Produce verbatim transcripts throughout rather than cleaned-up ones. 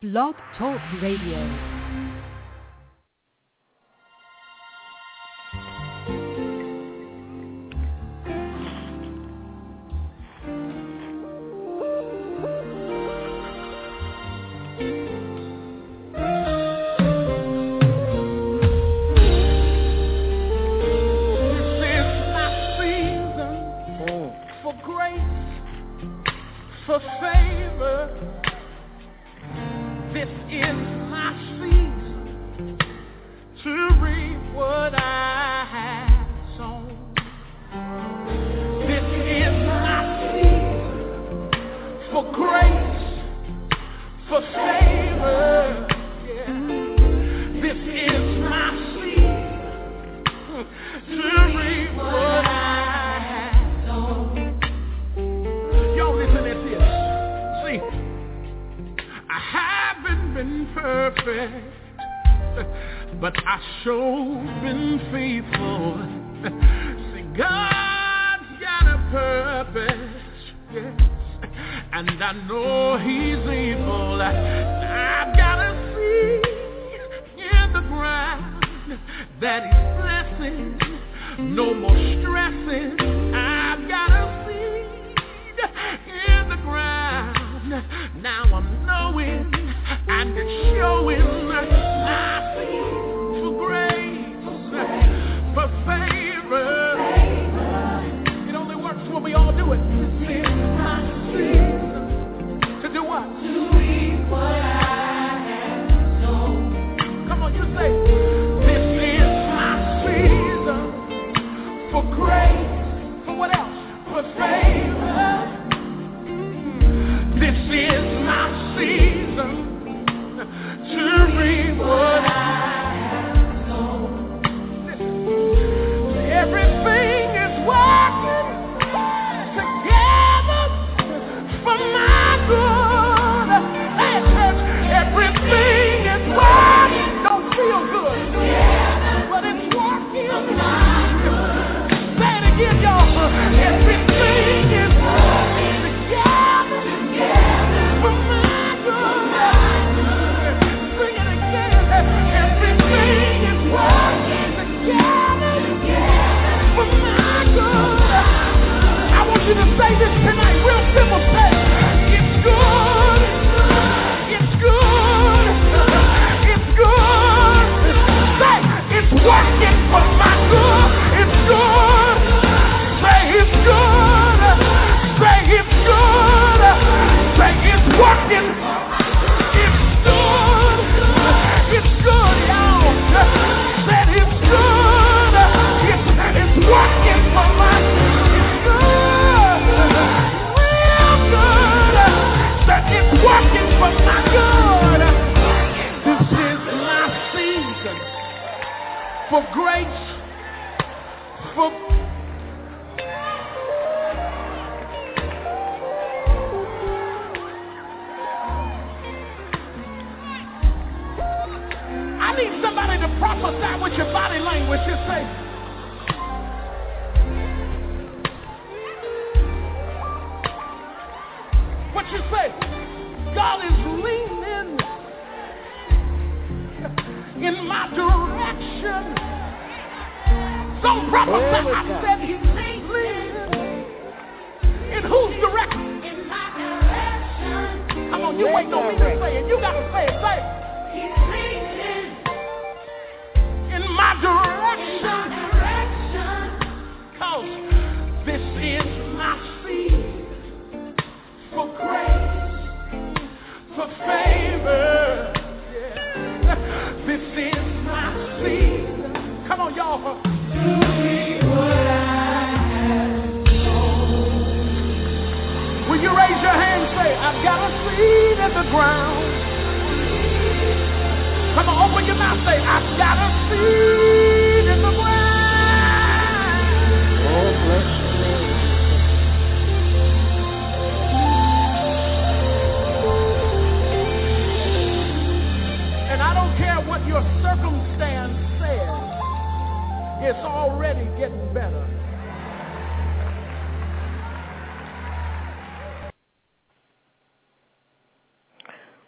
Blog Talk Radio.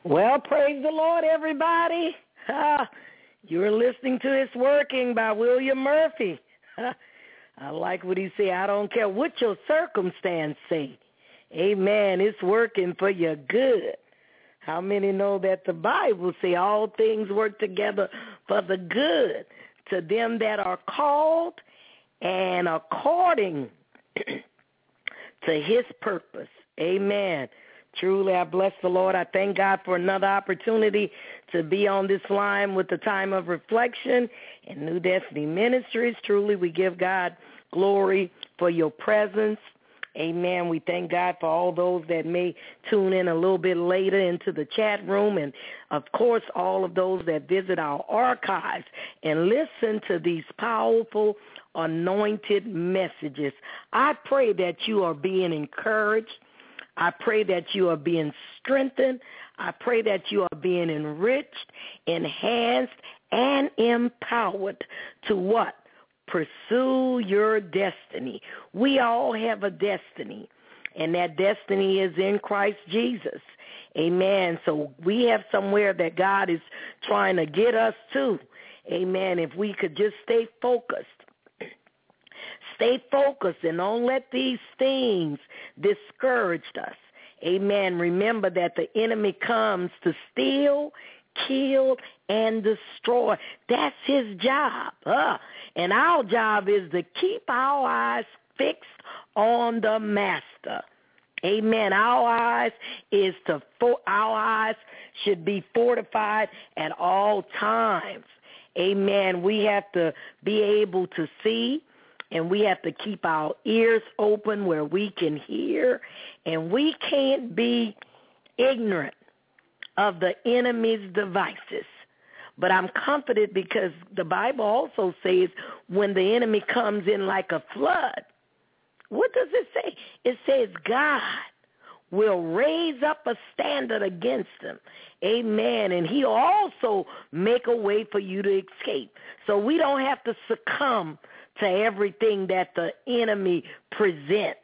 Well, praise the Lord, everybody. Ah, you're listening to It's Working by William Murphy. I like what he said. I don't care what your circumstance say. Amen. It's working for your good. How many know that the Bible say all things work together for the good to them that are called and according to his purpose? Amen. Truly, I bless the Lord. I thank God for another opportunity to be on this line with the time of reflection and New Destiny Ministries. Truly, we give God glory for your presence. Amen. We thank God for all those that may tune in a little bit later into the chat room, and, of course, all of those that visit our archives and listen to these powerful, anointed messages. I pray that you are being encouraged. I pray that you are being strengthened. I pray that you are being enriched, enhanced, and empowered to what? Pursue your destiny. We all have a destiny, and that destiny is in Christ Jesus. Amen. So we have somewhere that God is trying to get us to. Amen. If we could just stay focused. Stay focused and don't let these things discourage us. Amen. Remember that the enemy comes to steal, kill, and destroy. That's his job. Uh, and our job is to keep our eyes fixed on the master. Amen. Our eyes is to for, our eyes should be fortified at all times. Amen. We have to be able to see. And we have to keep our ears open where we can hear. And we can't be ignorant of the enemy's devices. But I'm comforted because the Bible also says when the enemy comes in like a flood, what does it say? It says God will raise up a standard against him. Amen. And he'll also make a way for you to escape. So we don't have to succumb to everything that the enemy presents.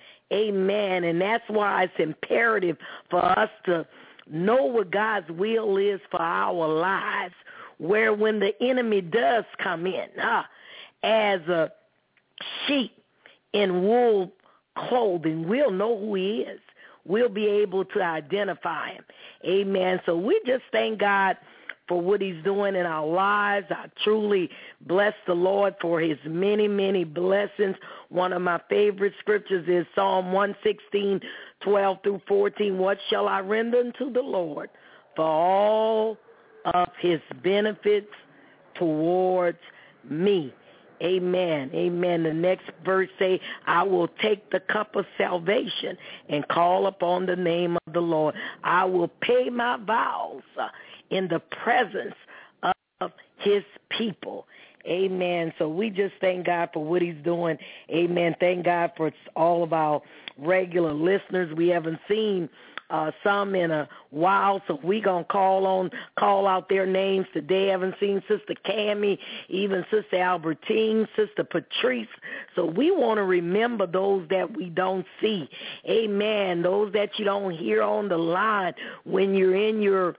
Amen. And that's why it's imperative for us to know what God's will is for our lives, where when the enemy does come in uh, as a sheep in wool clothing, we'll know who he is. We'll be able to identify him. Amen. So we just thank God for what he's doing in our lives. I truly bless the Lord for his many, many blessings. One of my favorite scriptures is Psalm one sixteen, twelve through fourteen. What shall I render unto the Lord for all of his benefits towards me? Amen. Amen. The next verse say, I will take the cup of salvation and call upon the name of the Lord. I will pay my vows uh, in the presence of his people. Amen. So we just thank God for what he's doing. Amen. Thank God for all of our regular listeners. We haven't seen uh, some in a while, so we're going to call on, call out their names today. Haven't seen Sister Cammie, even Sister Albertine, Sister Patrice. So we want to remember those that we don't see. Amen. Those that you don't hear on the line when you're in your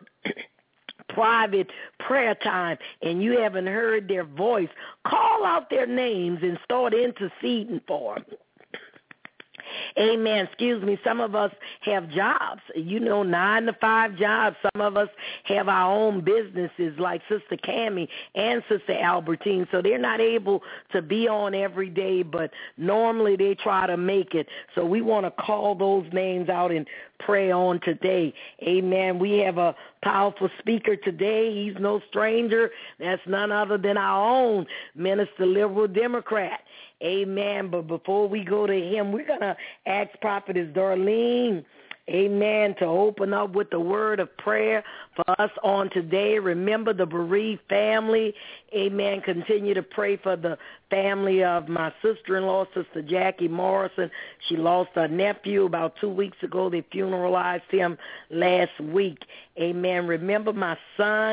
private prayer time and you haven't heard their voice. Call out their names and start interceding for them. Amen. Excuse me. Some of us have jobs, you know, nine to five jobs. Some of us have our own businesses like Sister Cammie and Sister Albertine. So they're not able to be on every day, but normally they try to make it. So we want to call those names out and pray on today. Amen. We have a powerful speaker today. He's no stranger. That's none other than our own Minister Liberal Democrat. Amen. But before we go to him, we're going to ask Prophetess Darlene, amen, to open up with the word of prayer for us on today. Remember the bereaved family. Amen. Continue to pray for the family of my sister-in-law, Sister Jackie Morrison. She lost her nephew about two weeks ago. They funeralized him last week. Amen. Remember my son,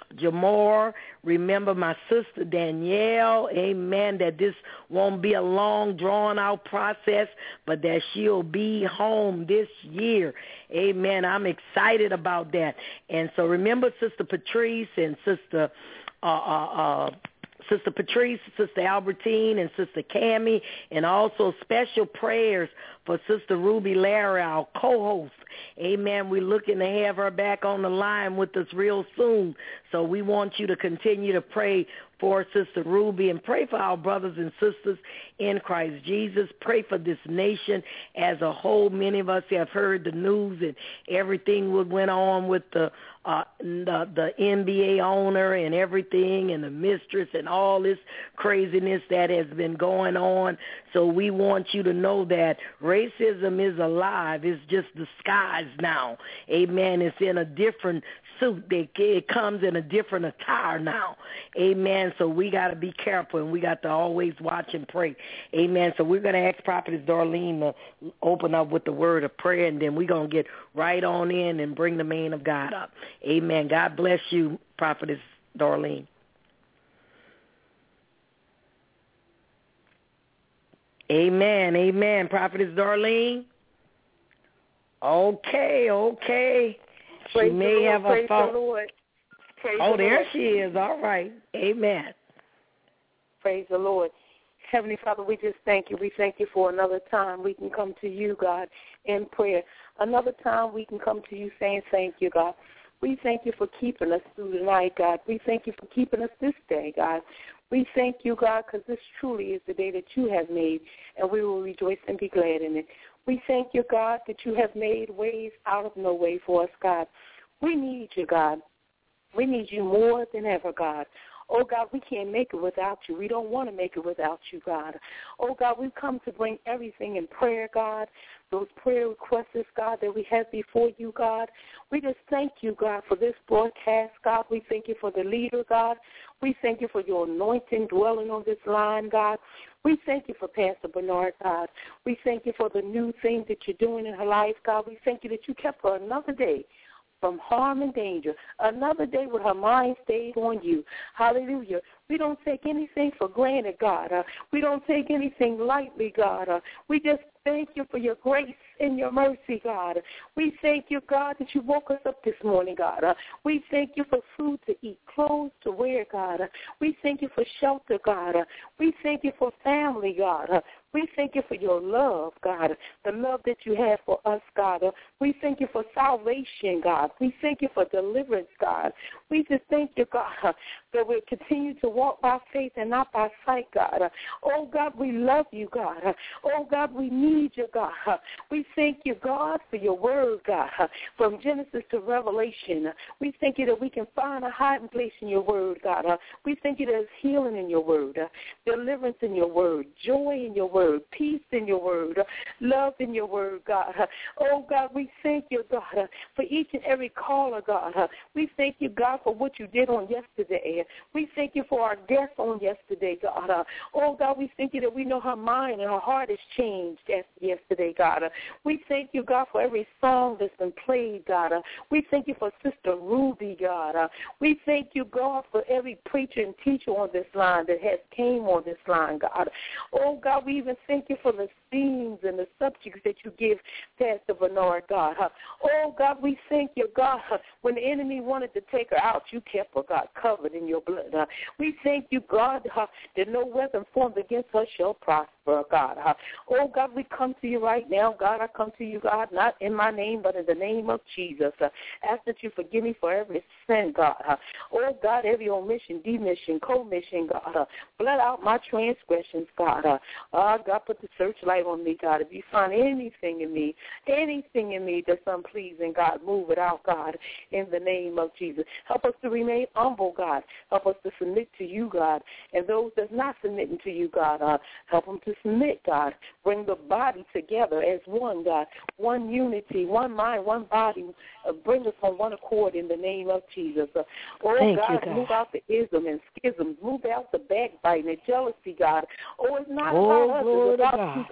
Jamar. Remember my sister Danielle, amen, that this won't be a long, drawn-out process, but that she'll be home this year. Amen. I'm excited about that. And so remember Sister Patrice and Sister uh, uh, uh, Sister Patrice, Sister Albertine, and Sister Cammie, and also special prayers for Sister Ruby Larry, our co-host. Amen. We're looking to have her back on the line with us real soon. So we want you to continue to pray for Sister Ruby and pray for our brothers and sisters in Christ Jesus. Pray for this nation as a whole. Many of us have heard the news and everything that went on with the uh, the, the N B A owner and everything and the mistress and all this craziness that has been going on. So we want you to know that racism is alive. It's just disguised now. Amen. It's in a different suit. It comes in a different attire now. Amen. So we got to be careful, and we got to always watch and pray. Amen. So we're going to ask Prophetess Darlene to open up with the word of prayer, and then we're going to get right on in and bring the man of God up. Amen. God bless you, Prophetess Darlene. Amen. Amen. Prophetess Darlene. Okay, okay. She Praise may the have Lord, a phone. the Lord. Praise oh, the there Lord. she is. All right. Amen. Praise the Lord. Heavenly Father, we just thank you. We thank you for another time we can come to you, God, in prayer. Another time we can come to you saying thank you, God. We thank you for keeping us through the night, God. We thank you for keeping us this day, God. We thank you, God, because this truly is the day that you have made, and we will rejoice and be glad in it. We thank you, God, that you have made ways out of no way for us, God. We need you, God. We need you more than ever, God. Oh, God, we can't make it without you. We don't want to make it without you, God. Oh, God, we've come to bring everything in prayer, God, those prayer requests, God, that we have before you, God. We just thank you, God, for this broadcast, God. We thank you for the leader, God. We thank you for your anointing dwelling on this line, God. We thank you for Pastor Bernard, God. We thank you for the new thing that you're doing in her life, God. We thank you that you kept her another day from harm and danger, another day with her mind stayed on you. Hallelujah. We don't take anything for granted, God. Uh, we don't take anything lightly, God. Uh, we just thank you for your grace and your mercy, God. We thank you, God, that you woke us up this morning, God. Uh, we thank you for food to eat, clothes to wear, God. Uh, we thank you for shelter, God. Uh, we thank you for family, God. Uh, we thank you for your love, God, the love that you have for us, God. Uh, we thank you for salvation, God. We thank you for deliverance, God. We just thank you, God, uh, that we'll continue to walk by faith and not by sight, God. Uh, oh, God, we love you, God. Uh, oh, God, we need you, God. Uh, we thank you, God, for your word, God, uh, from Genesis to Revelation. Uh, we thank you that we can find a hiding place in your word, God. Uh, we thank you that there's healing in your word, uh, deliverance in your word, joy in your word, peace in your word, uh, love in your word, God. Uh, oh, God, we thank you, God, uh, for each and every caller, God. Uh, we thank you, God, for what you did on yesterday. We thank you for our guest on yesterday, God. Uh, oh, God, we thank you that we know her mind and her heart has changed after yesterday, God. Uh, we thank you, God, for every song that's been played, God. Uh, we thank you for Sister Ruby, God. Uh, we thank you, God, for every preacher and teacher on this line that has came on this line, God. Oh, God, we even thank you for the themes and the subjects that you give Pastor Bernard, God. Uh, oh, God, we thank you, God. Uh, when the enemy wanted to take her out, you kept her, God, covered in your blood. Uh, we thank you, God, uh, that no weapon formed against her shall prosper, God. Uh, oh, God, we come to you right now, God. I come to you, God, not in my name, but in the name of Jesus. Uh, ask that you forgive me for every sin, God. Uh, oh, God, every omission, demission, commission, God. Uh, blot out my transgressions, God. Uh, uh, God, put the searchlight on me, God. If you find anything in me, anything in me that's unpleasing, God, move it out, God, in the name of Jesus. Help us to remain humble, God. Help us to submit to you, God. And those that's not submitting to you, God, uh, help them to submit, God. Bring the body together as one, God. One unity, one mind, one body. Uh, bring us on one accord in the name of Jesus. Uh, oh, Thank God, you, God, move out the ism and schisms. Move out the backbiting and jealousy, God. Oh, it's not oh, about us. glory It's about to God. you, God.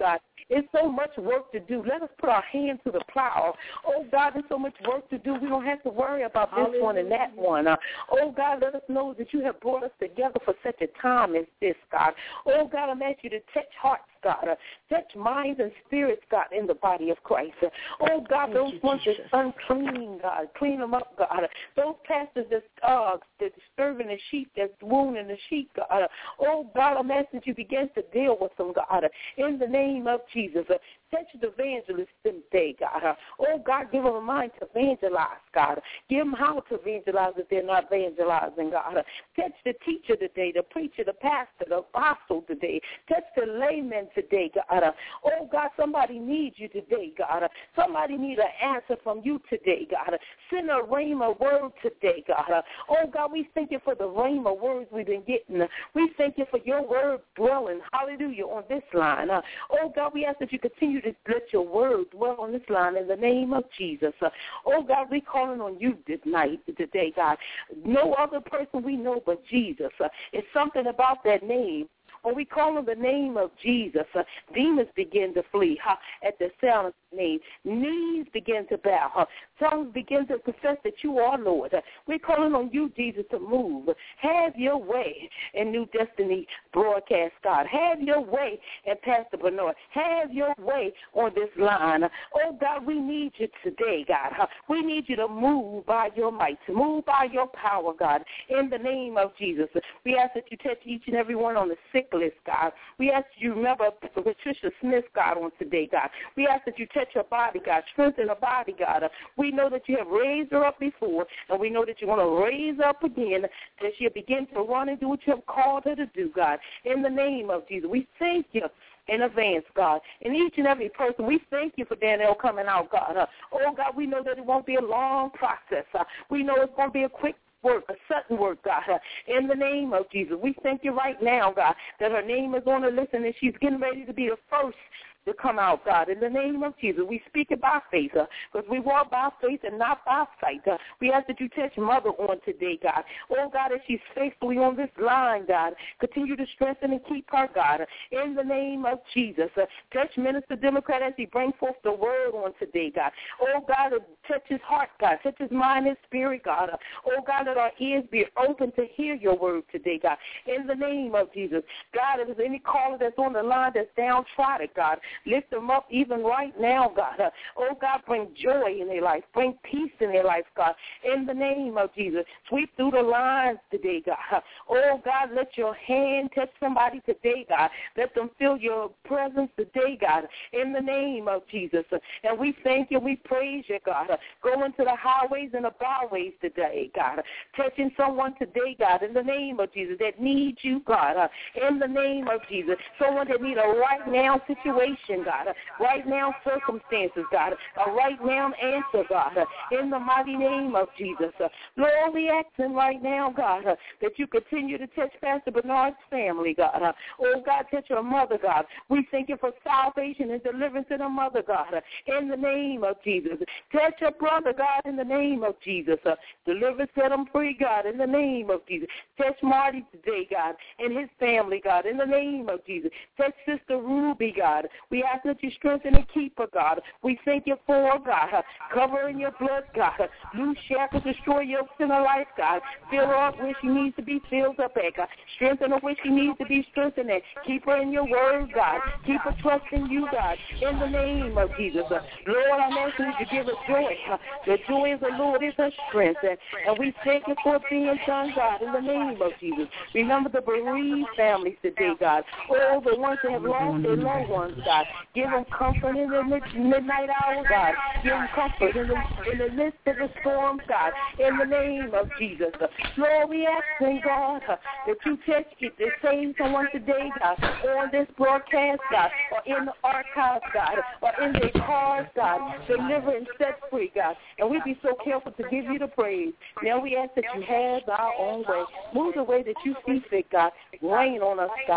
It's so much work to do. Let us put our hand to the plow. Oh, God, there's so much work to do. We don't have to worry about this Hallelujah. One and that one. Uh, oh, God, let us know that you have brought us together for such a time as this, God. Oh, God, I'm asking you to touch hearts, God. Uh, touch minds and spirits, God, in the body of Christ. Uh, oh, God, those ones that's unclean, God, clean them up, God. Uh, those pastors that's, uh, that's disturbing the sheep, that's wounding the sheep, God. Uh, oh, God, I'm asking you begin to deal with them, God, uh, in the name of Jesus. Uh, touch the evangelists today, God. Uh, oh, God, give them a mind to evangelize, God. Give them how to evangelize if they're not evangelizing, God. Uh, touch the teacher today, the preacher, the pastor, the apostle today. Touch the layman today, God. Uh, oh, God, somebody needs you today, God. Uh, somebody needs an answer from you today, God. Uh, send a rhema word today, God. Uh, oh, God, we thank you for the rhema words we've been getting. Uh, we thank you for your word dwelling, hallelujah, on this line. Uh, oh, God, we ask that you continue to let your word dwell on this line in the name of Jesus. Uh, oh, God, we're calling on you this night, today, God. No other person we know but Jesus. Uh, it's something about that name. When we call on the name of Jesus, uh, demons begin to flee huh, at the sound of the name. Knees begin to bow. Huh, tongues begin to confess that you are Lord. Uh, we're calling on you, Jesus, to move. Have your way in New Destiny broadcast, God. Have your way in Pastor Bernard. Have your way on this line. Oh, God, we need you today, God. Huh? We need you to move by your might, to move by your power, God, in the name of Jesus. We ask that you touch each and every one on the sick list, God. We ask that you remember Patricia Smith, God, on today, God. We ask that you touch her body, God, strengthen her body, God. We know that you have raised her up before, and we know that you're going to raise her up again, that she'll begin to run and do what you have called her to do, God. In the name of Jesus, we thank you in advance, God. And each and every person, we thank you for Danielle coming out, God. Uh, oh, God, we know that it won't be a long process. Uh, we know it's going to be a quick work, a sudden work, God, uh, in the name of Jesus. We thank you right now, God, that her name is on the list and that she's getting ready to be the first to come out, God, in the name of Jesus. We speak it by faith, because uh, we walk by faith and not by sight. Uh, we ask that you touch Mother on today, God. Oh, God, as she's faithfully on this line, God, continue to strengthen and keep her, God, uh, in the name of Jesus. Uh, touch Minister Democrat as he brings forth the word on today, God. Oh, God, uh, touch his heart, God. Touch his mind and spirit, God. Uh, oh, God, let our ears be open to hear your word today, God, in the name of Jesus. God, if there's any caller that's on the line that's downtrodden, God, lift them up even right now, God. Uh, oh, God, bring joy in their life. Bring peace in their life, God, in the name of Jesus. Sweep through the lines today, God. Uh, oh, God, let your hand touch somebody today, God. Let them feel your presence today, God, in the name of Jesus. Uh, and we thank you. We praise you, God. Uh, go into the highways and the byways today, God. Uh, touching someone today, God, in the name of Jesus, that needs you, God, uh, in the name of Jesus. Someone that needs a right now situation, God, right now circumstances, God, a right now answer, God, in the mighty name of Jesus. Lord, we asking right now, God, that you continue to touch Pastor Bernard's family, God. Oh, God, touch her mother, God. We thank you for salvation and deliverance in her mother, God, in the name of Jesus. Touch her brother, God, in the name of Jesus. Deliver, set him free, God, in the name of Jesus. Touch Marty today, God, and his family, God, in the name of Jesus. Touch Sister Ruby, God. We ask that you strengthen and keep her, God. We thank you for her, God. Cover her in your blood, God. Loose shackles, destroy yokes in her life, God. Fill her up where she needs to be filled up at, God. Strengthen her where she needs to be strengthened at. Keep her in your word, God. Keep her trusting you, God, in the name of Jesus. Lord, I'm asking you to give her joy. The joy of the Lord is her strength. And we thank you for being done, God, in the name of Jesus. Remember the bereaved families today, God. All the ones that have lost their loved ones, God. Give them comfort in the midnight hour, God. Give them comfort in the, in the midst of the storms, God, in the name of Jesus. Lord, we ask, God, that you touch it, to save someone today, God, on this broadcast, God, or in the archives, God, or in their cars, God. Deliver and set free, God. And we be so careful to give you the praise. Now we ask that you have our own way. Move the way that you see fit, God. Rain on us, God.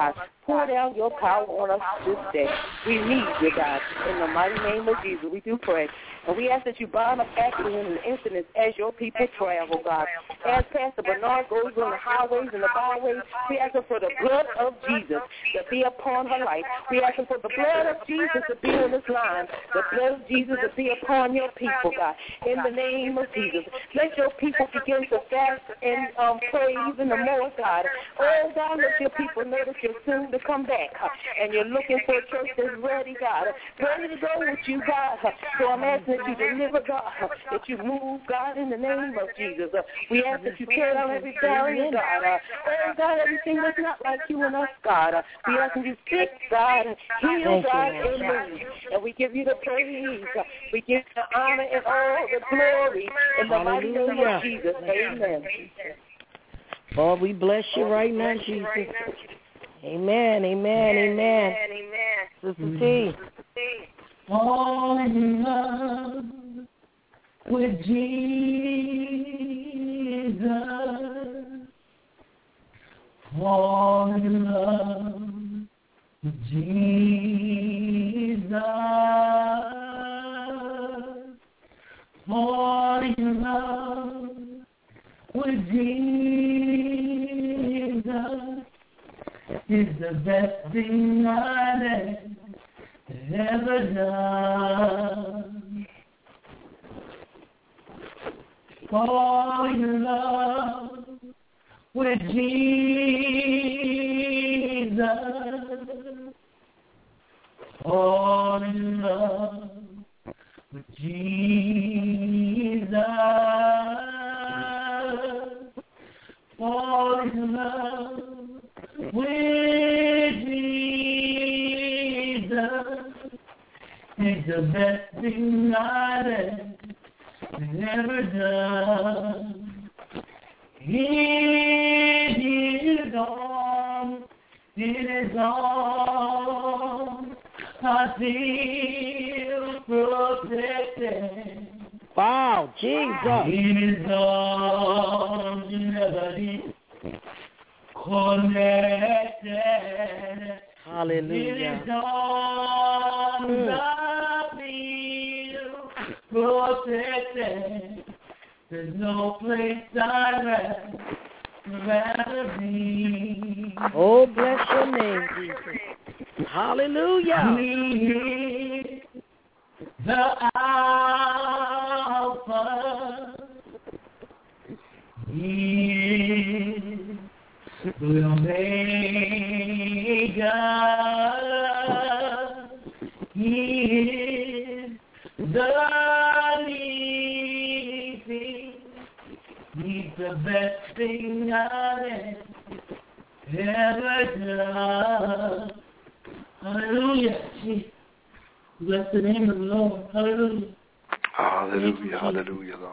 pour down your power on us this day. We need you, God. In the mighty name of Jesus, we do pray. And we ask that you bind up accidents and incidents as your people travel, God. As Pastor Bernard goes on the highways and the byways, we ask for the blood of Jesus to be upon her life. We ask for the blood of Jesus to be on this line. The blood of Jesus to be upon your people, God. In the name of Jesus. Let your people begin to fast and um, pray even the more, God. Oh, God, let your people know that you're soon to come back. And you're looking for a church that's ready, God. Ready to go with you, God. So I'm asking that you deliver, God, that you move, God, in the name of Jesus. Uh, we ask that you tear down every barrier, God. Uh, oh, God, everything that's not like you and us, God. Uh, we ask that you fix, God, heal, God, and move. And we give you the praise. Uh, we give you the honor and all the glory in the mighty name of Jesus. Amen. Lord, we bless you right now, Jesus. Amen, amen, amen. Sister T. Fall in love with Jesus. Fall in love with Jesus. Fall in love with Jesus. It's the best thing I've ever done. Fall in love with Jesus. Fall in love with Jesus. Fall in love with Jesus. It's the best thing I've ever done. It is on, it is on. I feel protected. Wow, Jesus. It is on, never connected. Hallelujah. It is on mm. the field protected. There's no place I'd rather be. Oh, bless your name, Jesus. Hallelujah. The Alpha is the Omega. He is the leading. He's the best thing I've ever done. Hallelujah. Bless the name of the Lord. Hallelujah. Hallelujah. Hallelujah, Lord.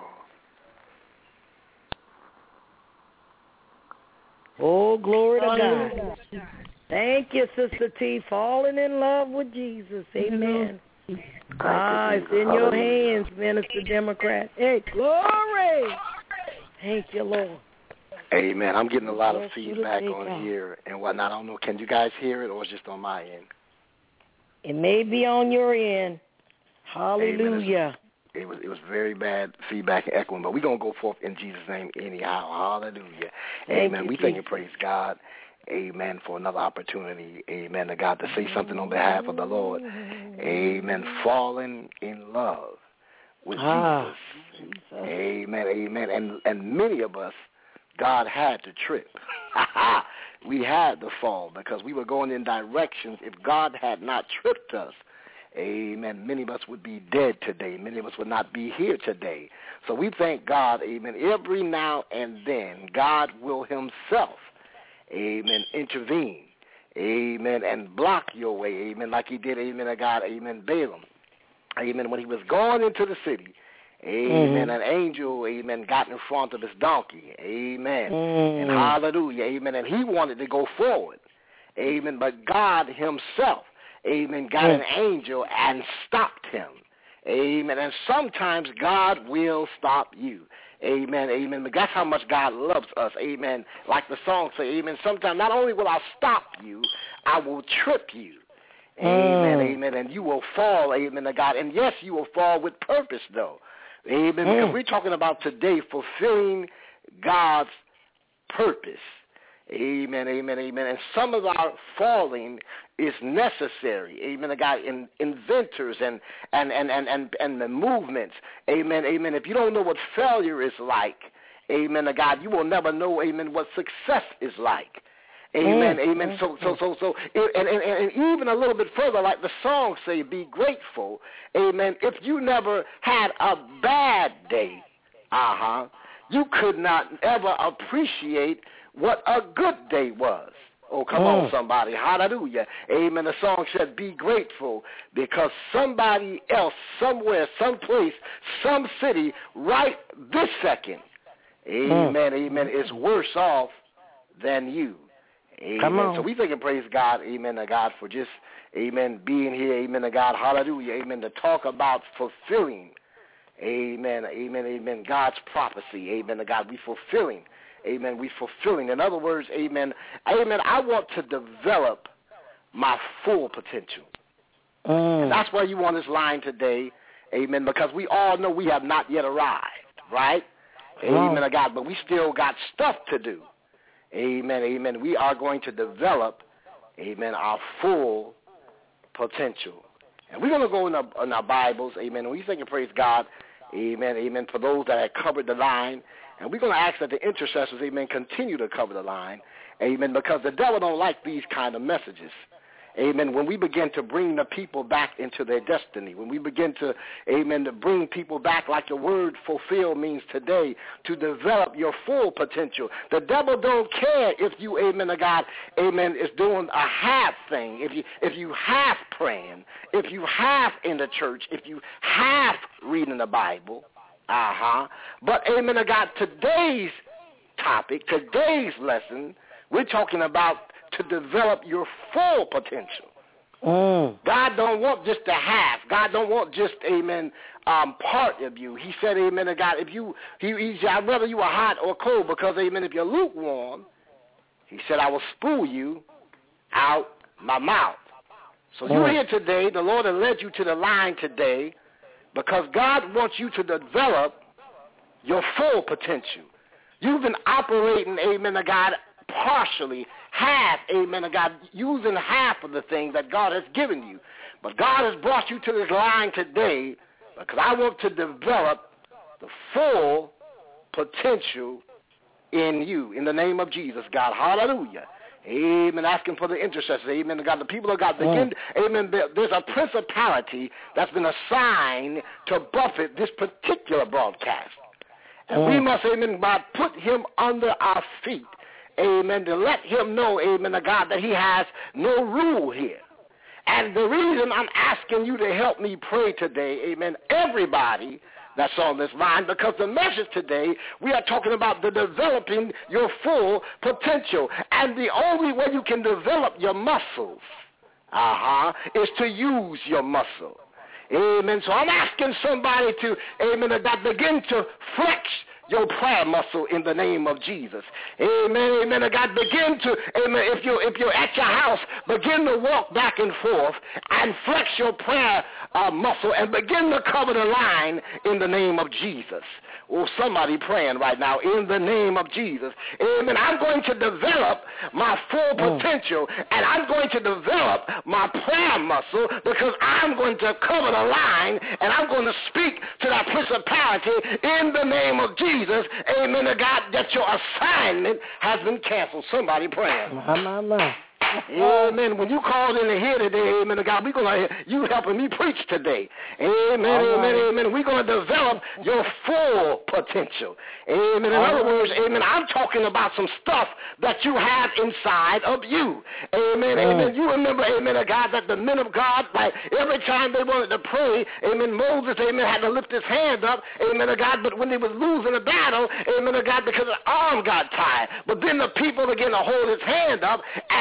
Oh, glory to God. Thank you, Sister T. Falling in love with Jesus. Amen. Ah, it's in your hands, Minister Democrat. Hey, glory. Thank you, Lord. Amen. I'm getting a lot of Bless you feedback today, on God. here and whatnot. I don't know. Can you guys hear it or is it just on my end? It may be on your end. Hallelujah. It was it was very bad feedback and echoing, but we're going to go forth in Jesus' name anyhow. Hallelujah. Thank Amen. you, We thank Jesus. and praise God. Amen. For another opportunity. Amen. To God to say something on behalf of the Lord. Amen. Falling in love with Ah, Jesus. Jesus. Amen. Amen. And and many of us, God had to trip. We had to fall because we were going in directions. If God had not tripped us, amen, many of us would be dead today. Many of us would not be here today. So we thank God, amen, every now and then God will himself, amen, intervene, amen, and block your way, amen, like he did, amen, to God, amen, Balaam, amen, when he was going into the city. Amen. Mm-hmm. An angel, amen, got in front of his donkey. Amen. Mm. And hallelujah. Amen. And he wanted to go forward. Amen. But God himself, amen, got Mm. an angel and stopped him. Amen. And sometimes God will stop you. Amen, amen. But that's how much God loves us, amen. Like the song says, amen. Sometimes not only will I stop you, I will trip you. Amen, mm. amen. And you will fall, amen, to God. And yes, you will fall with purpose, though. Amen, mm. because we're talking about today fulfilling God's purpose. Amen, amen, amen. And some of our falling is necessary. Amen, to God, in inventors and, and, and, and, and, and the movements. Amen, amen. If you don't know what failure is like, amen, to God, you will never know, amen, what success is like. Amen, mm, amen. Mm, so, so, so, so, and, and, and even a little bit further, like the song say, be grateful. Amen. If you never had a bad day, uh-huh, you could not ever appreciate what a good day was. Oh, come mm. on, somebody. Hallelujah. Amen. The song said, be grateful, because somebody else, somewhere, someplace, some city, right this second, amen, mm. amen, is worse off than you. Amen. Come on. So we thank and praise God, amen, to God, for just, amen, being here, amen, to God, hallelujah, amen, to talk about fulfilling, amen, amen, amen, God's prophecy, amen, to God, we fulfilling, amen, we fulfilling. In other words, amen, amen, I want to develop my full potential. Mm. And that's why you on this line today, amen, because we all know we have not yet arrived, right? Mm. Amen, to God, but we still got stuff to do. Amen, amen. We are going to develop, amen, our full potential. And we're going to go in our, in our Bibles, amen, and we thank and praise God, amen, amen, for those that have covered the line. And we're going to ask that the intercessors, amen, continue to cover the line, amen, because the devil don't like these kind of messages. Amen. When we begin to bring the people back into their destiny, when we begin to, amen, to bring people back like the word fulfill means today, to develop your full potential. The devil don't care if you, amen, to God, amen, is doing a half thing, if you if you half praying, if you half in the church, if you half reading the Bible, uh-huh. But, amen, to God, today's topic, today's lesson, we're talking about to develop your full potential. Mm. God don't want just a half. God don't want just, amen, um, part of you. He said, amen, to God, if you, he, he said, I'd rather you are hot or cold, because, amen, if you're lukewarm, he said, I will spew you out my mouth. So mm. you're here today. The Lord has led you to the line today because God wants you to develop your full potential. You've been operating, amen, to God, partially, half, amen, to God, using half of the things that God has given you. But God has brought you to this line today because I want to develop the full potential in you. In the name of Jesus, God. Hallelujah. Amen. Asking for the intercessors. Amen. God, the people of God begin. Oh. Amen. There's a principality that's been assigned to buffet this particular broadcast. And oh. we must, amen, God, put him under our feet. Amen, to let him know, amen, to God, that he has no rule here. And the reason I'm asking you to help me pray today, amen, everybody that's on this line, because the message today, we are talking about the developing your full potential. And the only way you can develop your muscles, uh-huh, is to use your muscle. Amen. So I'm asking somebody to, amen, to God, begin to flex your prayer muscle in the name of Jesus. Amen, amen. God, begin to, amen, if you're, if you're at your house, begin to walk back and forth and flex your prayer uh, muscle and begin to cover the line in the name of Jesus. Oh, somebody praying right now in the name of Jesus. Amen. I'm going to develop my full potential, and I'm going to develop my prayer muscle because I'm going to cover the line, and I'm going to speak to that principality in the name of Jesus. Amen, to God, that your assignment has been canceled. Somebody praying. My, my, my. Amen. When you called in here today, amen, to God, we're going to, you helping me preach today. Amen, All amen, right. amen. We're going to develop your full potential. Amen. In All other right. words, amen, I'm talking about some stuff that you have inside of you. Amen, mm. amen. You remember, amen, to God, that the men of God, like every time they wanted to pray, amen, Moses, amen, had to lift his hand up, amen, to God, but when they was losing the battle, amen, to God, because his arm got tired. But then the people began to hold his hand up, and, and, and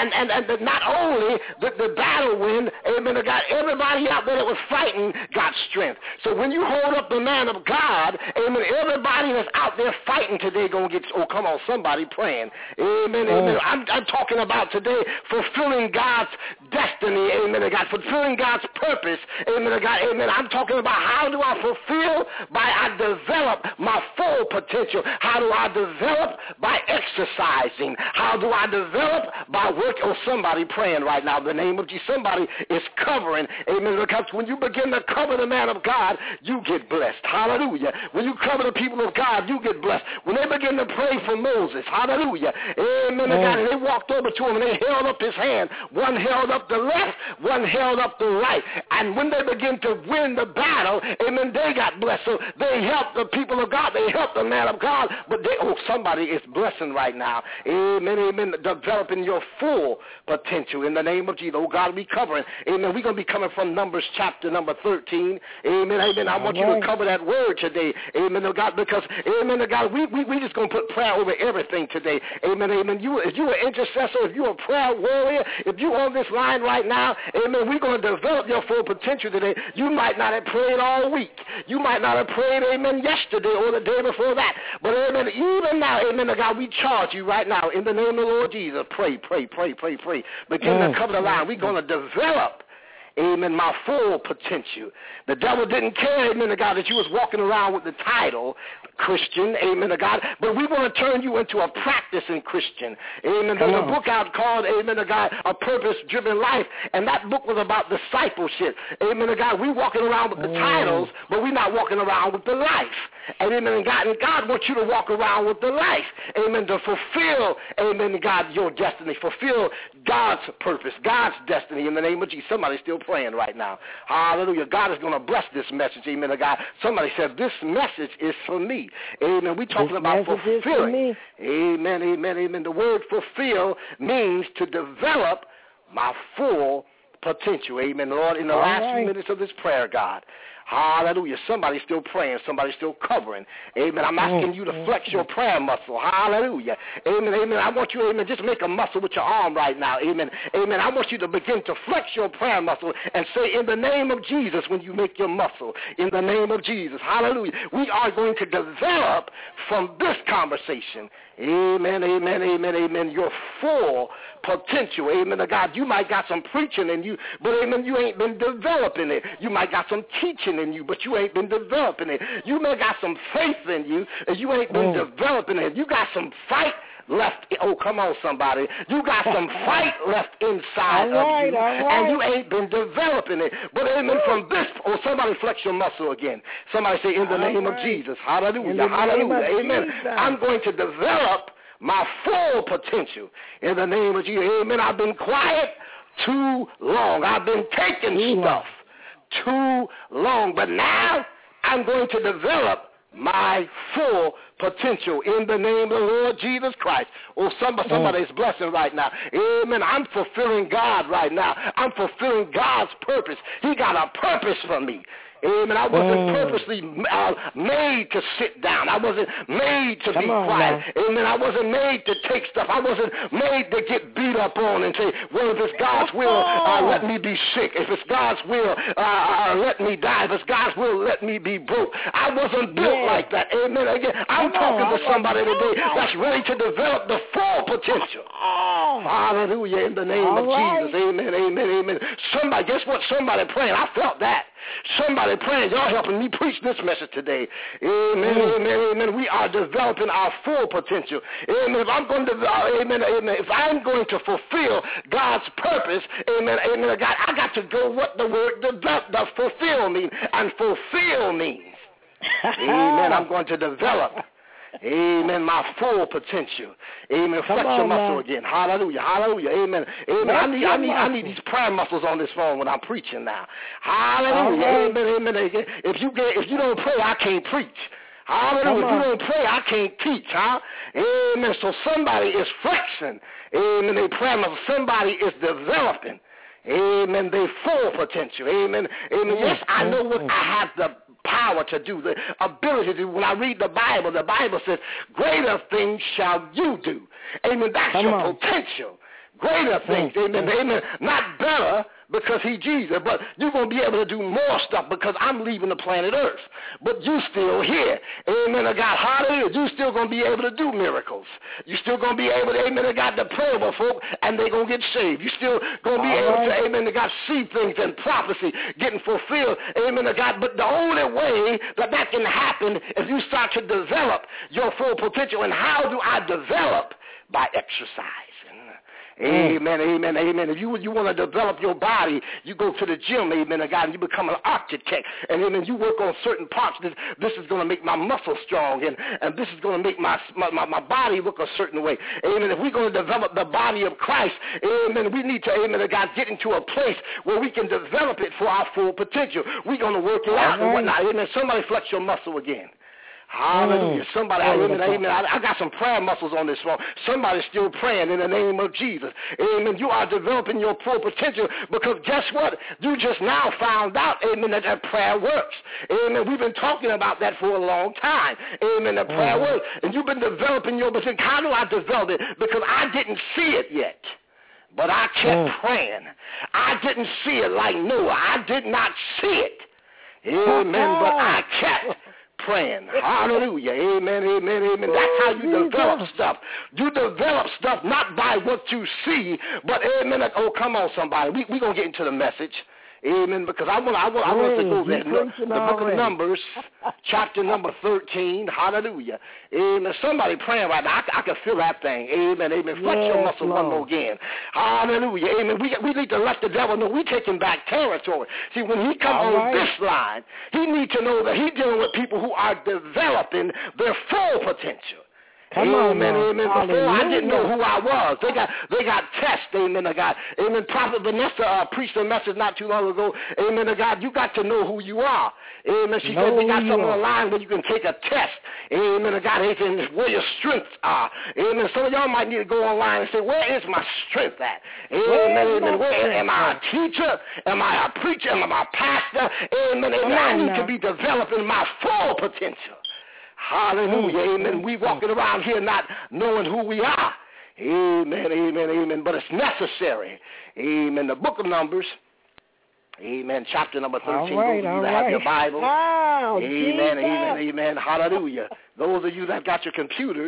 amen, that not only the, the battle win, amen, God, everybody out there that was fighting got strength. So when you hold up the man of God, amen, everybody that's out there fighting today going to get, oh, come on, somebody praying. Amen, amen. I'm, I'm talking about today fulfilling God's destiny, amen, God, fulfilling God's purpose, amen, God, amen. I'm talking about how do I fulfill? By I develop my full potential. How do I develop? By exercising. How do I develop? By work. Oh, somebody praying right now. In the name of Jesus, somebody is covering, amen, because when you begin to cover the man of God, you get blessed. Hallelujah. When you cover the people of God, you get blessed. When they begin to pray for Moses, hallelujah, amen, oh. God, and they walked over to him and they held up his hand. One held up the left, one held up the right. And when they begin to win the battle, amen, they got blessed. So they helped the people of God. They helped the man of God. But they, oh, somebody is blessing right now. Amen, amen, developing your full potential in the name of Jesus. Oh, God, we covering. Amen. We're going to be coming from Numbers chapter number thirteen. Amen, amen. I want you to cover that word today. Amen, oh, God, because, amen, oh, God, we, we, we just going to put prayer over everything today. Amen, amen. You, if you're an intercessor, if you're a prayer warrior, if you're on this line right now, amen, we're going to develop your full potential today. You might not have prayed all week. You might not have prayed, amen, yesterday or the day before that. But, amen, even now, amen, oh, God, we charge you right now in the name of the Lord Jesus. Pray, pray, pray, pray, pray. Begin mm. to cover the line. We're going to develop, amen, my full potential. The devil didn't care, amen, to God, that you was walking around with the title Christian, amen, to God, but we want to turn you into a practicing Christian. Amen. There's a book out called, amen, to God, A Purpose-Driven Life, and that book was about discipleship. Amen, to God, we walking around with the mm. titles, but we're not walking around with the life. And amen, and God, and God wants you to walk around with the life, amen, to fulfill, amen, to God, your destiny, fulfill God's purpose, God's destiny in the name of Jesus. Somebody's still praying right now. Hallelujah. God is going to bless this message, amen, to God. Somebody said, this message is for me. Amen. We're talking this about fulfilling. Amen, amen, amen. The word fulfill means to develop my full potential. Amen, Lord. In the All last right. few minutes of this prayer, God, hallelujah. Somebody's still praying. Somebody's still covering. Amen. I'm asking you to flex your prayer muscle. Hallelujah. Amen. Amen. I want you, amen, just make a muscle with your arm right now. Amen. Amen. I want you to begin to flex your prayer muscle and say, in the name of Jesus, when you make your muscle, in the name of Jesus. Hallelujah. We are going to develop from this conversation, amen, amen, amen, amen, your full potential. Amen to God. You might got some preaching in you, but amen, you ain't been developing it. You might got some teaching in you, but you ain't been developing it. You may got some faith in you, and you ain't been oh. developing it. You got some fight left. Oh, come on, somebody. You got some fight left inside right, of you, right. and you ain't been developing it. But amen, from this, oh, somebody flex your muscle again. Somebody say, in the all name right. of Jesus. Hallelujah. Hallelujah. Amen. Jesus. I'm going to develop my full potential in the name of Jesus. Amen. I've been quiet too long. I've been taking too stuff long. too long. But now I'm going to develop my full potential in the name of the Lord Jesus Christ. Oh, somebody, somebody's blessing right now. Amen. I'm fulfilling God right now. I'm fulfilling God's purpose. He got a purpose for me. Amen. I wasn't purposely uh, made to sit down. I wasn't made to Come be quiet. Now. Amen. I wasn't made to take stuff. I wasn't made to get beat up on and say, well, if it's God's will, uh, let me be sick. If it's God's will, uh, uh, let me die. If it's God's will, let me be broke. I wasn't built yeah. like that. Amen. Again, I'm Come talking on, to somebody today that's ready to develop the full potential. Oh. Hallelujah. In the name All of right. Jesus. Amen. Amen. Amen. Somebody, guess what? Somebody praying. I felt that. Somebody praying. Y'all helping me preach this message today. Amen, mm. amen, amen. We are developing our full potential. Amen. If I'm going to, uh, amen, amen. If I'm going to fulfill God's purpose, amen, amen. God, I got to go what the word develop, the fulfill means, and fulfill means. Amen. I'm going to develop. Amen. My full potential. Amen. Flex your muscle again. Hallelujah. Hallelujah. Amen. Amen. I need, I need, I need these prayer muscles on this phone when I'm preaching now. Hallelujah. Right. Amen. Amen. If you get, if you don't pray, I can't preach. Hallelujah. If you don't pray, I can't teach. Huh? Amen. So somebody is flexing. Amen. They prayer muscle. Somebody is developing. Amen. They full potential. Amen. Amen. Yes, I know what I have the power to do, the ability to do. When I read the Bible, the Bible says, greater things shall you do. Amen. That's Come your on. potential. Greater things, amen, amen. Not better because he Jesus, but you're going to be able to do more stuff because I'm leaving the planet Earth. But you still here. Amen, God, hallelujah. You still going to be able to do miracles. You still going to be able to, amen, God, to pray with folk and they're going to get saved. You still going to be All able right. to, amen, God, see things and prophecy getting fulfilled. Amen, God. But the only way that that can happen is you start to develop your full potential. And how do I develop? By exercise. Amen, amen, amen. If you you want to develop your body, you go to the gym, amen, God, and you become an architect. And amen, you work on certain parts. This, this is going to make my muscles strong, and, and this is going to make my, my, my body look a certain way. Amen. If we're going to develop the body of Christ, amen, we need to, amen, God, get into a place where we can develop it for our full potential. We're going to work it out and whatnot. Amen. Somebody flex your muscle again. Hallelujah. Mm. Somebody, amen, amen. I, I got some prayer muscles on this phone. Somebody's still praying in the name of Jesus. Amen. You are developing your full potential because guess what? You just now found out, amen, that, that prayer works. Amen. We've been talking about that for a long time. Amen. That prayer mm. works. And you've been developing your potential. How do I develop it? Because I didn't see it yet. But I kept mm. praying. I didn't see it like Noah. I did not see it. Amen. But I kept praying. Hallelujah. Amen, amen, amen. That's how you develop stuff. You develop stuff not by what you see, but amen. Oh, come on, somebody. We're we going to get into the message. Amen. Because I want, I want, I want to go there. The, the book of Numbers, chapter number thirteen. Hallelujah. Amen. Somebody praying right now. I, I can feel that thing. Amen. Amen. Flex yes, your muscle Lord. One more again. Hallelujah. Amen. We, we need to let the devil know we're taking back territory. See, when he comes on right. this line, he needs to know that he's dealing with people who are developing their full potential. Come amen, on, amen. Before Hallelujah. I didn't know who I was. They got they got tests, amen, God. Amen. Prophet Vanessa uh, preached a message not too long ago. Amen, God. You got to know who you are. Amen. She know said they got something online where you can take a test. Amen, God. Amen. Where your strengths are. Amen. Some of y'all might need to go online and say, where is my strength at? Amen. Amen. Where am I a teacher? Am I a preacher? Am I a pastor? Amen. Amen. I need now. to be developing my full potential. Hallelujah, amen. We walking around here not knowing who we are. Amen, amen, amen. But it's necessary. Amen. The book of Numbers, amen, chapter number thirteen. All right, Those of you all that right. have your Bible. Oh, amen, Jesus. amen, amen. Hallelujah. Those of you that got your computers,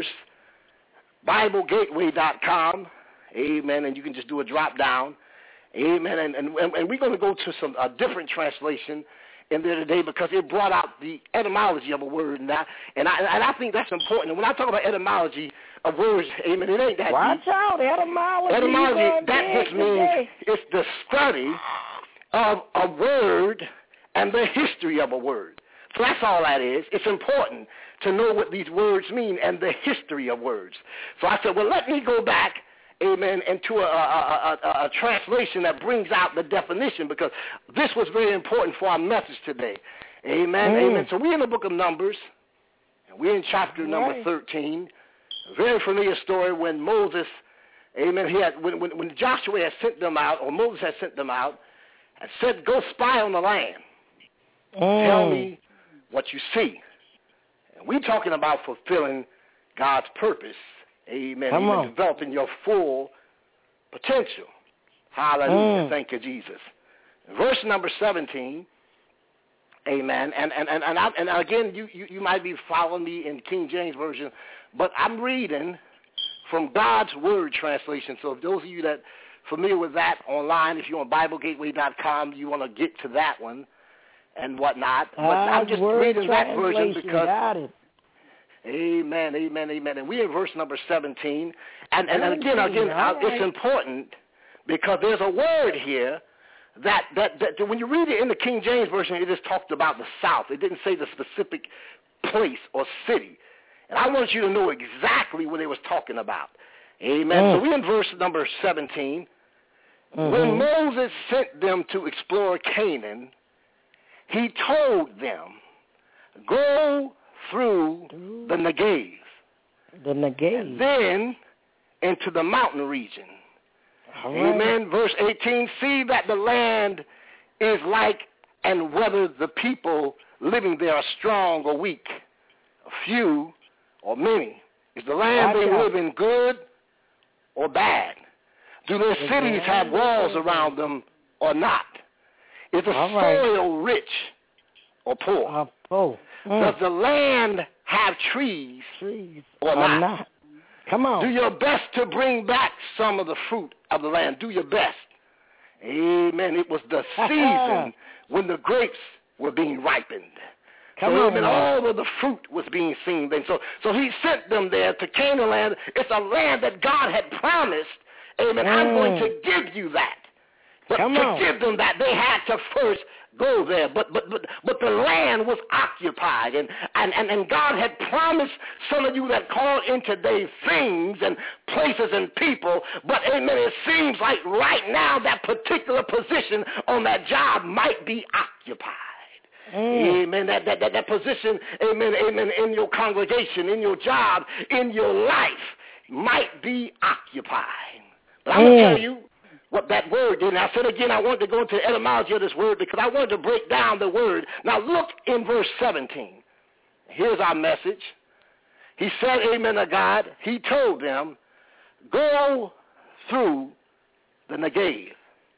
Bible Gateway dot com. Amen. And you can just do a drop down. Amen. And, and, and we're going to go to some uh, different translation in there today because it brought out the etymology of a word, and I, and I and I think that's important. And when I talk about etymology of words, amen, it ain't that Watch deep. out, etymology. Etymology, that just means it's the study of a word and the history of a word. So that's all that is. It's important to know what these words mean and the history of words. So I said, well, let me go back, amen, into a, a, a, a translation that brings out the definition because this was very important for our message today. Amen, mm. amen. So we're in the book of Numbers, and we're in chapter right. number thirteen. A very familiar story when Moses, amen, he had, when, when, when Joshua had sent them out, or Moses had sent them out, and said, go spy on the land. Mm. Tell me what you see. And we're talking about fulfilling God's purpose. Amen. Come Even on. developing your full potential. Hallelujah. Mm. Thank you, Jesus. Verse number seventeen. Amen. And and and and, I, and again, you, you you might be following me in King James Version, but I'm reading from God's Word translation. So if those of you that are familiar with that online, if you're on Bible Gateway dot com, you want to get to that one and whatnot. But God's I'm just Word reading that version because. Got it. Amen, amen, amen. And we're in verse number seventeen. And, and, and again, again, uh, it's important because there's a word here that, that, that when you read it in the King James Version, it just talked about the South. It didn't say the specific place or city. And I want you to know exactly what it was talking about. Amen. Mm. So we're in verse number seventeen. Mm-hmm. When Moses sent them to explore Canaan, he told them, go through the Negev. The Negev. And then into the mountain region. All right. Amen. Verse eighteen, see that the land is like and whether the people living there are strong or weak, few or many. Is the land they live in good or bad? Do their cities have walls around them or not? Is the All right. soil rich or poor? Uh, oh. Mm. Does the land have trees, trees or not? not? Come on. Do your best to bring back some of the fruit of the land. Do your best. Amen. It was the season when the grapes were being ripened. Come so, on, amen, man. all of the fruit was being seen then. So, so he sent them there to Canaan land. It's a land that God had promised. Amen. Mm. I'm going to give you that. But Come to on. give them that, they had to first go there. But but but but the land was occupied, and and and, and God had promised some of you that call in today things and places and people. But amen, it seems like right now that particular position on that job might be occupied. Mm. Amen. That, that that that position, amen, amen, in your congregation, in your job, in your life might be occupied. But I'm Mm. gonna tell you what that word did. And I said again, I wanted to go into the etymology of this word because I wanted to break down the word. Now look in verse seventeen. Here's our message. He said, amen to God. He told them, go through the Negev.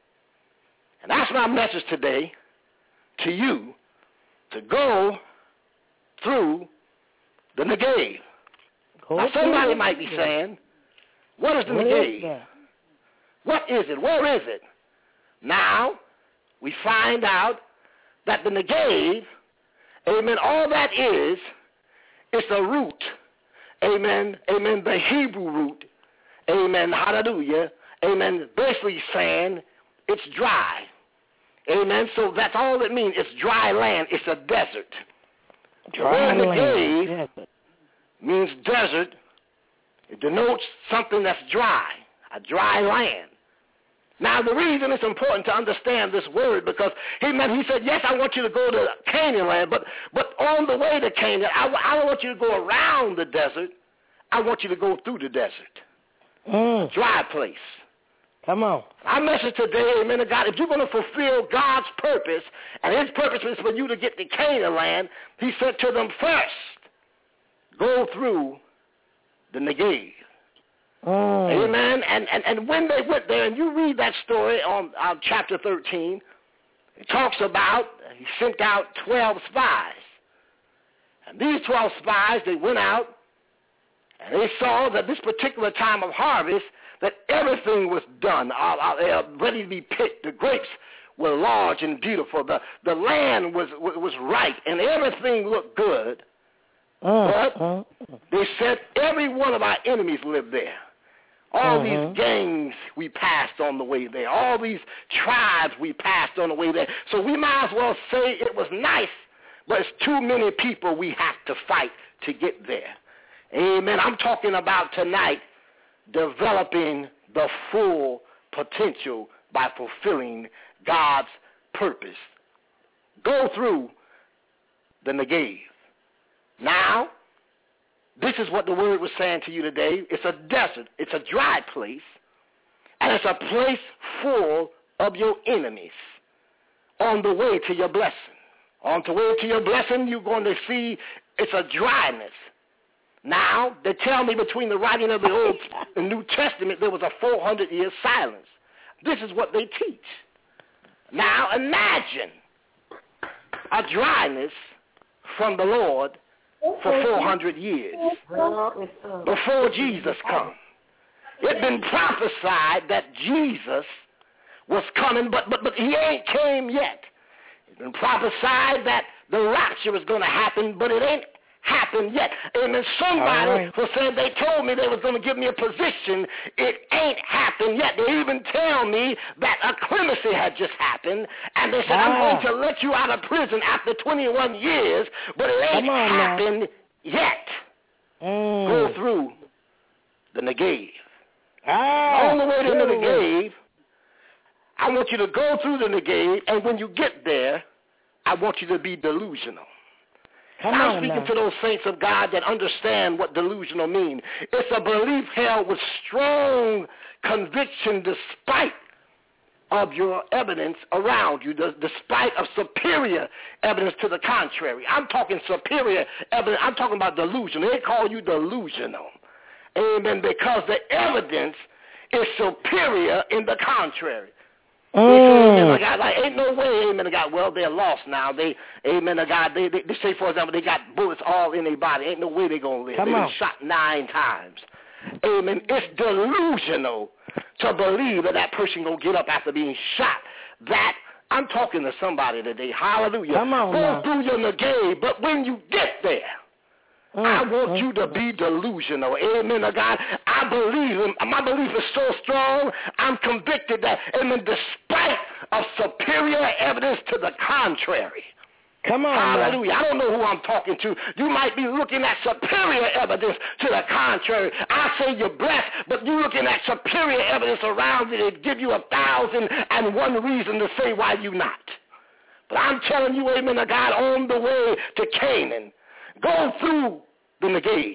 And that's my message today to you, to go through the Negev. Go Now through somebody the might be Negev. saying, what is the What Negev? is that? What is it? Where is it? Now, we find out that the Negev, amen, all that is, it's a root, amen, amen, the Hebrew root, amen, hallelujah, amen, basically saying it's dry, amen, so that's all it means. It's dry land. It's a desert. Dry the land. Negev Yes. means desert. It denotes something that's dry, a dry land. Now, the reason it's important to understand this word because he meant, he said, yes, I want you to go to Canaan land, but, but on the way to Canaan, I, I don't want you to go around the desert. I want you to go through the desert. Mm. Dry place. Come on. Our message today, amen to God, if you're going to fulfill God's purpose, and his purpose is for you to get to Canaan land, he said to them first, go through the Negev. Mm. Amen. And, and and when they went there, and you read that story on uh, chapter thirteen, it talks about he sent out twelve spies. And these twelve spies, they went out, and they saw that this particular time of harvest, that everything was done, uh, uh, ready to be picked. The grapes were large and beautiful. The, the land was, was ripe, and everything looked good. Mm. But Mm. they said every one of our enemies lived there. All Mhm. these gangs we passed on the way there. All these tribes we passed on the way there. So we might as well say it was nice, but it's too many people we have to fight to get there. Amen. I'm talking about tonight developing the full potential by fulfilling God's purpose. Go through the Negev. Now, this is what the word was saying to you today. It's a desert. It's a dry place. And it's a place full of your enemies on the way to your blessing. On the way to your blessing, you're going to see it's a dryness. Now, they tell me between the writing of the Old and New Testament, there was a four hundred year silence. This is what they teach. Now, imagine a dryness from the Lord for four hundred years before Jesus come. It been prophesied that Jesus was coming, but, but, but he ain't came yet. It's been prophesied that the rapture was going to happen, but it ain't happened yet. And then somebody right. was saying they told me they was going to give me a position. It ain't happened yet. They even tell me that a clemency had just happened, and they said, Ah. I'm going to let you out of prison after twenty-one years, but it ain't Come on, happened yet. Mm. Go through the Negev. Ah. On the way to the Ooh. Negev, I want you to go through the Negev, and when you get there, I want you to be delusional. Come I'm on speaking now. to those saints of God that understand what delusional means. It's a belief held with strong conviction despite of your evidence around you, despite of superior evidence to the contrary. I'm talking superior evidence. I'm talking about delusion. They call you delusional. Amen. Because the evidence is superior in the contrary. Mm. Amen to God. Like, ain't no way, amen to God. Well, they're lost now. They, amen to God. They, they, they say, for example, they got bullets all in their body. Ain't no way they're going to live. Come They've on. been shot nine times. Amen. It's delusional to believe that that person going to get up after being shot. That, I'm talking to somebody today. Hallelujah. Come on Go now. through your negate, but when you get there, Mm, I want mm, you to be delusional. Amen to God. I believe, my belief is so strong, I'm convicted that, amen, despite of superior evidence to the contrary. Come on Hallelujah. I don't know who I'm talking to. You might be looking at superior evidence to the contrary. I say you're blessed, but you're looking at superior evidence around it. It give you a thousand and one reason to say why you're not. But I'm telling you, amen to God, on the way to Canaan, go through the Negev.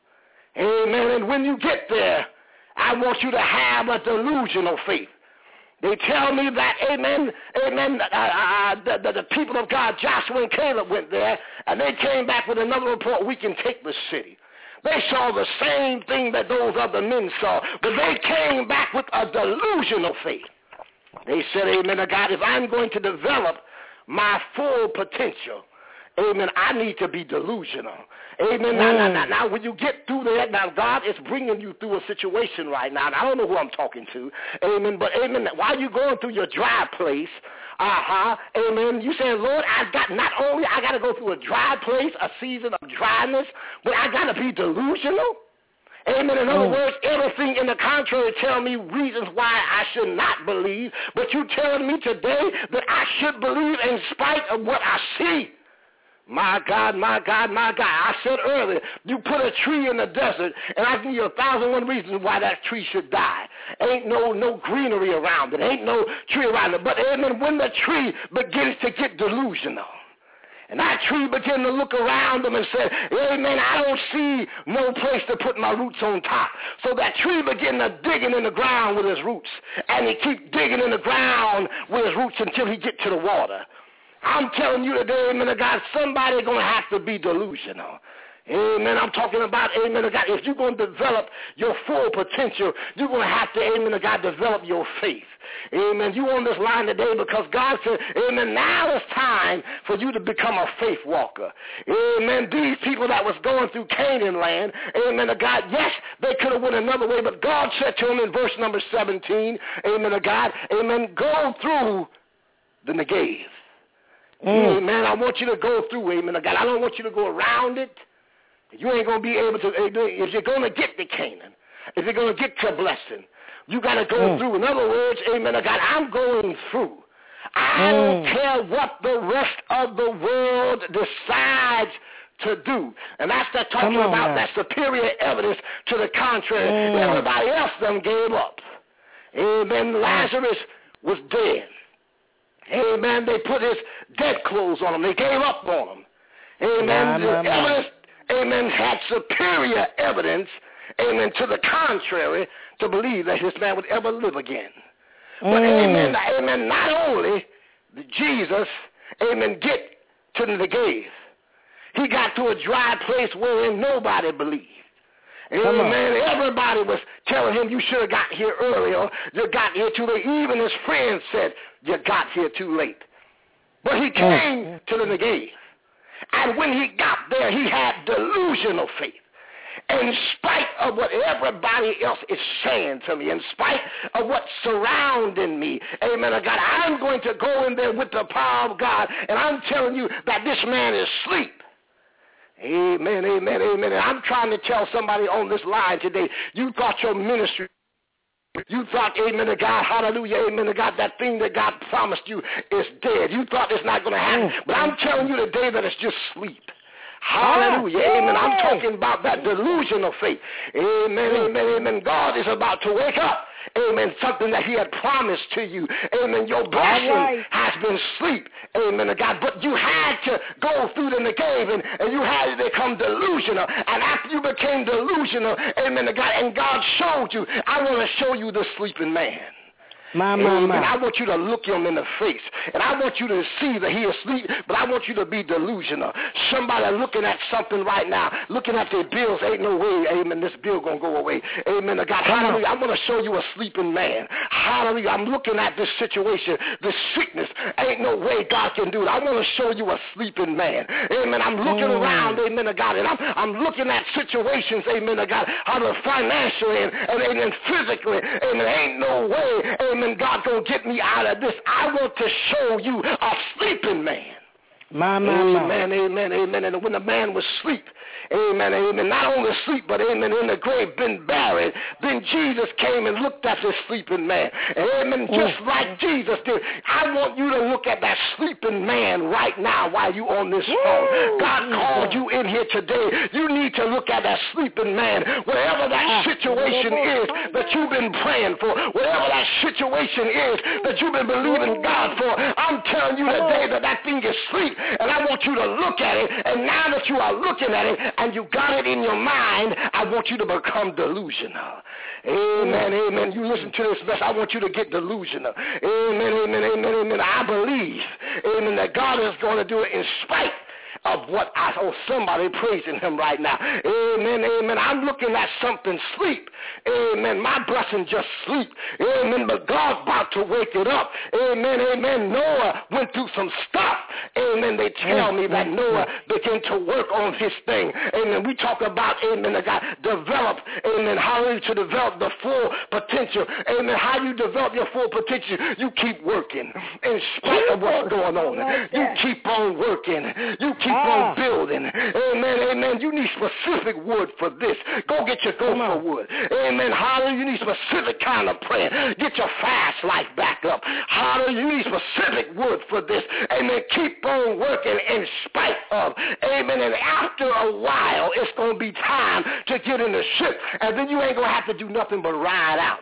Amen. And when you get there, I want you to have a delusional faith. They tell me that, amen, amen, uh, uh, the, the, the people of God, Joshua and Caleb went there, and they came back with another report, we can take the city. They saw the same thing that those other men saw, but they came back with a delusional faith. They said, amen to God, if I'm going to develop my full potential, amen, I need to be delusional. Amen. Now, now, now, now, when you get through that, now God is bringing you through a situation right now. And I don't know who I'm talking to. Amen. But, amen, while you're going through your dry place, uh-huh, amen, you saying, Lord, I got not only I got to go through a dry place, a season of dryness, but I got to be delusional. Amen. In other words, everything in the contrary tell me reasons why I should not believe. But you telling me today that I should believe in spite of what I see. My God, my God, my God. I said earlier, you put a tree in the desert, and I give you a thousand one reasons why that tree should die. Ain't no no greenery around it. Ain't no tree around it. But amen, when the tree begins to get delusional, and that tree begins to look around them and say, amen, I don't see no place to put my roots on top. So that tree begins to digging in the ground with his roots, and he keep digging in the ground with his roots until he get to the water. I'm telling you today, amen to God, somebody's going to have to be delusional. Amen. I'm talking about, amen to God, if you're going to develop your full potential, you're going to have to, amen to God, develop your faith. Amen. You on this line today because God said, amen, now it's time for you to become a faith walker. Amen. These people that was going through Canaan land, amen to God, yes, they could have went another way, but God said to them in verse number seventeen, amen to God, amen, go through the Negev. Mm. Amen. I want you to go through, amen to God. I don't want you to go around it. You ain't going to be able to, if you're going to get to Canaan, if you're going to get to blessing, you got to go mm. through. In other words, amen to God, I'm going through. I mm. don't care what the rest of the world decides to do. And that's that talking about now. That superior evidence to the contrary. Mm. Everybody else done gave up. Amen. Lazarus was dead. Amen. They put his dead clothes on him. They gave up on him. Amen. Nah, nah, the evidence, nah. amen, had superior evidence, amen, to the contrary, to believe that this man would ever live again. Mm. But amen, amen, not only did Jesus, amen, get to the Negev, he got to a dry place wherein nobody believed. Amen. Everybody was telling him, you should have got here earlier. You got here too late. Even his friends said, you got here too late. But he came mm. to the Negev. And when he got there, he had delusional faith. In spite of what everybody else is saying to me, in spite of what's surrounding me, amen, God, I'm going to go in there with the power of God, and I'm telling you that this man is asleep. Amen, amen, amen. And I'm trying to tell somebody on this line today, you thought your ministry, you thought, amen to God, hallelujah, amen to God, that thing that God promised you is dead. You thought it's not going to happen. But I'm telling you today that it's just sleep. Hallelujah. Oh, amen. I'm talking about that delusional faith. Amen, amen, amen. God is about to wake up. Amen. Something that he had promised to you. Amen. Your blessing right. has been sleep. Amen to God. But you had to go through the Negev, and, and you had to become delusional. And after you became delusional, amen to God, and God showed you, I want to show you the sleeping man. My, my, Amen. my. I want you to look him in the face, and I want you to see that he is asleep, but I want you to be delusional. Somebody looking at something right now, looking at their bills, ain't no way, amen, this bill going to go away. Amen. To God, hallelujah. I'm going to show you a sleeping man. Hallelujah. I'm looking at this situation, this sickness. Ain't no way God can do it. I want to show you a sleeping man. Amen. I'm looking mm. around, amen, to God, and I'm, I'm looking at situations, amen, to God, how the financially and, and, and physically, amen, ain't no way, amen, God going to get me out of this. I want to show you a sleeping man. My, my, amen, my. amen, amen. And when the man was asleep, amen, amen, not only asleep, but amen, in the grave, been buried, then Jesus came and looked at this sleeping man. Amen, just mm. like Jesus did. I want you to look at that sleeping man right now while you on this phone. God called you in here today. You need to look at that sleeping man, whatever that situation is that you've been praying for, whatever that situation is that you've been believing God for. I'm telling you today that that thing is asleep. And I want you to look at it, and now that you are looking at it and you got it in your mind, I want you to become delusional. Amen, amen. You listen to this message, I want you to get delusional. Amen, amen, amen, amen. I believe, amen, that God is going to do it in spite of what I, oh, somebody praising him right now. Amen, amen. I'm looking at something sleep. Amen. My blessing just sleep. Amen. But God's about to wake it up. Amen, amen. Noah went through some stuff. Amen. They tell me that Noah began to work on his thing. Amen. We talk about, amen, the guy developed, amen, how to develop the full potential. Amen. How you develop your full potential. You keep working in spite of what's going on. You keep on working. You keep on building. Amen, amen. You need specific wood for this. Go get your gopher wood. Amen. Hallelujah. You need specific kind of prayer. Get your fast life back up. Hallelujah. You need specific wood for this. Amen. Keep on working in spite of. Amen. And after a while, it's going to be time to get in the ship. And then you ain't going to have to do nothing but ride out.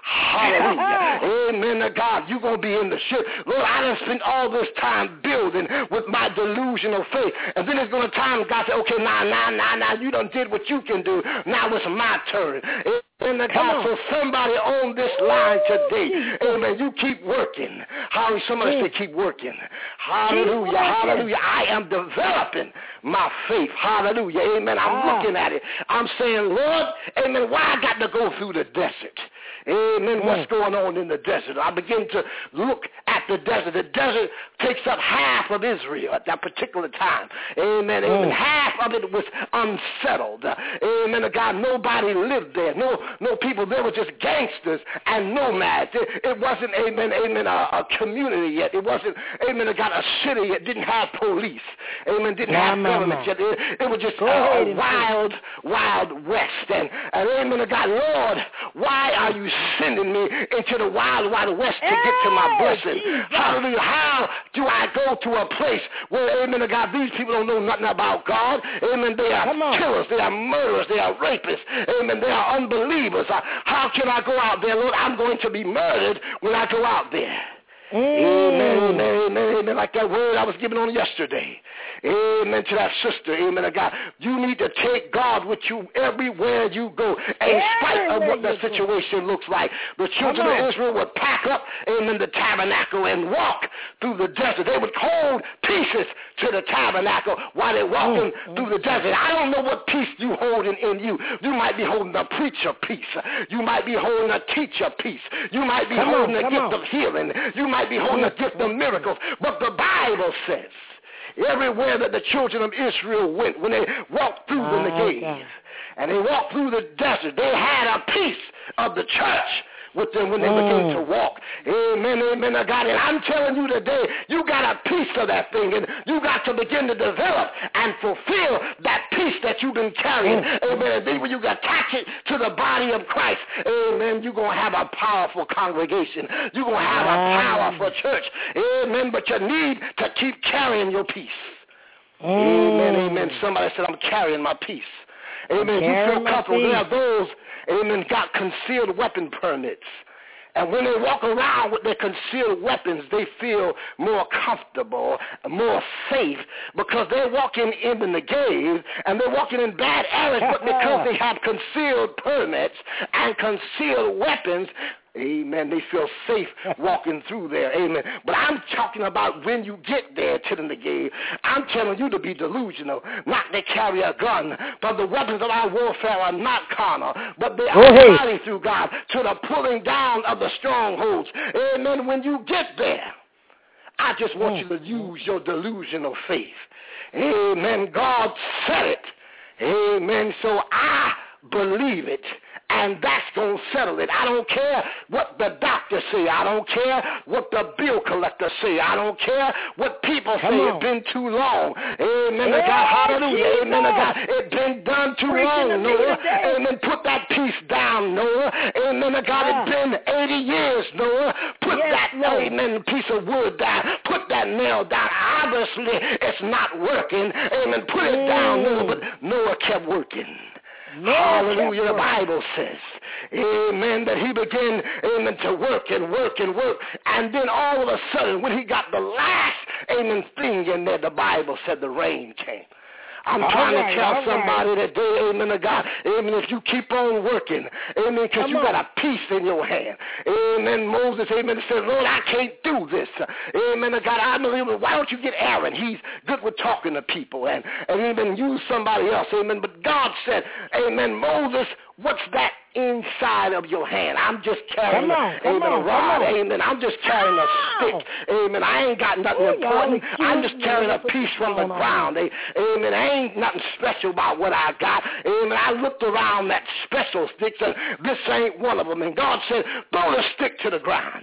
Hallelujah. Amen to God. You're going to be in the ship. Lord, I done spent all this time building with my delusional faith. And then there's going to time God say, okay, now, now, now, now, you done did what you can do. Now it's my turn. And the God, for somebody on this line today, amen, you keep working. Hallelujah. Somebody say keep working. Hallelujah. Hallelujah. I am developing my faith. Hallelujah. Amen. I'm ah. looking at it. I'm saying, Lord, amen, why I got to go through the desert? Amen. What's going on in the desert? I begin to look at the desert. The desert takes up half of Israel at that particular time. Amen. Amen. Mm. Half of it was unsettled. Amen. God, nobody lived there. No, no people. They were just gangsters and nomads. It, it wasn't, amen, amen, a, a community yet. It wasn't, amen, God, a city yet. Didn't have police. Amen. Didn't nah, have nah, government nah. yet. It, it was just Go a, ahead a wild, wild west. And, and amen, God, Lord, why are you sending me into the wild, wild west to hey, get to my blessing? Jesus. Hallelujah. How do I go to a place where, amen, God, these people don't know nothing about God? Amen. They are killers. They are murderers. They are rapists. Amen. They are unbelievers. How can I go out there, Lord? I'm going to be murdered when I go out there. Mm. Amen, amen, amen, amen. Like that word I was giving on yesterday. Amen to that sister. Amen to God. You need to take God with you everywhere you go. In spite of what the situation looks like. The children of Israel would pack up, amen, the tabernacle and walk through the desert. They would hold pieces to the tabernacle while they're walking mm. through the desert. I don't know what piece you holding in you. You might be holding a preacher piece. You might be holding a teacher piece. You might be come holding on, a gift on. of healing. You might be holding a gift of miracles. But the Bible says everywhere that the children of Israel went, when they walked through oh, the Negev okay. and they walked through the desert, they had a piece of the church with them when they mm. began to walk. Amen, amen, I got it. I'm telling you today, you got a piece of that thing, and you got to begin to develop and fulfill that piece that you've been carrying. Mm. Amen. And then when you attach it to the body of Christ, amen, you're going to have a powerful congregation. You're going to have mm. a powerful church. Amen. But you need to keep carrying your piece. Mm. Amen, amen. Somebody said, I'm carrying my piece. Amen. You feel comfortable. There are those, amen, got concealed weapon permits. And when they walk around with their concealed weapons, they feel more comfortable, more safe, because they're walking in the Negev, and they're walking in bad areas, but because they have concealed permits and concealed weapons, Amen. They feel safe walking through there. Amen. But I'm talking about when you get there to the Negev. I'm telling you to be delusional, not to carry a gun. For the weapons of our warfare are not carnal, but they are mighty through God to the pulling down of the strongholds. Amen. When you get there, I just want you to use your delusional faith. Amen. God said it. Amen. So I believe it, and that's going to settle it. I don't care what the doctor say. I don't care what the bill collector say. I don't care what people say. It's been too long. Amen. Yeah, God, hallelujah. Amen. God, it's been done too Preaching long, Noah. Amen. Put that piece down, Noah. Amen. God, yeah. It's been eighty years, Noah. Put yes, that, Lord. Amen, piece of wood down. Put that nail down. Obviously, it's not working. Amen. Put it mm. down, Noah. But Noah kept working. No, hallelujah, the Bible says, amen, that he began, amen, to work and work and work. And then all of a sudden, when he got the last, amen, thing in there, the Bible said the rain came. I'm all trying right, to tell somebody right. today, amen, to God, amen, if you keep on working, amen, because you got a piece in your hand. Amen, Moses, amen, said, Lord, I can't do this. Amen, to God, I believe, why don't you get Aaron? He's good with talking to people, and, and even use somebody else, amen. But God said, amen, Moses, what's that inside of your hand? I'm just carrying, on, a, amen, on, a rod, amen. I'm just carrying a stick, amen. I ain't got nothing Ooh, important. I'm just carrying a piece from the ground, amen. I ain't nothing special about what I got, amen. I looked around that special stick, and this ain't one of them. And God said, throw the stick to the ground.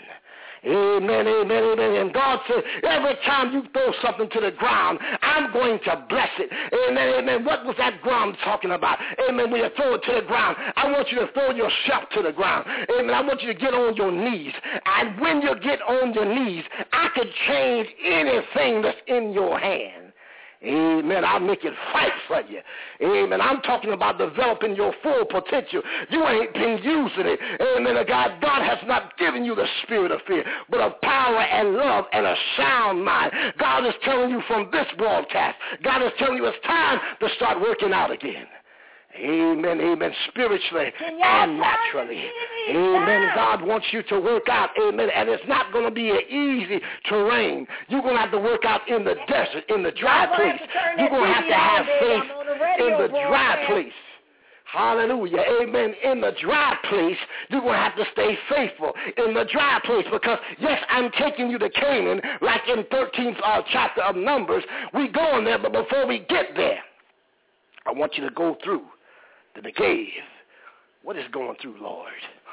Amen, amen, amen. And God said, every time you throw something to the ground, I'm going to bless it. Amen, amen. What was that ground talking about? Amen, when you throw it to the ground, I want you to throw yourself to the ground. Amen, I want you to get on your knees. And when you get on your knees, I can change anything that's in your hand. Amen. I'll make it fight for you. Amen. I'm talking about developing your full potential. You ain't been using it. Amen. God, God has not given you the spirit of fear, but of power and love and a sound mind. God is telling you from this broadcast, God is telling you it's time to start working out again. Amen, amen, spiritually and naturally. Amen. God wants you to work out, amen, and it's not going to be an easy terrain. You're going to have to work out in the desert, in the dry place. You're going to have to have faith in the dry place. Hallelujah, amen. In the dry place, you're going to have to stay faithful in the dry place because, yes, I'm taking you to Canaan, like in thirteenth uh, chapter of Numbers. We going there, but before we get there, I want you to go through the Negev. What is going through, Lord?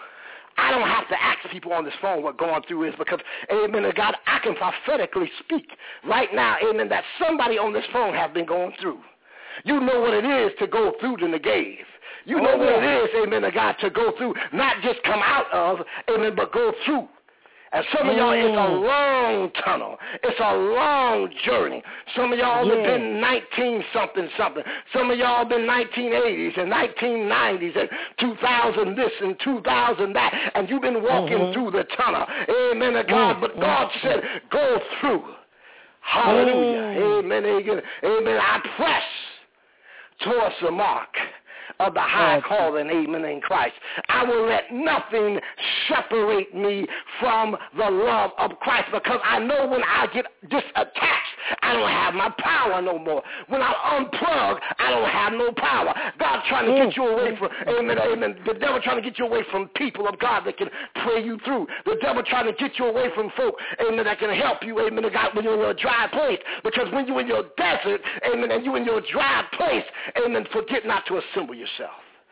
I don't have to ask people on this phone what going through is because, amen, to God, I can prophetically speak right now, amen, that somebody on this phone has been going through. You know what it is to go through the Negev. You know oh, what yeah. it is, amen, to God, to go through, not just come out of, amen, but go through. And some of y'all, it's a long tunnel. It's a long journey. Some of y'all yeah. have been nineteen-something, something. Some of y'all been nineteen eighties and nineteen nineties and two thousand this and two thousand that. And you've been walking mm-hmm. through the tunnel. Amen to God. Mm-hmm. But God said, go through. Hallelujah. Mm-hmm. Amen. Amen. Amen. I press towards the mark of the high calling, amen, in Christ. I will let nothing separate me from the love of Christ because I know when I get disattached, I don't have my power no more. When I unplug, I don't have no power. God trying to get you away from, amen, amen. The devil trying to get you away from people of God that can pray you through. The devil trying to get you away from folk, amen, that can help you, amen, God, when you're in your dry place. Because when you're in your desert, amen, and you're in your dry place, amen, forget not to assemble yourself.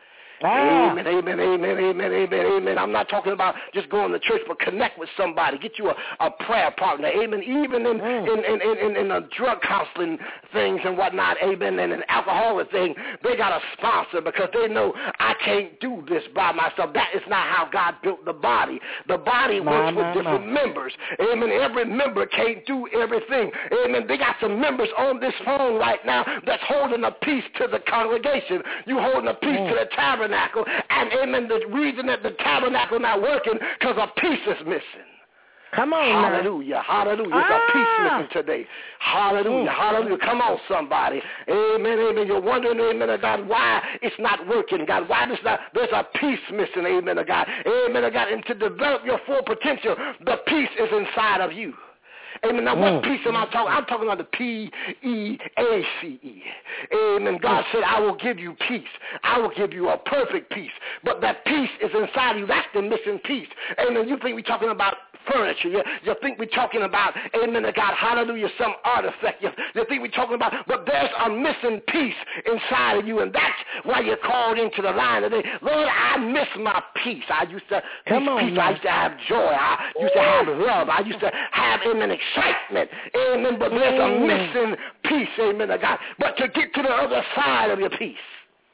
Ah. Amen, amen, amen, amen, amen, amen. I'm not talking about just going to church, but connect with somebody. Get you a, a prayer partner. Amen. Even in, mm. in, in, in, in a drug counseling things and whatnot, amen, and an alcoholic thing, they got a sponsor because they know I can't do this by myself. That is not how God built the body. The body nah, works nah, with different nah. members. Amen. Every member can't do everything. Amen. They got some members on this phone right now that's holding a piece to the congregation. You holding a piece mm. to the tabernacle. And amen, the reason that the tabernacle not working because a piece is missing. Come on Hallelujah. now. Hallelujah. Ah. It's a peace mission today. Hallelujah. Mm. Hallelujah. Come on, somebody. Amen. Amen. You're wondering, amen, God, why it's not working, God. Why there's not, there's a peace missing, amen, God. Amen, God. And to develop your full potential, the peace is inside of you. Amen. Now, what mm. peace am I talking? I'm talking about the P E A C E. Amen. God said, I will give you peace. I will give you a perfect peace. But that peace is inside you. That's the missing piece. Amen. You think we're talking about furniture. You, you think we're talking about, amen, God, hallelujah, some artifact. You, you think we're talking about, but there's a missing piece inside of you, and that's why you're called into the line today. Lord, I miss my peace. I used to, Come on, peace, I used to have joy. I used to have love. I used to have, amen, excitement. Amen, but there's a missing piece, amen, God. But to get to the other side of your peace,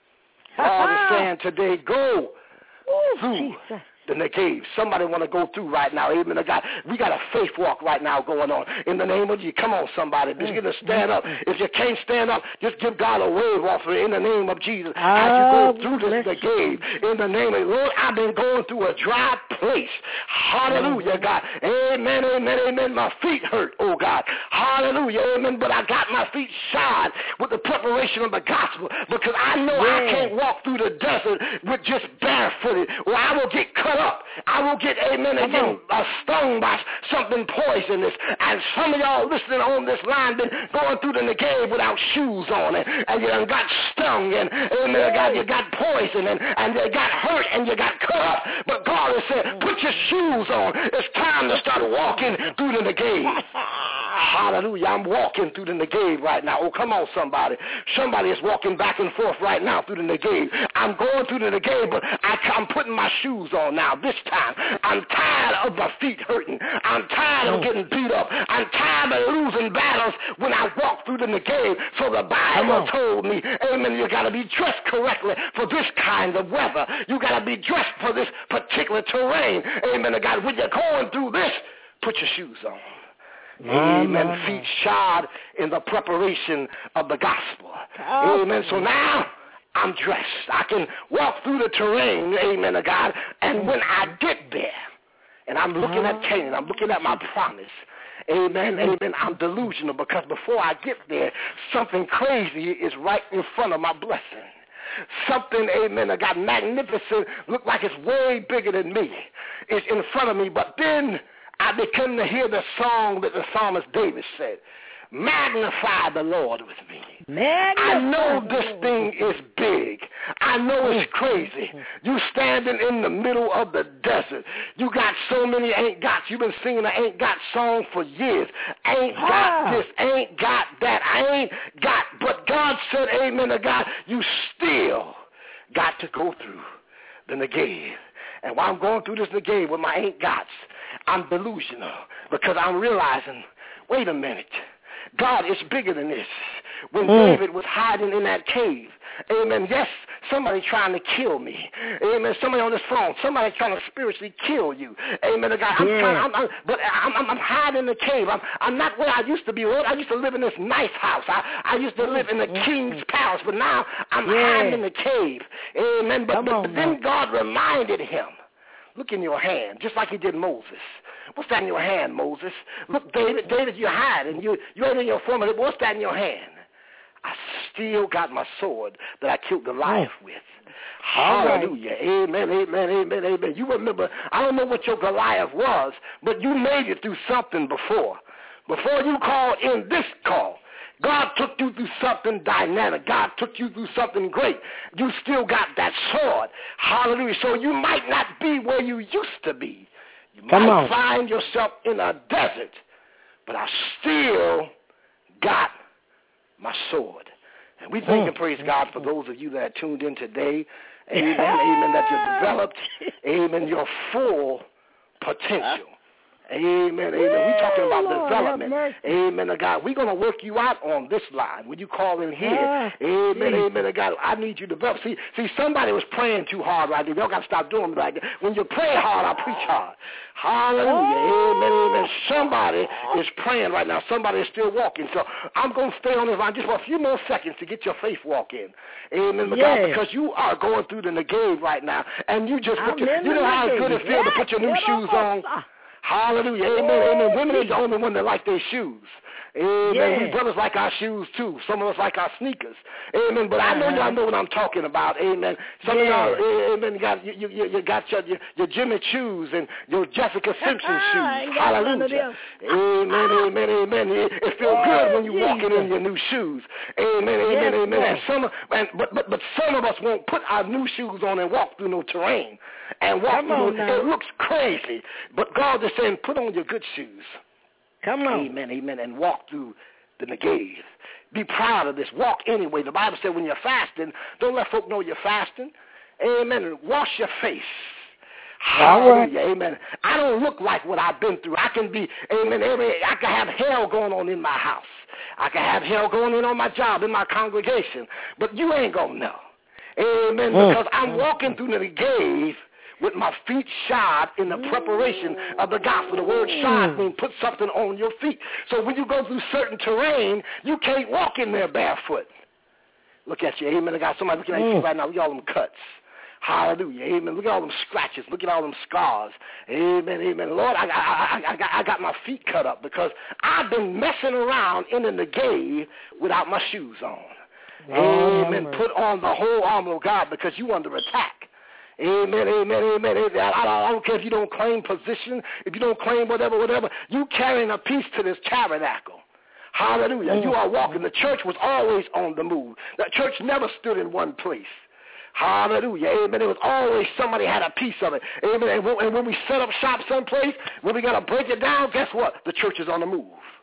God is saying today, go Ooh, through Jesus. the Negev. Somebody want to go through right now. Amen. God, we got a faith walk right now going on. In the name of Jesus. Come on, somebody. Just get to stand up. If you can't stand up, just give God a wave offering in the name of Jesus. As you go through this Negev, in the name of Lord, I've been going through a dry place. Hallelujah, God. Amen, amen, amen. My feet hurt, oh God. Hallelujah, amen. But I got my feet shod with the preparation of the gospel because I know yeah. I can't walk through the desert with just barefooted or I will get cut up. I will get, amen, again, uh, stung by something poisonous. And some of y'all listening on this line been going through the Negev without shoes on it. And you done got stung and, amen, God, you got poison and, and you got hurt and you got cut up. But God has said, put your shoes on. It's time to start walking through the Negev. Hallelujah. I'm walking through the Negev right now. Oh, come on, somebody. Somebody is walking back and forth right now through the Negev. I'm going through the Negev, but I, I'm putting my shoes on now this time. I'm tired of my feet hurting. I'm tired of getting beat up. I'm tired of losing battles when I walk through the Negev. So the Bible told me, amen, you got to be dressed correctly for this kind of weather. You got to be dressed for this particular terrain. Amen, God. When you're going through this, put your shoes on. Amen. No, no, no. Feet shod in the preparation of the gospel. Oh. Amen. So now I'm dressed. I can walk through the terrain, amen, to God. And when I get there, and I'm looking at Canaan, I'm looking at my promise, amen, amen, I'm delusional because before I get there, something crazy is right in front of my blessing. Something, amen, that got magnificent, look like it's way bigger than me. It's in front of me, but then I began to hear the song that the psalmist David said, magnify the Lord with me. Magnify. I know this thing is big. I know it's crazy. You standing in the middle of the desert. You got so many ain't gots. You've been singing the ain't got song for years. Ain't got this, ain't got that. I ain't got. But God said, amen to God, you still got to go through the Negev. And while I'm going through this Negev with my ain't gots, I'm delusional because I'm realizing, wait a minute, God is bigger than this. When mm. David was hiding in that cave, amen, yes, somebody trying to kill me. Amen, somebody on this phone, somebody trying to spiritually kill you. Amen, God, I'm yeah. trying, I'm, I'm, but I'm, I'm, I'm hiding in the cave. I'm, I'm not where I used to be, Lord. I used to live in this nice house. I, I used to live in the king's palace, but now I'm yeah. hiding in the cave. Amen, but, but, but then God reminded him, look in your hand, just like he did Moses. What's that in your hand, Moses? Look, David, David, you're hiding. You, you ain't in your form. What's that in your hand? I still got my sword that I killed Goliath with. Hallelujah. Right. Amen, amen, amen, amen. You remember, I don't know what your Goliath was, but you made it through something before. Before you called in this call, God took you through something dynamic. God took you through something great. You still got that sword. Hallelujah. So you might not be where you used to be. You Come might on. find yourself in a desert, but I still got my sword. And we thank mm. and praise God for those of you that are tuned in today. Amen, amen, that you developed, amen, your full potential. Amen, amen. We're talking about Lord, development. Amen, to God. We're going to work you out on this line when you call in here. Ah, amen, geez. amen, to God. I need you to develop. See, see, somebody was praying too hard right there. Y'all got to stop doing it like that. When you pray hard, I preach hard. Hallelujah. Oh. Amen, amen. Somebody is praying right now. Somebody is still walking. So I'm going to stay on this line just for a few more seconds to get your faith walk in. Amen, yeah. God, because you are going through the Negev right now. And you just put your, you know how good it feels yeah. to put your new shoes on? Hallelujah. Amen. Amen. Women are the only one that like their shoes. Amen. Yeah. We brothers like our shoes too. Some of us like our sneakers. Amen. But I know y'all know what I'm talking about. Amen. Some yeah. of y'all, amen, you got, you, you, you got your, your, your Jimmy Choos and your Jessica Simpson shoes. Hallelujah. Amen, amen, amen. It, it feels good when you're walking in your new shoes. Amen, amen, yes, amen. And some, and, but, but, but some of us won't put our new shoes on and walk through no terrain. And walk Come through on no, now. it looks crazy. But God is saying, put on your good shoes. Come on. Amen, amen, and walk through the Negev. Be proud of this. Walk anyway. The Bible said when you're fasting, don't let folk know you're fasting. Amen. And wash your face. Hallelujah. Right. Amen. I don't look like what I've been through. I can be, amen, every, I can have hell going on in my house. I can have hell going on on my job, in my congregation. But you ain't going to know. Amen. Mm. Because I'm walking through the Negev with my feet shod in the preparation of the gospel. The word shod means put something on your feet. So when you go through certain terrain, you can't walk in there barefoot. Look at you. Amen. I got somebody looking at you right now. Look at all them cuts. Hallelujah. Amen. Look at all them scratches. Look at all them scars. Amen. Amen. Lord, I, I, I, I, got, I got my feet cut up because I've been messing around in the Negev without my shoes on. Oh, amen. Amen. Put on the whole armor of God because you under attack. Amen, amen, amen. amen. I, I don't care if you don't claim position, if you don't claim whatever, whatever. You carrying a piece to this tabernacle. Hallelujah. Mm-hmm. You are walking. The church was always on the move. The church never stood in one place. Hallelujah. Amen. It was always somebody had a piece of it. Amen. And when, and when we set up shop someplace, when we got to break it down, guess what? The church is on the move.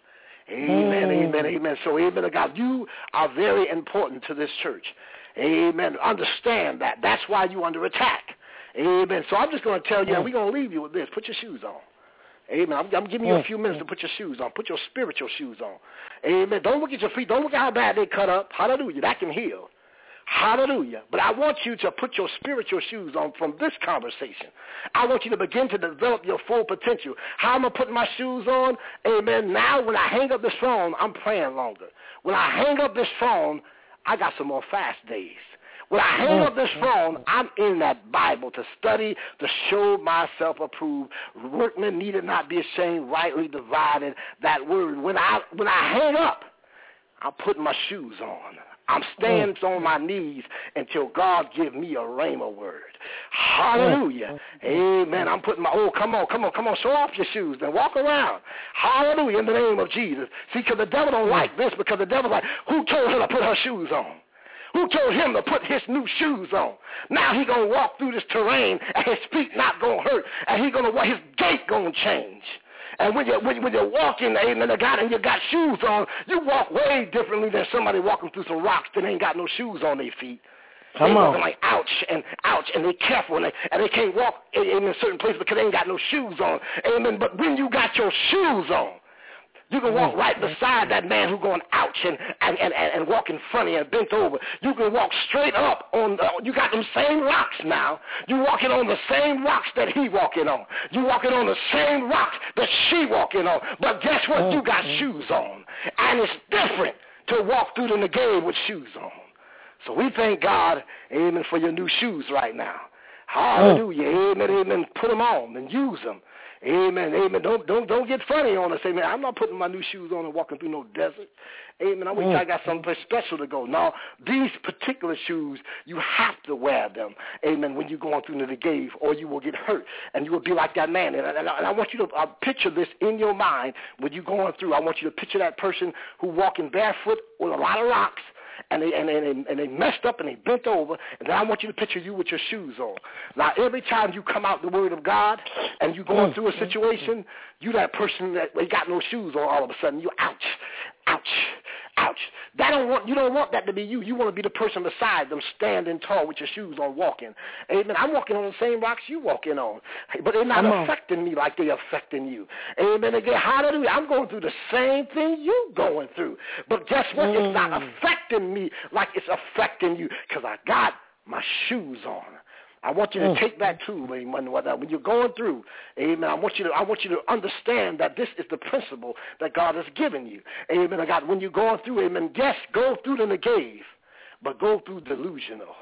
Amen, mm. amen, amen. So, amen, God, you are very important to this church. Amen. Understand that. That's why you're under attack. Amen. So I'm just going to tell you, mm. and we're going to leave you with this. Put your shoes on. Amen. I'm, I'm giving you a few minutes to put your shoes on. Put your spiritual shoes on. Amen. Don't look at your feet. Don't look at how bad they cut up. Hallelujah. That can heal. Hallelujah. But I want you to put your spiritual shoes on from this conversation. I want you to begin to develop your full potential. How am I putting my shoes on? Amen. Now when I hang up this phone, I'm praying longer. When I hang up this phone, I got some more fast days. When I hang up this phone, I'm in that Bible to study, to show myself approved. Workmen needed not be ashamed, rightly divided that word. When I when I hang up, I'm putting my shoes on. I'm standing on my knees until God give me a rhema word. Hallelujah. Amen. I'm putting my, oh, come on, come on, come on. Show off your shoes. Then walk around. Hallelujah in the name of Jesus. See, because the devil don't like this because the devil's like, who told her to put her shoes on? Who told him to put his new shoes on? Now he going to walk through this terrain and his feet not going to hurt. And he going to, his gait going to change. And when you're, when, when you're walking, amen, to God, and you got shoes on, you walk way differently than somebody walking through some rocks that ain't got no shoes on their feet. Come they on. Walking like, ouch, and ouch, and they're careful, and they, and they can't walk in, in a certain place because they ain't got no shoes on. Amen. But when you got your shoes on, you can walk right beside that man who's going ouch and, and, and, and walking funny and bent over. You can walk straight up on the, you got them same rocks now. You walking on the same rocks that he walking on. You walking on the same rocks that she walking on. But guess what? You got shoes on. And it's different to walk through the Negev with shoes on. So we thank God, amen, for your new shoes right now. Hallelujah. Amen, amen. Put them on and use them. Amen, amen. Don't don't don't get funny on us. Amen. I'm not putting my new shoes on and walking through no desert. Amen. I wish I got something special to go. No, these particular shoes, you have to wear them. Amen. When you're going through the Negev, or you will get hurt, and you will be like that man. And, and, and I want you to uh, picture this in your mind when you're going through. I want you to picture that person who walking barefoot with a lot of rocks. And they, and, they, and they messed up and they bent over, and then I want you to picture you with your shoes on. Now, every time you come out the word of God and you're going through a situation, you that person that they got no shoes on all of a sudden, you ouch, ouch, ouch. That don't want, you don't want that to be you. You want to be the person beside them standing tall with your shoes on walking. Amen. I'm walking on the same rocks you walking on, but they're not affecting me like they're affecting you. Amen. Again, hallelujah. I'm going through the same thing you going through, but guess what? Mm. It's not affecting me like it's affecting you because I got my shoes on. I want you to take that too, amen. When you're going through, amen. I want you to, I want you to understand that this is the principle that God has given you, amen. God, when you're going through, amen. Yes, go through the Negev, but go through delusional.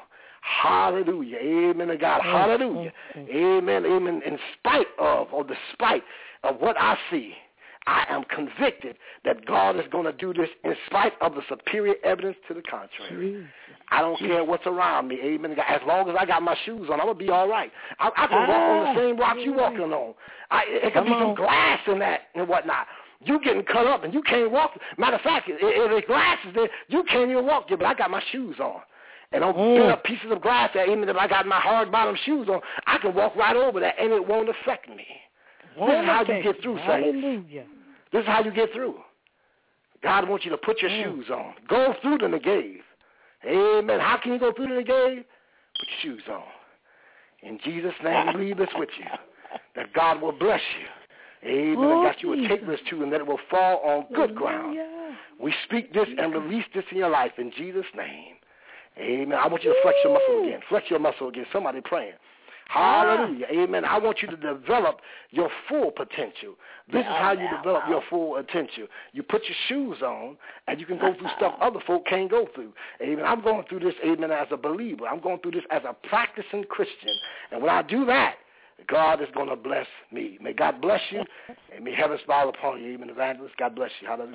Hallelujah. Amen to God. Hallelujah. Amen. Amen. In spite of, or despite of what I see, I am convicted that God is going to do this in spite of the superior evidence to the contrary. I don't care what's around me. Amen. As long as I got my shoes on, I'm going to be all right. I, I can walk on the same rock you walking on. I, it could be some glass in that and whatnot. You getting cut up and you can't walk. Matter of fact, if there's glasses there, you can't even walk there, but I got my shoes on. And on mm. pieces of glass there, even if I got my hard bottom shoes on, I can walk right over that and it won't affect me. Won't this is how you get through, saints. This is how you get through. God wants you to put your mm. shoes on. Go through the Negev. Amen. How can you go through the Negev? Put your shoes on. In Jesus' name, leave this with you. That God will bless you. Amen. Oh, that you will take this to and that it will fall on good ground. We speak this and release this in your life in Jesus' name. Amen. I want you to flex your muscle again. Flex your muscle again. Somebody praying. Hallelujah. Amen. I want you to develop your full potential. This is how you develop your full potential. You put your shoes on, and you can go through stuff other folk can't go through. Amen. I'm going through this, amen, as a believer. I'm going through this as a practicing Christian. And when I do that, God is going to bless me. May God bless you, and may heaven smile upon you. Amen, evangelist. God bless you. Hallelujah.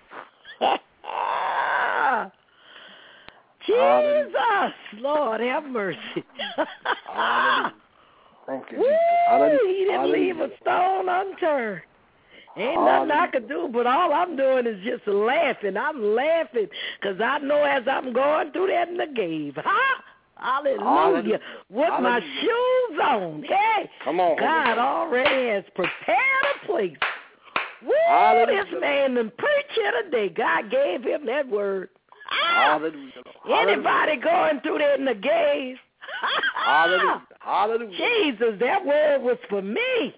Jesus, Hallelujah. Lord, have mercy. Hallelujah. Thank you, Woo, Jesus. Hallelujah. He didn't Hallelujah. leave a stone unturned. Ain't Hallelujah. nothing I could do, but all I'm doing is just laughing. I'm laughing because I know as I'm going through that Negev, huh? Hallelujah. Hallelujah. With Hallelujah. my shoes on. Hey, Come on, God already has prepared a place. Woo, Hallelujah. This man done preached here today. God gave him that word. Hallelujah. Anybody going through that Negev? Hallelujah. Hallelujah. Jesus, that word was for me.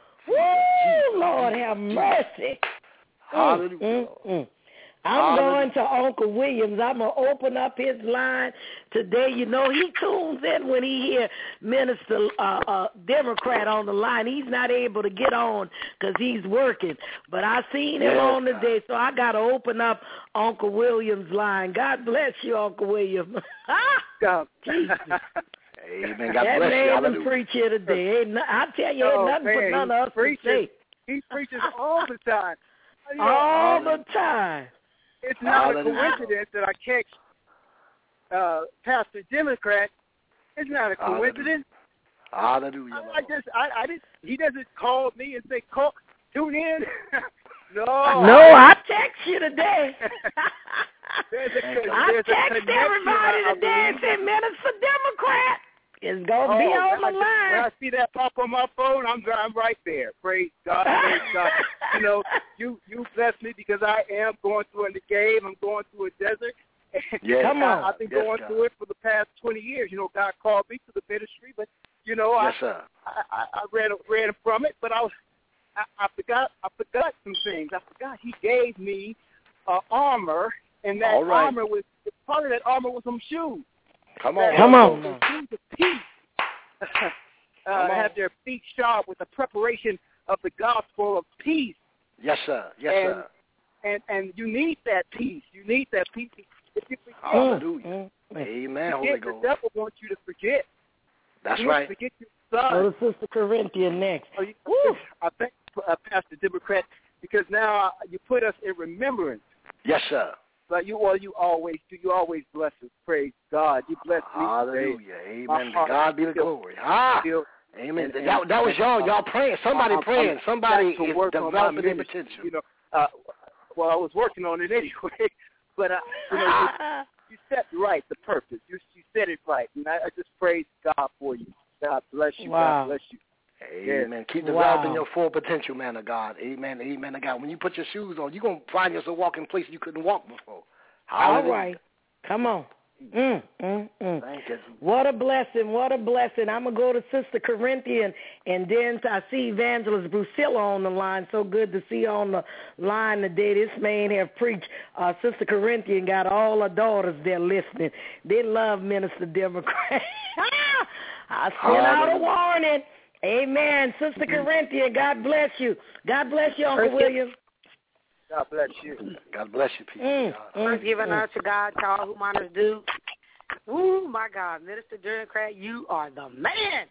Woo, Lord have mercy. Hallelujah. Mm, mm, mm. I'm Hallelujah. going to Uncle Williams. I'm going to open up his line today. You know, he tunes in when he hear Minister uh, uh, Democrat on the line. He's not able to get on because he's working. But I seen him yes, on today, so I got to open up Uncle Williams' line. God bless you, Uncle William. God. Jesus. Amen. God that bless man you. can preach here today. Ain't no, I tell you, ain't oh, nothing man, for none of us preaches, to say. He preaches all the time. You know, all the time. It's not a coincidence that I catch uh, Pastor Democrat. It's not a coincidence. Hallelujah. I, I just, I, I didn't. He doesn't call me and say, "Call, tune in." no. No, I text you today. there's a, I there's text a everybody I, today and say, "Minister Democrat is gonna oh, be on the I just, line." When I see that pop on my phone, I'm, I'm right there. Praise God. Praise God. You know, you you bless me because I am going through in the cave. I'm going through a desert. Yes, Come on. I, I've been yes, going God. through it for the past twenty years. You know, God called me to the ministry, but you know, yes, I, sir. I, I I ran ran from it. But I was I, I forgot I forgot some things. I forgot He gave me uh, armor, and that right. armor was part of that armor was some shoes. Come on, come on. Some shoes of peace. uh, have their feet sharp with the preparation of the gospel of peace. Yes, sir. Yes, and, sir. And and you need that peace. You need that peace. If you forget, Hallelujah. Amen. Holy forget, Ghost. the devil wants you to forget. That's he right. Wants to forget your son. Go to Sister Corinthian next. Oh, you, I thank uh, Pastor Democrat because now uh, you put us in remembrance. Yes, sir. But you, well, you always do. You always bless us. Praise God. You bless me. Hallelujah. Today. Amen. To God be the glory. Ah. Still, Amen. And, that, that was y'all. Y'all praying. Somebody I'm, praying. I'm Somebody is developing their ministry, potential. You know, uh, well, I was working on it anyway. But uh, you know, you, you set right the purpose. You you said it right, and I, I just praise God for you. God bless you. Wow. God bless you. Amen. Keep Wow. developing your full potential, man of God. Amen. Amen to God. When you put your shoes on, you're going to find yourself walking places you couldn't walk before. Hallelujah. All right. Come on. Mm, mm, mm. Thank you. What a blessing. What a blessing. I'm going to go to Sister Corinthian, and then I see Evangelist Brucilla on the line. So good to see you on the line today. This man have preached. Uh, Sister Corinthian got all her daughters there listening. They love Minister Democrat. I sent out a warning. Amen. Sister Corinthian, God bless you. God bless you, Uncle William. God bless you. God bless you, people. Mm, God. mm, First, giving mm. honor to God, to all whom honors due. Ooh, my God, Minister Democrat, you are the man.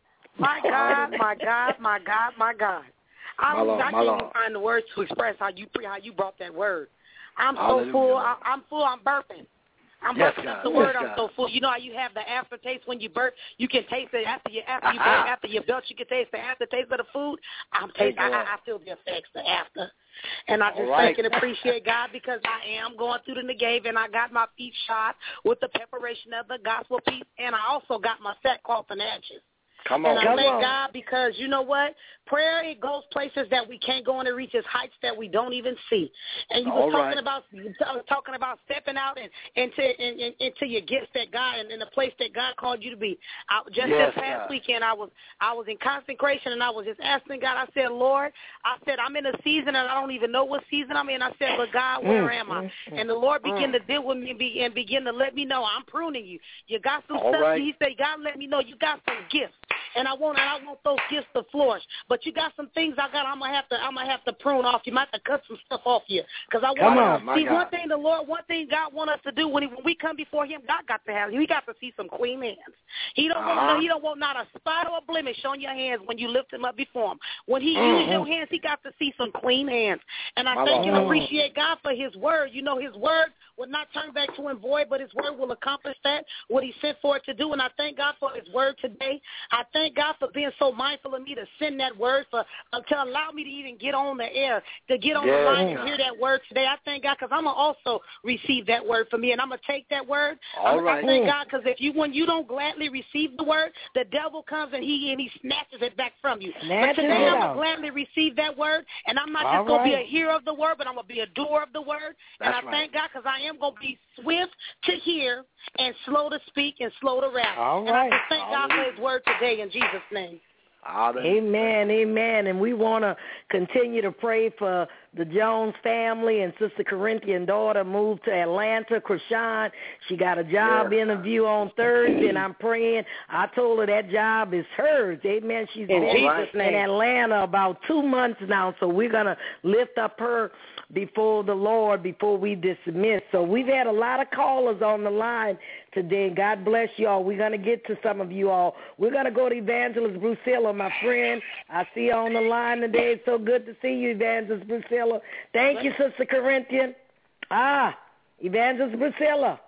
My God, my God, my God, my God. I, my Lord, I my can't Lord. even find the words to express how you how you brought that word. I'm Hallelujah. so full. I, I'm full. I'm burping. I'm Yes, burping God. up the Yes, word. God. I'm so full. You know how you have the aftertaste when you burp? You can taste it after you after you burp, after you belch. You can taste the aftertaste of the food. I'm tasting. I, I feel the effects, the after. And I just right. thank and appreciate God because I am going through the Negev and I got my feet shod with the preparation of the gospel peace, and I also got my sackcloth and ashes. Come on, and I come thank on. God because you know what? Prayer, it goes places that we can't go and it reaches heights that we don't even see. And you All was talking right. about talking about stepping out and into in, in, into your gifts that God and in the place that God called you to be. I, just yes, this past God. weekend, I was I was in consecration and I was just asking God. I said, Lord, I said I'm in a season and I don't even know what season I'm in. I said, but God, where am I? And the Lord began to deal with me and, be, and begin to let me know I'm pruning you. You got some All stuff. right. He said, God, let me know you got some gifts. And I want I want those gifts to flourish. But you got some things I got. I'm gonna have to I'm gonna have to prune off. You might have to cut some stuff off you. Because I Come want on, to see God. one thing. The Lord, one thing God want us to do when, he, when we come before Him, God got to have. He got to see some clean hands. He don't uh-huh. want He don't want not a spot or a blemish on your hands when you lift Him up before Him. When He mm-hmm. uses your hands, He got to see some clean hands. And I My thank Lord. and appreciate God for His word. You know, His word will not turn back to Him void, but His word will accomplish that what He sent for it to do. And I thank God for His word today. I thank God for being so mindful of me to send that word for uh, to allow me to even get on the air, to get on yes, the line God. and hear that word today. I thank God because I'm going to also receive that word for me, and I'm going to take that word. All I, right. I thank God because if you when you don't gladly receive the word, the devil comes and he and he snatches it back from you. Snatches but today it I'm out. going to gladly receive that word, and I'm not All just going right. to be a hearer of the word, but I'm going to be a doer of the word. And That's I right. thank God because I am going to be swift to hear and slow to speak and slow to wrath. All and right. I just thank God for His word today in Jesus' name. Amen, amen. And we want to continue to pray for the Jones family and Sister Corinthian daughter moved to Atlanta, Krishan. She got a job yes. interview on Thursday, and I'm praying. I told her that job is hers. Amen. She's in been Jesus' in name. Atlanta about two months now, so we're going to lift up her before the Lord before we dismiss. So we've had a lot of callers on the line today. God bless you all. We're going to get to some of you all. We're going to go to Evangelist Brucilla, my friend. I see you on the line today. It's so good to see you, Evangelist Brucilla. Thank you, Sister Corinthian. Ah, Evangelist Brucilla.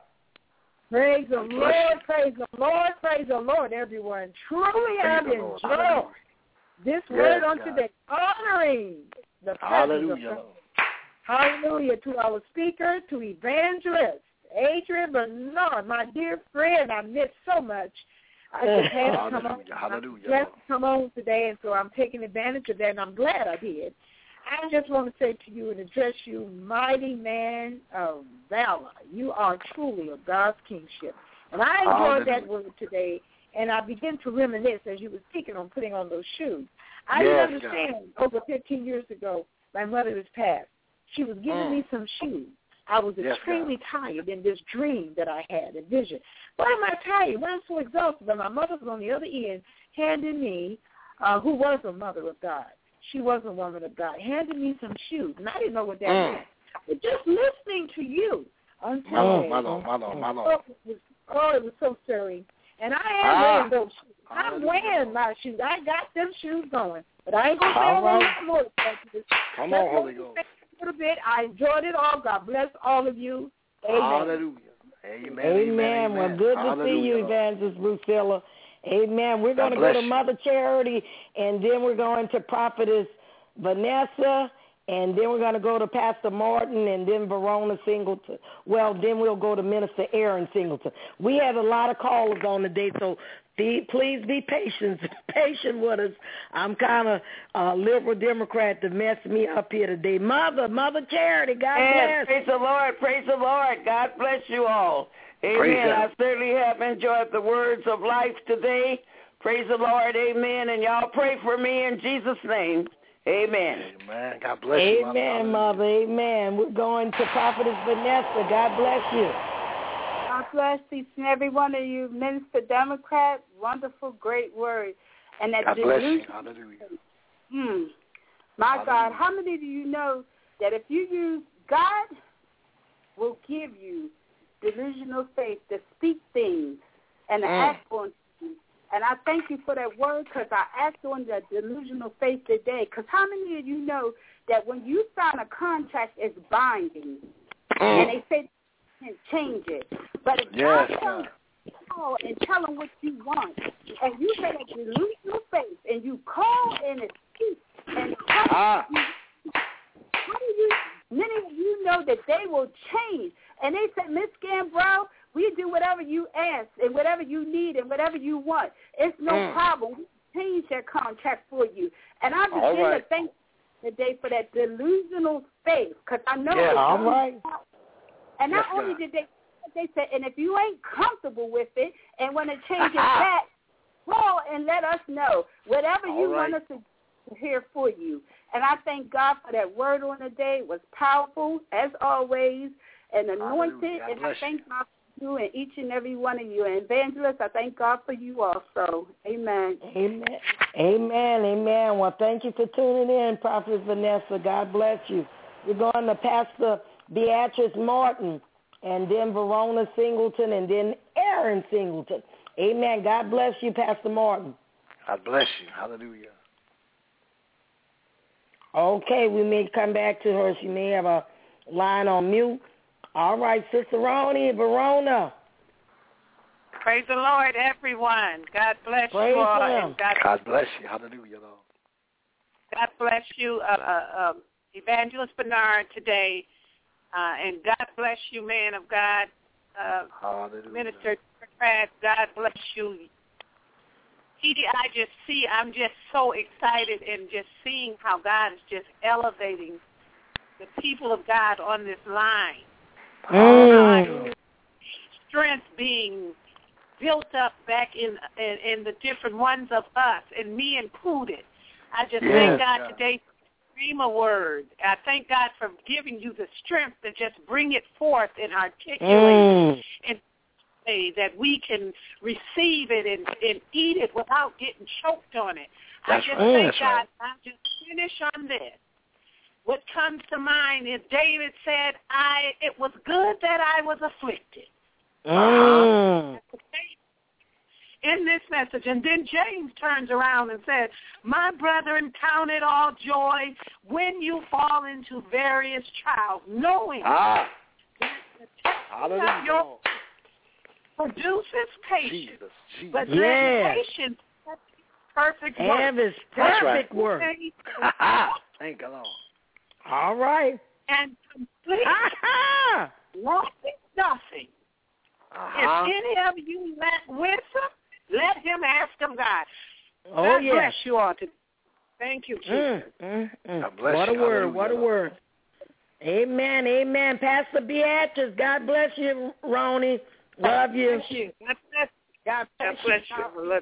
Praise the Lord, praise the Lord, praise the Lord, everyone. Truly I've enjoyed this yes, word on God. today, honoring the presence Hallelujah. of God. Hallelujah to our speaker, to Evangelist Adrian Bernard, my dear friend. I miss so much. I just had to come on. Hallelujah. I just come on today, and so I'm taking advantage of that, and I'm glad I did. I just want to say to you and address you, mighty man of valor. You are truly of God's kingship. And I enjoyed Hallelujah. that word today, and I began to reminisce as you were speaking on putting on those shoes. I yes, didn't understand God. Over fifteen years ago, my mother was passed. She was giving mm. me some shoes. I was yes, extremely God. tired in this dream that I had, a vision. Why am I tired? Why am I so exhausted? But my mother was on the other end handing me, uh, who was a mother of God. She was a woman of God, handing me some shoes. And I didn't know what that mm. meant. But just listening to you on My Lord, Sunday, my Lord, my Lord, my Lord. Oh, it was, oh, it was so stirring. And I am Ah. wearing those shoes. I'm Hallelujah. wearing my shoes. I got them shoes going. But I ain't going to say All a whole right. lot more. Come Just on, Holy Ghost. a little bit. I enjoyed it all. God bless all of you. Amen. Hallelujah. Amen. Amen. Amen. Well, good Hallelujah. to see you, Evangelist Brucilla. Amen. We're going to God go to bless Mother Charity, and then we're going to Prophetess Vanessa, and then we're going to go to Pastor Martin, and then Verona Singleton. Well, then we'll go to Minister Aaron Singleton. We have a lot of callers on today, so be, please be patient, patient with us. I'm kind of a liberal Democrat to mess me up here today. Mother, Mother Charity, God yes, bless. praise the Lord, praise the Lord. God bless you all. Amen. Praise I him. certainly have enjoyed the words of life today. Praise the Lord, amen. And y'all pray for me in Jesus' name. Amen. Amen. God bless you, Mother. Amen, Mother. Amen. We're going to Prophetess Vanessa. God bless you. God bless each and every one of you, Minister Democrat. Wonderful, great word. And that God bless you. you, Hallelujah. hmm, my Hallelujah. God, how many do you know that if you use, God will give you delusional faith to speak things and to Mm. act on things. And I thank you for that word because I act on the delusional faith today. Because how many of you know that when you sign a contract, it's binding? Mm. And they say you can change it. But if Yes, God tells you to call and tell them what you want, and you have a delusional faith, and you call and it speaks, and Ah. you, how do you, many of you know that they will change. And they said, Miss Gambrell, we do whatever you ask and whatever you need and whatever you want. It's no Mm. problem. We change that contract for you. And I begin All right. to thank you today for that delusional faith because I know Yeah, that all you- right. And not Yes, only God. did they, they said, and if you ain't comfortable with it and want to change it back, call and let us know. Whatever All you right. want us to here for you. And I thank God for that word on the day. It was powerful, as always, and anointed. Hallelujah. God And I bless thank God for you and each and every one of you. And evangelists, I thank God for you also. Amen. Amen. Amen. Amen. Well, thank you for tuning in, Prophet Vanessa. God bless you. We're going to Pastor Beatrice Martin, and then Verona Singleton, and then Aaron Singleton. Amen. God bless you, Pastor Martin. God bless you. Hallelujah. Okay, we may come back to her. She may have a line on mute. All right, Sister Roni, Verona. Praise the Lord, everyone. God bless Praise you all. Him. And God, God bless you. Hallelujah, Lord. God bless you, uh, uh, uh, Evangelist Bernard, today. Uh, and God bless you, man of God. Uh, Hallelujah. Minister Pratt, God bless you. Edie, I just see, I'm just so excited and just seeing how God is just elevating the people of God on this line. Mm. Strength being built up back in, in in the different ones of us, and me included. I just Yes, thank God God. today for the Rhema word. I thank God for giving you the strength to just bring it forth and articulate Mm. and say that we can receive it and, and eat it without getting choked on it. That's I just right. thank That's God. right. I just finish on this. What comes to mind is David said, "I it was good that I was afflicted." Mm. In this message, and then James turns around and said, "My brethren, count it all joy when you fall into various trials, knowing Ah. that the testing Hallelujah, of your Lord. produces patience, Jesus. Jesus. but Yes. let patience have perfect work." Have His That's perfect right. work. Thank you, Lord. All right. And complete Ha-ha! lacking nothing. Uh-huh. If any of you lack wisdom, let him ask of God. Oh, God yes. bless you all today. Thank you, Jesus. Mm, mm, mm. God bless What a you. word, Hallelujah, what a Lord. word. Amen, amen. Pastor Beatrice, God bless you, Roni. Love you. Thank you. God bless you. God bless you. I love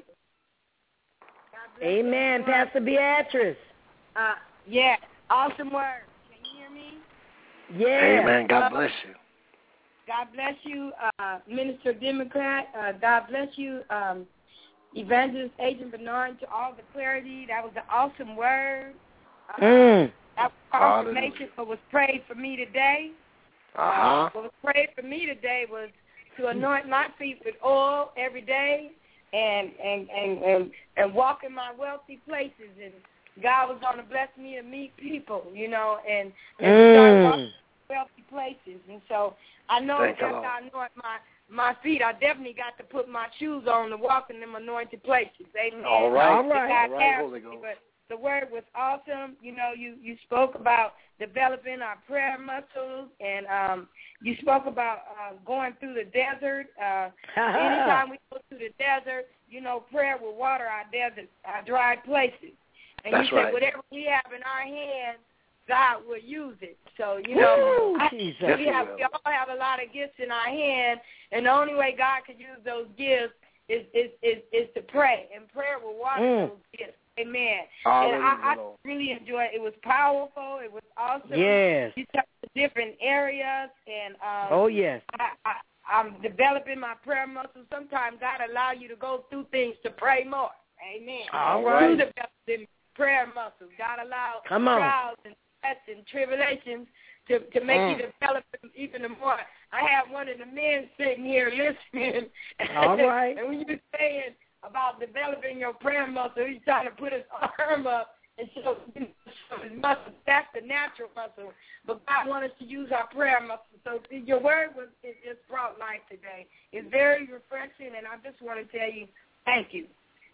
you. Amen, Pastor Beatrice. Uh, yes, awesome word. Can you hear me? Yeah. Amen. God bless you. God bless you, uh, Minister Democrat. Uh, God bless you, um, Evangelist Agent Bernard, to all the clarity. That was an awesome word. Uh, Mm. That was confirmation what was prayed for me today. Uh-huh. What was prayed for me today was to anoint my feet with oil every day and and, and, and, and walk in my wealthy places. And God was going to bless me to meet people, you know, and, and Mm. start walking in wealthy places. And so I know Thank you, after Lord. I anoint my, my feet, I definitely got to put my shoes on to walk in them anointed places. Amen. All right. All right. God All right, has Holy me, Ghost. but the word was awesome. You know, you, you spoke about developing our prayer muscles, and um, you spoke about uh, going through the desert. Uh, anytime we go through the desert, you know, prayer will water our desert, our dry places. And That's you said right. whatever we have in our hands, God will use it. So, you know, Woo, I, Jesus. Yes, we, he have, will. we all have a lot of gifts in our hand, and the only way God can use those gifts is is, is, is to pray, and prayer will water Mm. those gifts. Amen. Hallelujah, and I, I Lord. really enjoyed it. It was powerful. It was awesome. Yes. You touched different areas, and um, Oh, yes. I, I, I'm developing my prayer muscles. Sometimes God allow you to go through things to pray more. Amen. All To right. develop them prayer muscles. God allow Come on. trials and tests and tribulations to to make Mm. you develop even more. I have one of the men sitting here listening. All right. And when you're saying about developing your prayer muscle, he's trying to put his arm up and show his muscle. That's the natural muscle. But God wants us to use our prayer muscle. So your word was it just brought life today. It's very refreshing, and I just want to tell you thank you.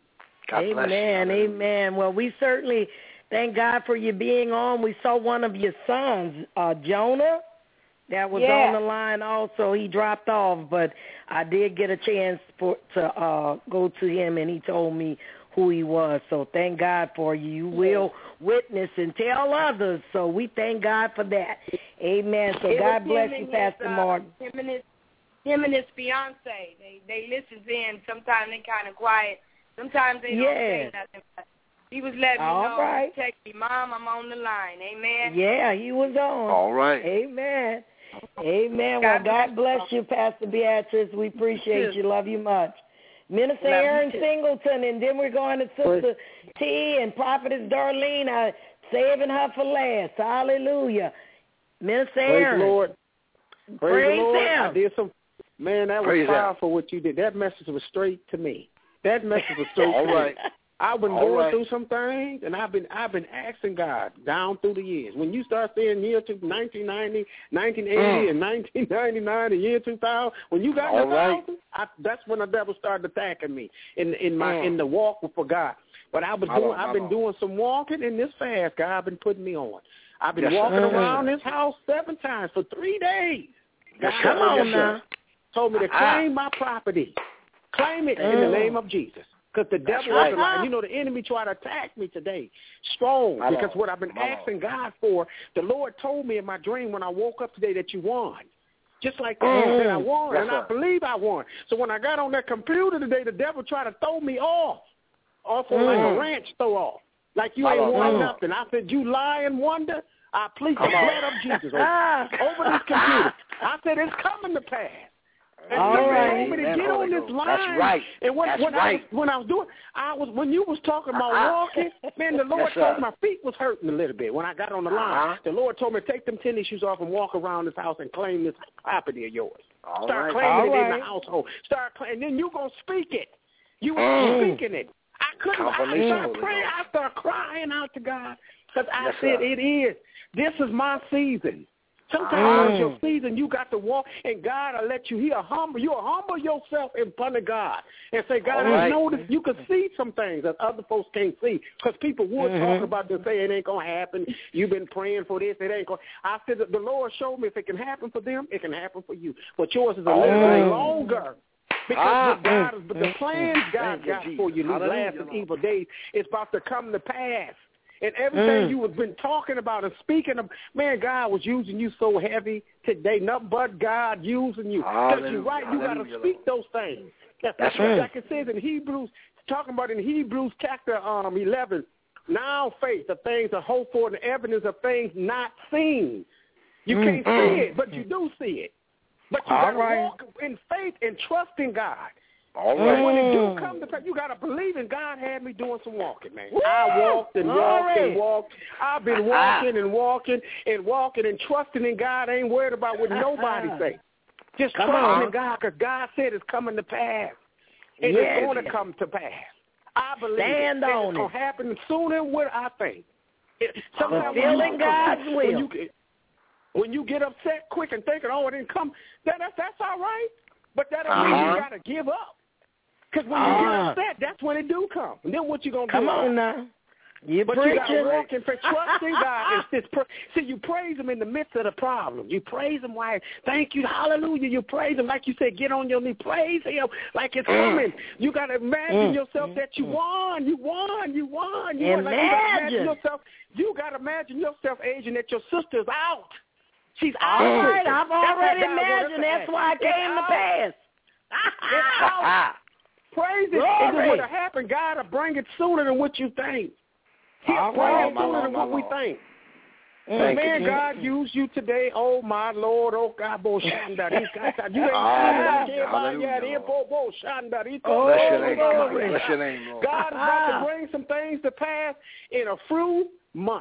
God bless you. Amen, amen. Well, we certainly thank God for you being on. We saw one of your sons, uh, Jonah, that was Yeah. on the line also. He dropped off, but I did get a chance for, to uh, go to him, and he told me who he was. So thank God for you. You will witness and tell others. So we thank God for that. Amen. So It God was bless him you, and Pastor his, uh, Martin. Him and his, him and his fiance, they they listen in. Sometimes they kind of quiet. Sometimes they don't Yeah. say nothing. But he was letting me All know. right. He texted me, Mom, I'm on the line. Amen. Yeah, he was on. All right. Amen. Amen. Well, God God bless bless you, Pastor Beatrice. We appreciate you. Love you much. Minister Love you Aaron too. Singleton, and then we're going to Sister T and Prophetess Darlene, uh, saving her for last. Hallelujah. Minister Praise Aaron. the Lord. Praise, Praise the Lord. him. I did some, man, that was Praise him. powerful what you did. That message was straight to me. That message was straight All to right. me. I've been All going right. through some things, and I've been I've been asking God down through the years. When you start saying year to nineteen ninety, nineteen eighty, Mm. and nineteen ninety-nine, the year two thousand, when you got All in the right. thousand, I, that's when the devil started attacking me in in my Mm. in the walk for God. But I was My doing Lord, my I've been Lord. doing some walking in this fast. God been putting me on. I've been Yes, sir. walking Mm. around this house seven times for three days. Yes, God sir. Come on yes, sir. now. Told me to Ah. claim my property. Claim it in the Mm. name of Jesus. Because the That's devil right. is a lie. You know, the enemy tried to attack me today. Strong. My because Lord. what I've been My asking God for, the Lord told me in my dream when I woke up today that you won. Just like that, Mm. that I won. Yes, and sir. I believe I won. So when I got on that computer today, the devil tried to throw me off. Off on like Mm. a ranch throw off. Like you My ain't Lord. won Mm. nothing. I said, you lie and wonder. I plead the Come on. blood of Jesus over, Ah. over this computer. I said, it's coming to pass. And All somebody right. told me to Amen, get on Holy this Ghost. line. That's right. And when, That's when, I right. was, when I was doing, I was when you was talking about Uh-huh. walking, man, the Lord Yes, sir. told me my feet was hurting a little bit when I got on the line. Uh-huh. The Lord told me to take them tennis shoes off and walk around this house and claim this property of yours. All Start right. claiming All it in right. the household. Start claiming, and then you gonna speak it. You was Mm. speaking it. I couldn't. I Confirmation, started Holy praying. Ghost. I started crying out to God because I Yes, said, sir. "It is. This is my season." Sometimes Mm. when it's your season, you got to walk, and God will let you. He'll humble. You'll humble yourself in front of God and say, "God, All I right. know that you can see some things that other folks can't see." Because people would Mhm. talk about this, say it ain't gonna happen. You've been praying for this, it ain't going. I said that the Lord showed me if it can happen for them, it can happen for you. But yours is a All little right. bit longer. Because Ah. what God is, but the Mm. plans God Thank you, got Jesus. for you, these Hallelujah, last and Lord. evil days, is about to come to pass. And everything Mm. you have been talking about and speaking of, man, God was using you so heavy today. Nothing but God using you. Because you're Hallelujah. right, you got to Hallelujah, speak those things. That's right. Like it says in Hebrews, talking about in Hebrews chapter um, eleven, now faith, the things are hoped for, and the evidence of things not seen. You Mm. can't Mm. see it, but you do see it. But you All got to right. walk in faith and trust in God. All And right. when it do Mm. come to pass, you got to believe in God had me doing some walking, man. Woo! I walked and walked Glory. and walked. I've been walking and walking and walking and trusting in God. I ain't worried about what nobody say. Just Come trusting on. in God because God said it's coming to pass. And Yes. it's going to come to pass. I believe Stand it. And on it's going it. to happen sooner than what I think. It, sometimes when Fulfilling you- God's when will. you, when you get upset quick and thinking, oh, it didn't come, that, that's, that's all right. But that don't mean Uh-huh. you got to give up. Because when you Ah. get upset, that's when it do come. And then what you going to do? Come about on it? now. You But you got to preaching. walk in faith, trusting God. It's this pra- See, you praise Him in the midst of the problem. You praise Him like, thank you, hallelujah. You praise Him like you said, get on your knee, praise Him like it's coming. You got to imagine Mm. yourself that you won, you won, you won. You won. Like you got to imagine Imagine. yourself. You got to imagine yourself, Agent, that your sister's out. She's All out. right, I've That's how already God wants us imagined. to That's act. why it It's came to out. pass. It's out. Praise it. And then Glory. what'll happen, God will bring it sooner than what you think. He'll All bring right. it sooner than My what we Lord. think. Mm. But Thank man, you, God used you today. Oh my Lord, oh God, bo shanda. These guys, you ain't Hallelujah. seen that Hallelujah, yet. Lord. Bo bo shanda. These Oh, Bless your go- name, glory. Jesus. Bless your name, Lord. God is about to bring some things to pass in a few months.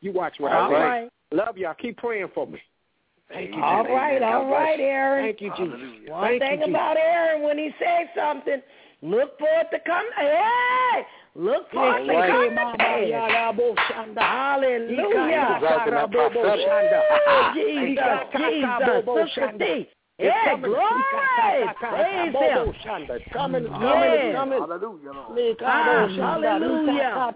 You watch what all I say. Right. Love y'all. Keep praying for me. Thank you. All right, all right, Aaron. Thank you, Jesus. One Thank thing you, about Aaron, when he says something, look for it to come. Hey, look for it to come to pass. Hallelujah. Jesus, Jesus, Sister T. Yeah, glory. Praise him. It's coming, it's coming, it's coming. Hallelujah. Hallelujah.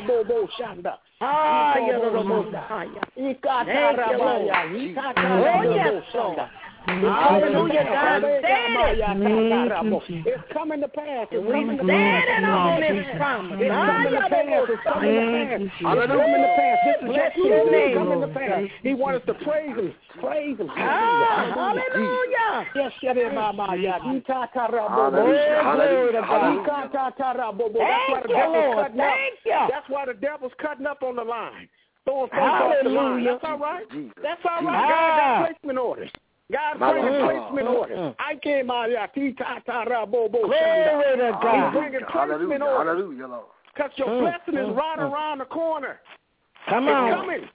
Hallelujah, God said it. It's coming to pass. It's we coming to standing pass. on his promise. It's coming to pass. It's coming to pass. It's coming to pass. This is Bless your your season. It's name. coming to pass. He wants us to praise him. Praise him. Ah, hallelujah. Yes, shut it, Mama. Yeah. Hallelujah. Hallelujah. Thank you, Lord. Thank you. That's why the devil's cutting up on the line. Throwing folks off the line. That's all right. That's all right. God got placement orders. God bringing placement orders. I came out here. Glory to God. He's bringing placement orders. Hallelujah, Lord. Because your Mm, blessing is mm, right mm. around the corner. Come it's on. coming.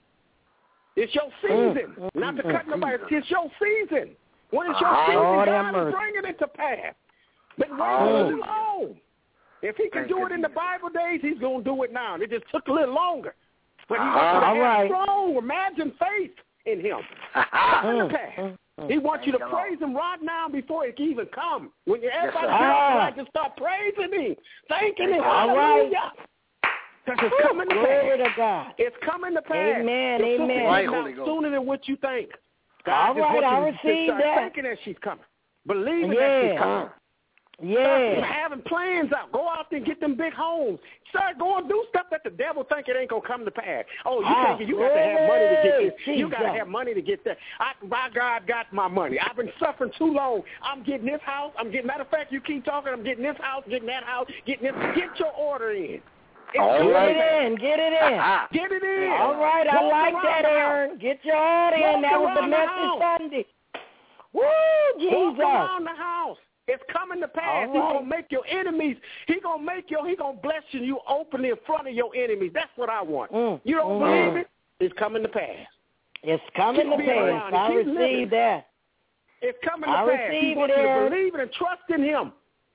It's your season. Mm, Not to mm, cut mm, nobody. mm. It's your season. When it's your Ah, season, Lord God have is mercy. bringing it to pass. Been waiting Hallelujah. too long. If he can Thank do you, it in the Jesus. Bible days, he's going to do it now. It just took a little longer. But he Ah, wants you to all have right. strong, imagine faith in him. Coming to Mm, pass. mm, mm. He wants you to Thank you, praise him right now before it can even come. When you everybody sir. gets Ah. right, just start praising him, thanking him. All right. Hallelujah. Because it's coming to Glory pass. to God. It's coming to pass. Amen, Your sister amen. Right, getting Holy out Ghost. sooner than what you think. God All just right, wants I you to receive start that. thinking that she's coming. Believing that Yeah. she's coming. Start Yeah. having plans out. Go out there and get them big homes. Start going do stuff that the devil think it ain't gonna come to pass. Oh, you Ah, think you got to have money to get this? glory, You got to Jesus. have money to get that. I, my God got my money. I've been suffering too long. I'm getting this house. I'm getting. Matter of fact, you keep talking. I'm getting this house, getting that house, getting this. Get your order in. It's All coming Get to it pass. in. Get it in. Get it in. All right, I Walk like around that, the house. Aaron. Get your order in. Walk That was the around the message house. Sunday. Woo, Walk Jesus. around the house. It's coming to pass. All He's right. gonna make your enemies. He gonna make your. He gonna bless you. You openly in front of your enemies. That's what I want. Mm, You don't mm. believe it? It's coming to pass. It's coming Keep to being pass. around it. I Keep receive living. that. It's coming to I pass. He receive wants it, you to Aaron. believe it and trust in Him.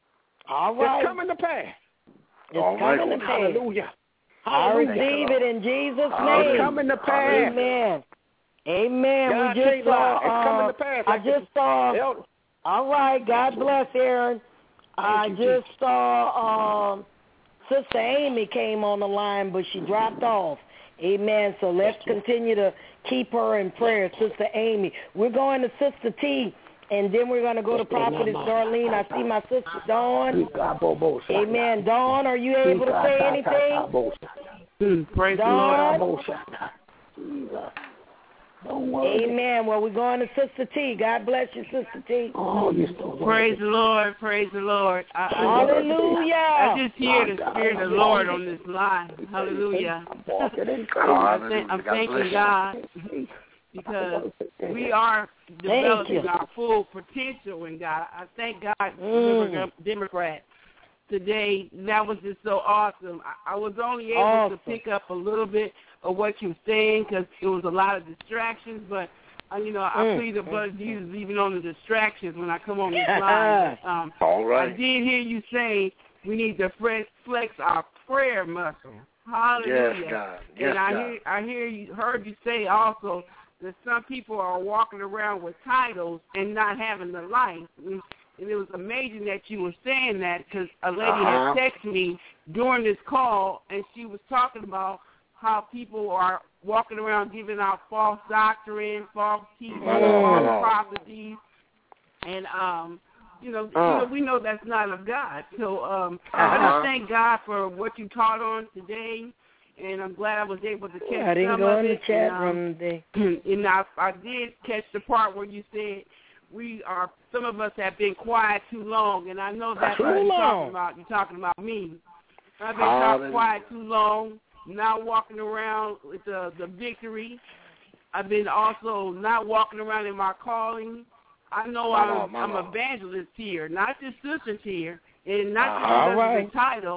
All right. It's coming to pass. It's All coming right. to pass. Hallelujah. I Hallelujah. receive it in Jesus' Hallelujah. name. It's coming to pass. Amen. Amen. God we just can't saw. lie. It's coming Uh, to pass. I Like just the- saw. Elder. All right. God bless, Aaron. I you, just saw um, Sister Amy came on the line, but she dropped off. Amen. So let's continue to keep her in prayer, Sister Amy. We're going to Sister T, and then we're going to go to Prophetess Darlene. I see my sister Dawn. Amen. Dawn, are you able to say anything? Praise Dawn? the Lord. Amen. Well, we're going to Sister T. God bless you, Sister T. Praise the Lord. Praise the Lord. I, I, Hallelujah. I just hear the Spirit of the Lord on this line. Hallelujah. I'm, th- I'm thanking God because we are developing our full potential in God. I thank God, Mm. Democrat. Today, that was just so awesome. I, I was only able Awesome. to pick up a little bit of what you were saying because it was a lot of distractions, but, uh, you know, I Mm. plead the blood of Jesus even on the distractions when I come on this line. But, um, All right. I did hear you say we need to flex, flex our prayer muscle. Hallelujah. Yes, God. Yes, and I God. hear, I hear you, heard you say also that some people are walking around with titles and not having the life. And, and it was amazing that you were saying that because a lady Uh-huh. had texted me during this call, and she was talking about how people are walking around giving out false doctrine, false teaching, Mm. false prophecies, and um, you know, Uh. you know, we know that's not of God. So um, I Uh-huh. just thank God for what you taught on today, and I'm glad I was able to catch I didn't some go of in the it. chat and, um, room today. and I, I did catch the part where you said we are. Some of us have been quiet too long, and I know that's Too what you're long. talking about. You're talking about me. I've been Hallelujah. quiet too long. Not walking around with the the victory. I've been also not walking around in my calling. I know My I'm Lord, my I'm Lord. evangelist here, not just sisters here, and not Uh-huh. just because All right. of the title.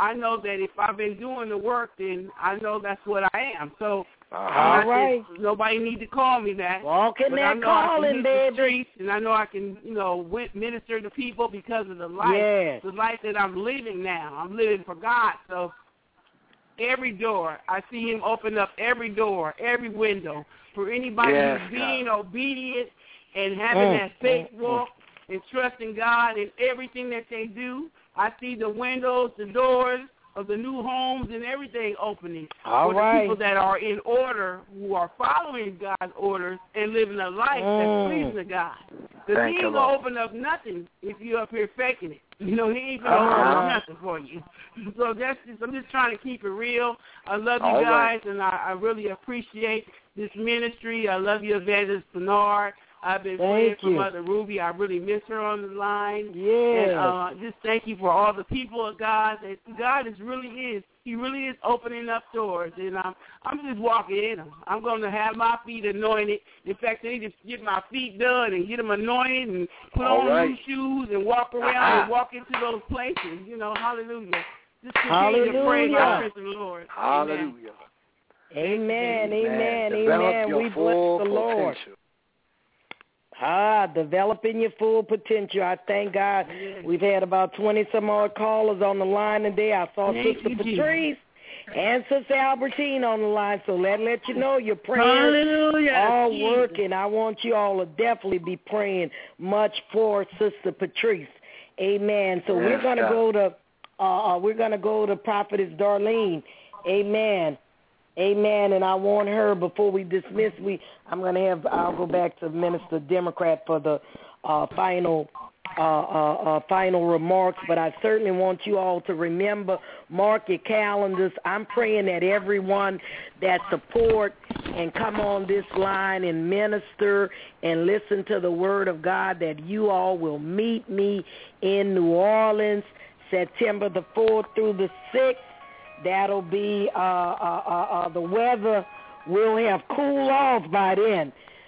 I know that if I've been doing the work, then I know that's what I am. So all right, nobody need to call me that. Walking but that I know calling, I can hit baby. the streets, and I know I can, you know, minister to people because of the life, yes. the life that I'm living now. I'm living for God. So every door, I see Him open up every door, every window for anybody yes, who's being God. obedient and having mm, that faith mm, walk mm. and trusting God in everything that they do. I see the windows, the doors of the new homes and everything opening All for right. the people that are in order, who are following God's orders and living a life mm. that's pleasing to God. Because He ain't going to open up nothing if you're up here faking it. You know, He ain't going to uh-huh. open up nothing for you. So that's just, I'm just trying to keep it real. I love you All guys, right. and I, I really appreciate this ministry. I love you, Evangelist Bernard. I've been thank praying for you. Mother Ruby. I really miss her on the line. Yes. And uh, just thank you for all the people of God. That God is really is. He really is opening up doors. And um, I'm just walking in them. I'm going to have my feet anointed. In fact, I need to get my feet done and get them anointed and put all on right. new shoes and walk around and walk into those places. You know, hallelujah. Just continue hallelujah. to pray my strength in the Lord. Hallelujah. Amen, amen, Develop amen. your We full bless the Lord. potential. Ah, developing your full potential. I thank God. We've had about twenty-some odd callers on the line today. I saw Thank Sister you, Patrice and Sister Albertine on the line, so let let you know your prayers Hallelujah. are Jesus. working. I want you all to definitely be praying much for Sister Patrice. Amen. So Yes, we're gonna God. go to uh, we're gonna go to Prophetess Darlene. Amen. Amen. And I want her, before we dismiss, we I'm going to have, I'll go back to Minister Democrat for the uh, final uh, uh, uh, final remarks, but I certainly want you all to remember, mark your calendars. I'm praying that everyone that support and come on this line and minister and listen to the word of God, that you all will meet me in New Orleans, September the fourth through the sixth. That'll be, uh, uh, uh, uh, the weather will have cooled off by then.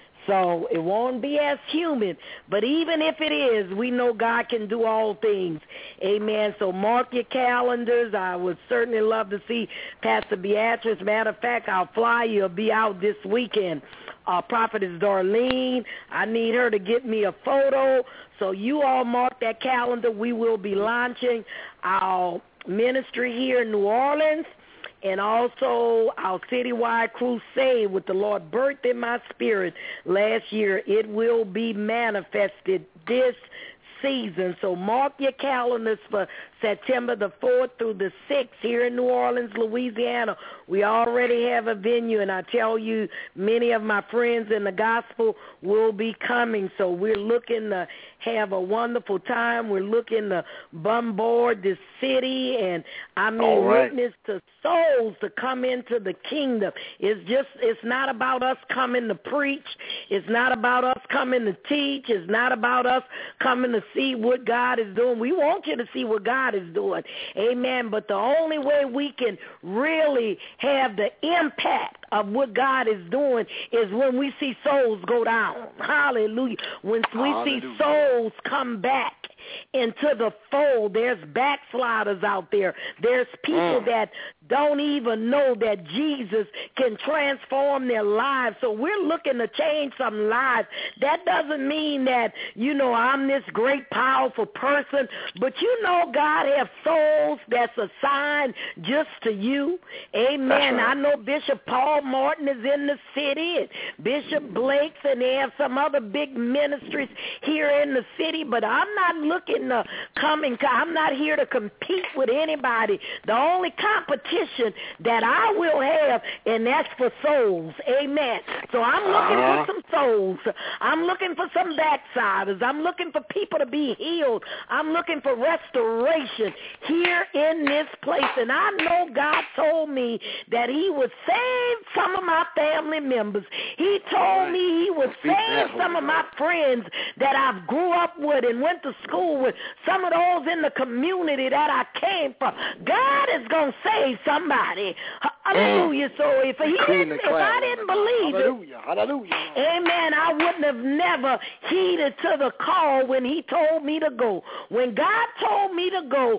So it won't be as humid. But even if it is, we know God can do all things. Amen. So mark your calendars. I would certainly love to see Pastor Beatrice. Matter of fact, our flyer will be out this weekend. Uh, Prophetess Darlene, I need her to get me a photo. So you all mark that calendar. We will be launching our ministry here in New Orleans, and also our citywide crusade with the Lord birthed in my spirit last year. It will be manifested this season. So mark your calendars for September the fourth through the sixth here in New Orleans, Louisiana. We already have a venue, and I tell you, many of my friends in the gospel will be coming. So we're looking to have a wonderful time. We're looking to bombard this city, and I mean, right. witness to souls to come into the kingdom. It's just, it's not about us coming to preach. It's not about us coming to teach. It's not about us coming to see what God is doing. We want you to see what God is doing. Amen. But the only way we can really have the impact of what God is doing is when we see souls go down. Hallelujah. When we Hallelujah. see souls come back into the fold. There's backsliders out there. There's people mm. that don't even know that Jesus can transform their lives. So we're looking to change some lives. That doesn't mean that, you know, I'm this great, powerful person, but you know God has souls that's assigned just to you. Amen. Right. I know Bishop Paul Martin is in the city, and Bishop Blake's, and they have some other big ministries here in the city, but I'm not looking to come and I'm not here to compete with anybody. The only competition that I will have, and that's for souls. Amen. So I'm looking uh-huh. for some souls. I'm looking for some backsiders. I'm looking for people to be healed. I'm looking for restoration here in this place. And I know God told me that he would save some of my family members. He told me he would save some of my friends that I've grew up with and went to school with, some of those in the community that I came from. God is going to save somebody. Hallelujah. So if he didn't, if I didn't believe Hallelujah. it, Hallelujah. amen, I wouldn't have never heeded to the call when he told me to go. When God told me to go,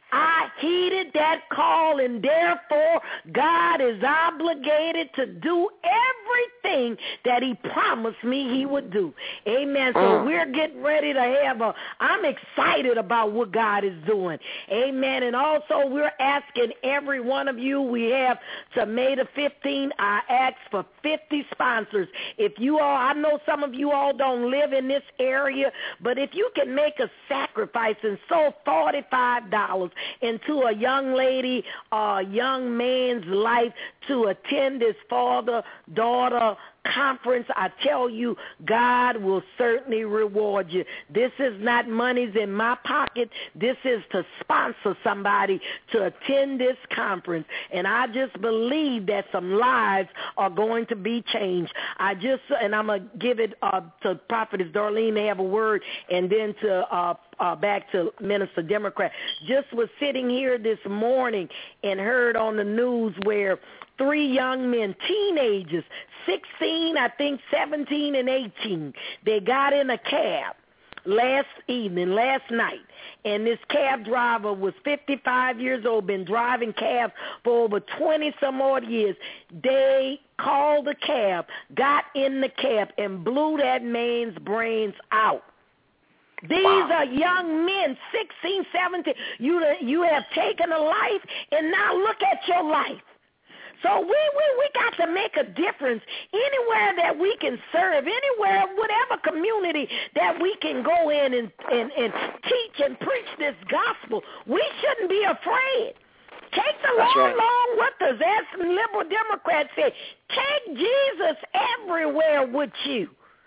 I heeded that call, and therefore God is obligated to do everything that he promised me he would do. Amen. So mm. we're getting ready to have a, I'm excited about what God is doing. Amen. And also we're asking every one of you, we have to May the fifteenth, I ask for fifty sponsors. If you all, I know some of you all don't live in this area, but if you can make a sacrifice and sow forty-five dollars into a young lady or a young man's life to attend this father-daughter conference, I tell you, God will certainly reward you. This is not monies in my pocket. This is to sponsor somebody to attend this conference. And I just believe that some lives are going to be changed. I just, and I'm going to give it uh, to Prophetess Darlene to have a word, and then to uh, uh, back to Minister Democrat. Just was sitting here this morning and heard on the news where three young men, teenagers, sixteen, I think seventeen and eighteen, they got in a cab last evening, last night, and this cab driver was fifty-five years old, been driving cabs for over twenty some odd years. They called the cab, got in the cab, and blew that man's brains out. These wow. are young men, sixteen, seventeen. You, you have taken a life, and now look at your life. So we, we, we got to make a difference anywhere that we can serve, anywhere, whatever community that we can go in and, and, and teach and preach this gospel. We shouldn't be afraid. Take the That's Lord right. along with us. As some liberal Democrats say, take Jesus everywhere with you.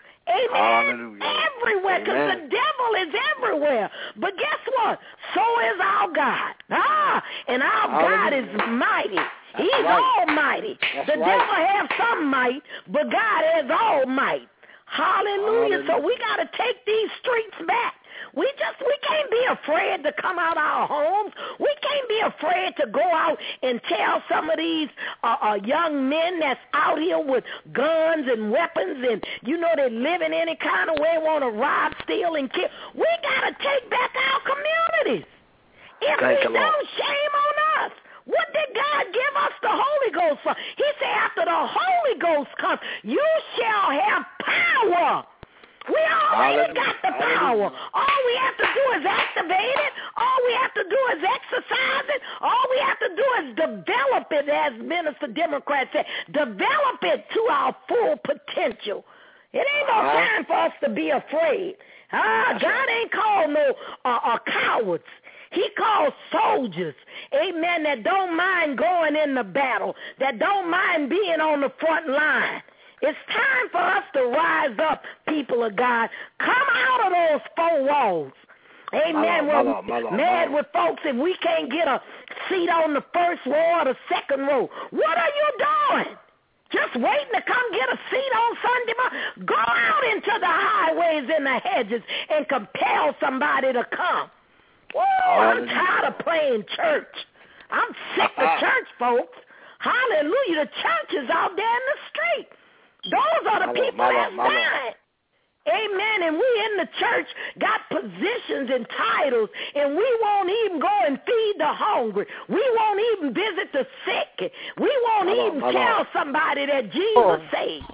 Amen. Hallelujah. Everywhere, because the devil is everywhere. But guess what? So is our God. Ah, and our Hallelujah. God is mighty. That's He's right. almighty. That's the right. devil has some might, but God has all might. Hallelujah. Hallelujah. So we got to take these streets back. We just, we can't be afraid to come out our homes. We can't be afraid to go out and tell some of these uh, uh, young men that's out here with guns and weapons and, you know, they live in any kind of way, want to rob, steal, and kill. We got to take back our communities. If Thank we don't, shame on us. What did God give us the Holy Ghost for? He said after the Holy Ghost comes, you shall have power. We already got the power. All we have to do is activate it. All we have to do is exercise it. All we have to do is develop it, as Minister Democrat said. Develop it to our full potential. It ain't no time for us to be afraid. Ah, God ain't called no uh, uh, cowards. He calls soldiers, amen, that don't mind going in the battle, that don't mind being on the front line. It's time for us to rise up, people of God. Come out of those four walls. Amen. My Lord, my Lord, We're mad with folks if we can't get a seat on the first row or the second row. What are you doing? Just waiting to come get a seat on Sunday morning? Go out into the highways and the hedges and compel somebody to come. Whoa, I'm tired of playing church. I'm sick of church, folks. Hallelujah. The church is out there in the street. Those are the my people Lord, that's dying. Amen. And we in the church got positions and titles, and we won't even go and feed the hungry. We won't even visit the sick. We won't my even Lord, tell Lord. somebody that Jesus oh. saved.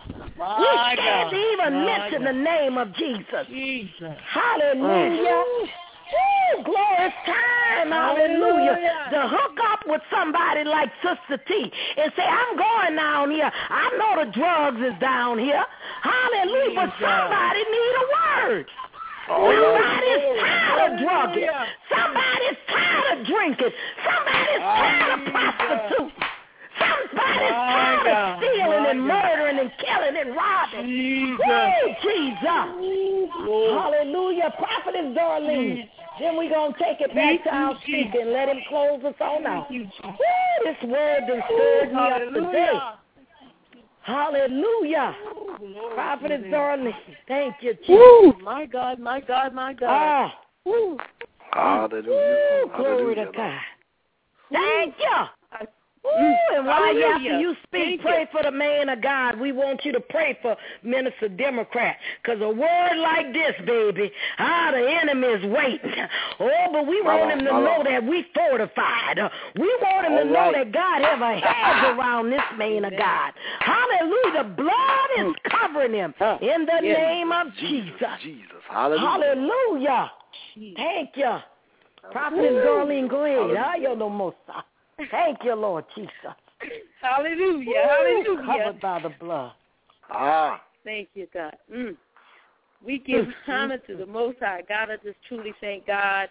My we can't God. even my mention God. the name of Jesus. Jesus. Hallelujah. Mm. Woo, glorious time, hallelujah, hallelujah, to hook up with somebody like Sister T and say, I'm going down here. I know the drugs is down here. Hallelujah, but somebody need a word. Oh, somebody's tired of drugging. Somebody's tired of drinking. Somebody's tired of prostituting. Somebody's tired of stealing and murdering and killing and robbing. Jesus. Woo, Jesus. Hallelujah. Prophetess Darlene. Then we're going to take it back to our speaker and let him close us on out. Woo, this word that stirred me up today. Hallelujah. Prophetess Darlene. Thank you, Jesus. Woo, my God, my God, my God. Ah. Woo. Hallelujah. Woo, glory to God. Thank you. Ooh, and while you, after you speak, Thank pray you. for the man of God. We want you to pray for Minister Democrat, because a word like this, baby, ah, the enemy is waiting. Oh, but we My want Lord, him to my know Lord. that we fortified. We want him All to know right. that God have a hedge around this man of God. Hallelujah. The blood is covering him in the Yes. name of Jesus, Jesus. Jesus. Hallelujah. Hallelujah. Thank you. Prophetess Darlene, go ahead. Ah, yo no more. Thank you, Lord Jesus. Hallelujah. Ooh, Hallelujah. covered by the blood. Ah. Thank you, God. Mm. We give honor to the Most High. God, I just truly thank God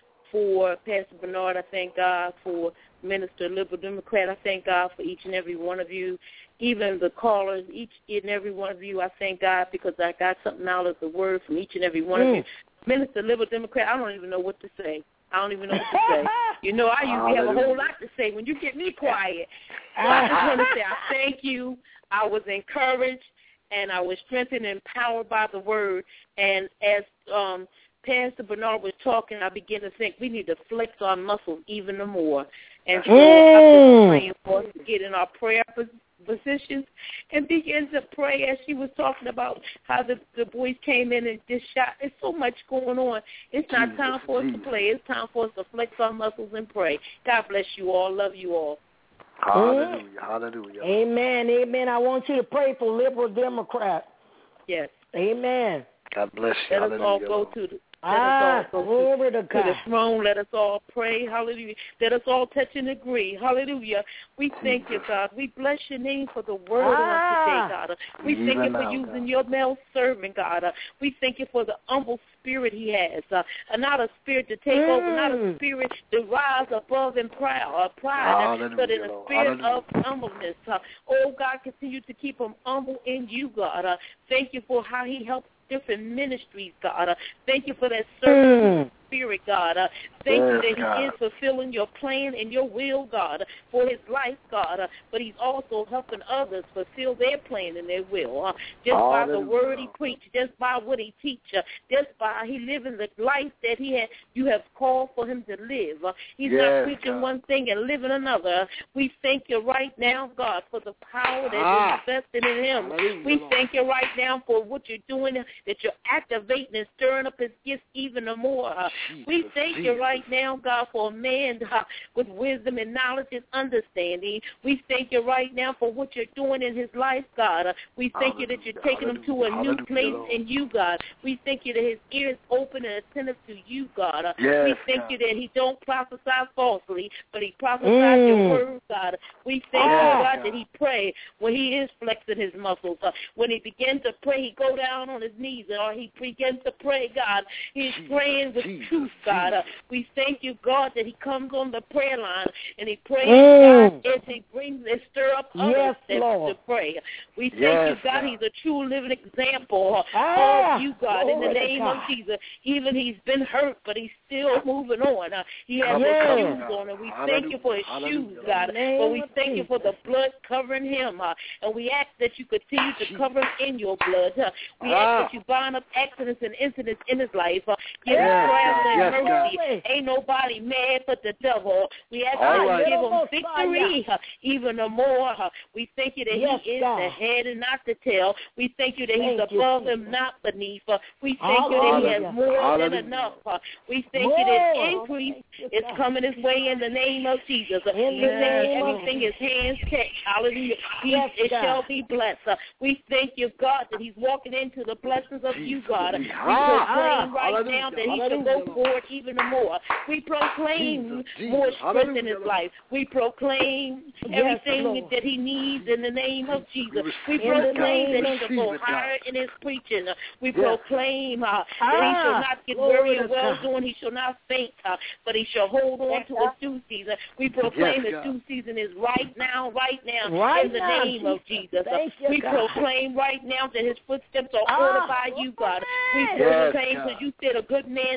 for Pastor Bernard. I thank God for Minister Liberal Democrat. I thank God for each and every one of you, even the callers, each and every one of you. I thank God because I got something out of the word from each and every one Mm. of you. Minister Liberal Democrat, I don't even know what to say. I don't even know what to say. You know, I usually have a whole lot to say when you get me quiet. So I just want to say I thank you. I was encouraged, and I was strengthened and empowered by the word. And as um, Pastor Bernard was talking, I began to think we need to flex our muscles even more. And so Mm. I'm just praying for us to get in our prayer positions and begin to pray as she was talking about how the, the boys came in and just shot. There's so much going on. It's not Jesus, time for us Jesus. to play. It's time for us to flex our muscles and pray. God bless you all. Love you all. Hallelujah. Hallelujah. Amen. Amen. I want you to pray for Liberal Democrat. Yes. Amen. God bless you. Let us all Hallelujah. go to the Let Ah, us all go glory to to, to the God. throne. Let us all pray. Hallelujah. Let us all touch and agree. Hallelujah. We thank you, God. We bless your name for the word Ah. on today, God. We thank you Even for now, using God. your male servant, God. We thank you for the humble spirit he has. Uh, and not a spirit to take Mm. over, not a spirit to rise above in pride, uh, pride Hallelujah, but in a Lord. spirit Hallelujah. of humbleness. Uh, oh, God, continue to keep him humble in you, God. Uh, thank you for how he helps different ministries, God. Uh, thank you for that service Mm. spirit, God. Uh, thank you Yes, that he God. is fulfilling your plan and your will, God, for his life, God. Uh, but he's also helping others fulfill their plan and their will. Uh, just by the Hallelujah. word he preached, just by what he teach, uh, just by he living the life that he had, you have called for him to live. Uh, he's Yes, not preaching God. one thing and living another. We thank you right now, God, for the power that Ah. is invested in him. Hallelujah, We Lord. thank you right now for what you're doing, that you're activating and stirring up his gifts even more. Uh, Jesus, we thank you Jesus. right now, God, for a man uh, with wisdom and knowledge and understanding. We thank you right now for what you're doing in his life, God. Uh, we thank you that you're Hallelujah, taking him to a hallelujah, new place Lord. in you, God. We thank you that his ears open and attentive to you, God. Uh, Yes, we thank God. you that he don't prophesy falsely, but he prophesies Mm. your word, God. We thank Yes, you, God, God. that he pray when he is flexing his muscles. Uh, when he begins to pray, he go down on his knees, or he begins to pray, God. He's Jesus, praying with Jesus, truth, God. Uh, Jesus. we thank you, God, that he comes on the prayer line and he prays, Mm. God, as he brings and stir up others Yes, that, Lord. to pray. We thank Yes, you, God, God. he's a true living example Ah, of you, God, in the glory to name of God. Jesus. Even he's been hurt, but he's still moving on. Uh, he has Come his on, shoes God. on, and we Hallelujah, thank you for his hallelujah. shoes, God. In the name But we of thank you for the blood covering him, uh, and we ask that you continue to cover him in your blood. Uh, we Ah. ask that you bind up accidents and incidents in his life. Uh, give him Yes, traveling God. Yes, mercy. God. Ain't nobody mad but the devil. We ask All that right. you give him Little victory, uh, even the more. Uh, we thank you that Yes, he is God. the head and not the tail. We thank you that he's Thank you, above Jesus. and not beneath. Uh, we thank you that he Hallelujah. has more Hallelujah. than enough. Uh, we thank you that More. increase Thank you, is God. coming his way in the name of Jesus. Uh, In he the said name of everything his hands touch. Hallelujah. He, Yes, it God. shall be blessed. Uh, we thank you, God, that he's walking into the blessings of you, God. We Ah. proclaim right Hallelujah. now that he shall Hallelujah, go Lord. forward even more. We proclaim Jesus, Jesus. more strength Hallelujah, in his Lord. life. We proclaim Yes, everything Lord. that he needs in the name of Jesus. We In the proclaim name that he of shall Jesus, go God. higher in his preaching. We Yes. proclaim uh, that he Ah, shall not get glory weary to of well God. doing. He shall not faint, uh, but he shall hold on to his due season. We proclaim Yes, his God. due season is right now, right now, Right in the now, name of Jesus. Jesus. Thank you, we God. proclaim right now that his footsteps are Ah, ordered by you, God. We yes, proclaim God. because you said a good man's footsteps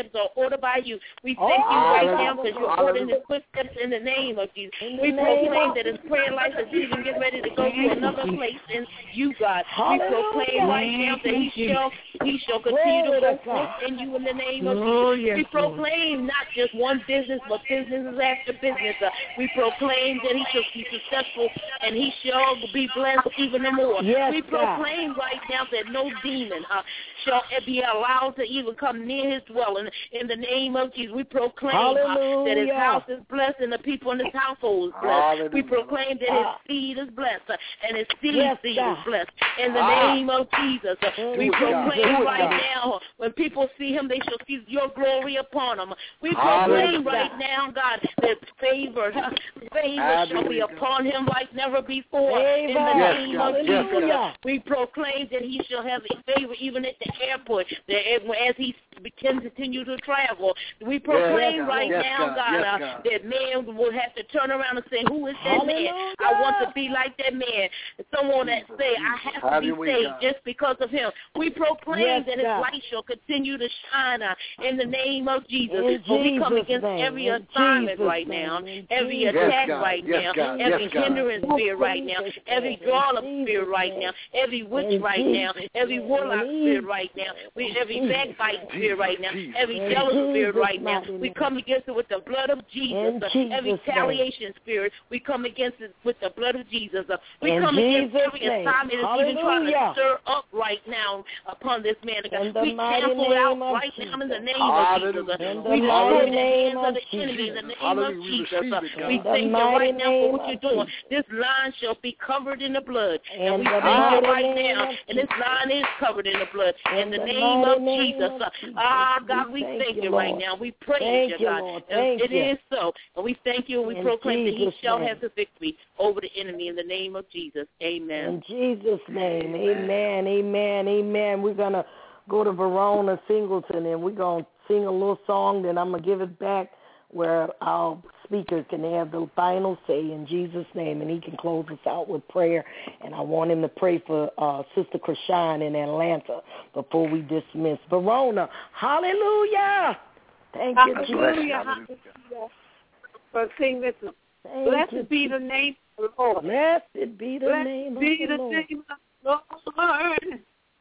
footsteps are ordered by you. We thank you right now because you're ordering his footsteps in the name of Jesus. We proclaim that his prayer life is even getting ready to go to another place in you, God. We proclaim right now that he shall he shall continue to go forth in you in the name of Jesus. We proclaim not just one business, but businesses after business. Uh, we proclaim that he shall be successful and he shall be blessed even more. Yes, we proclaim God. right now that no demon uh, shall be allowed to even come near his dwelling in the name of Jesus. We proclaim uh, that his house is blessed and the people in his household is blessed. Hallelujah. We proclaim that his seed is blessed uh, and his seed yes, seed God. is blessed in the ah. name of Jesus. Uh, we proclaim right God. now when people see him, they shall see your glory upon him. We proclaim right now, God, that favor, uh, favor shall be upon him like never before favor. in the yes, name God. of yes, Jesus. God. We proclaim that he shall have favor even at the airport that as he can continue to travel. We proclaim yes, right yes, now, God, God, yes, uh, God, that man will have to turn around and say, who is that Hallelujah. man? I want to be like that man. Someone that say, I have to have be saved God. just because of him. We proclaim yes, that his God. light shall continue to shine uh, in the name of Jesus. So we come against name. every in assignment Jesus right now, name. every yes, attack God. right yes, now, God. every yes, hindrance God. spirit right now, every draw-up spirit right now, every witch right now, every warlock spirit right now, we, every backbite spirit right now, every jealous spirit right now. We come against it with the blood of Jesus. Every retaliation spirit, we come against it with the blood of Jesus. We come against every assignment that's even trying to stir up right now upon this man. We cancel it out right now in the name of Jesus. We destroy the hands of the enemy in the name of Jesus. We thank you right now for what you're doing. This line shall be covered in the blood. And we thank you right now. And this line is covered in the blood. In the name of Jesus. Ah, God, we thank you right now. We praise you, God. It is so. And we thank you and we proclaim that he shall have the victory over the enemy in the name of Jesus. Amen. In Jesus' name. Amen. Amen. Amen. We're going to go to Verona Singleton and we're going to sing a little song. Then I'm going to give it back where our speaker can have the final say in Jesus' name, and he can close us out with prayer. And I want him to pray for uh, Sister Krishan in Atlanta before we dismiss. Verona, hallelujah. Thank you, Jesus. Hallelujah. Hallelujah. For sing this. Blessed you, be the name of the Lord. Blessed be the Blessed name be of the the Lord. Name of the Lord.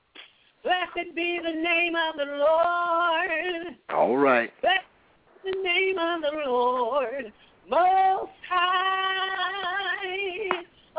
Blessed be the name of the Lord. All right. Blessed be the name of the Lord. Most high.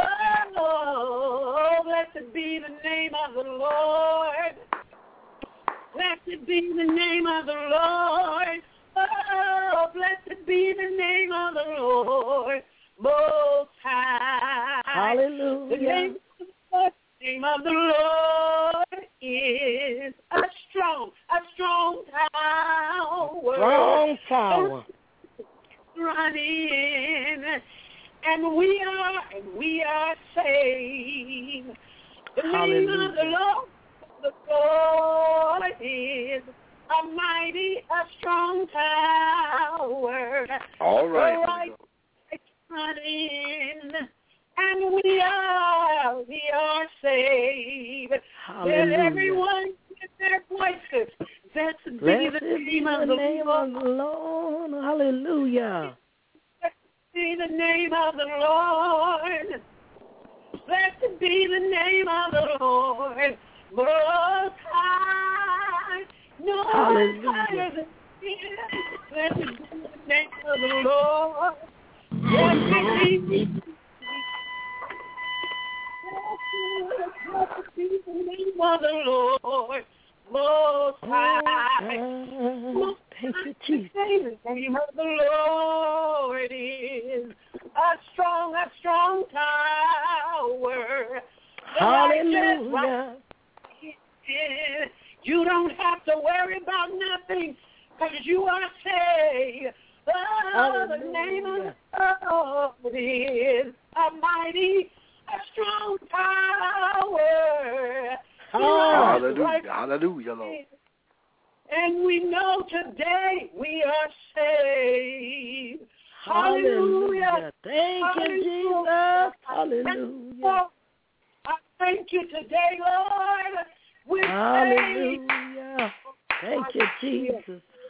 Oh, blessed be the name of the Lord. Blessed be the name of the Lord. Oh, blessed be the name of the Lord. Most high. Hallelujah. The name of the, name of the Lord is a strong, a strong tower. Strong tower. Run in, and we are, and we are saved. The Hallelujah. name of the Lord, the Lord is a mighty, a strong tower. All right. All right. Run in, and we are, we are saved. Hallelujah. Let everyone get their voices. That's the Blessed name, be of, the the name of the Lord. Hallelujah. Blessed be the name of the Lord. Blessed be the name of the Lord. Most high. No higher than him. Blessed be the name of the Lord. Blessed be Blessed be the name of the Lord. Most high. Most Thank you, Jesus. The name of the Lord is a strong, a strong tower. Hallelujah. You don't have to worry about nothing because you are saved. Oh, the name of the Lord is a mighty, a strong tower. Hallelujah. Hallelujah, Lord. And we know today we are saved. Hallelujah. Hallelujah. Thank Hallelujah. you, Jesus. Hallelujah. I thank you today, Lord. We're Hallelujah. Thank you, Jesus.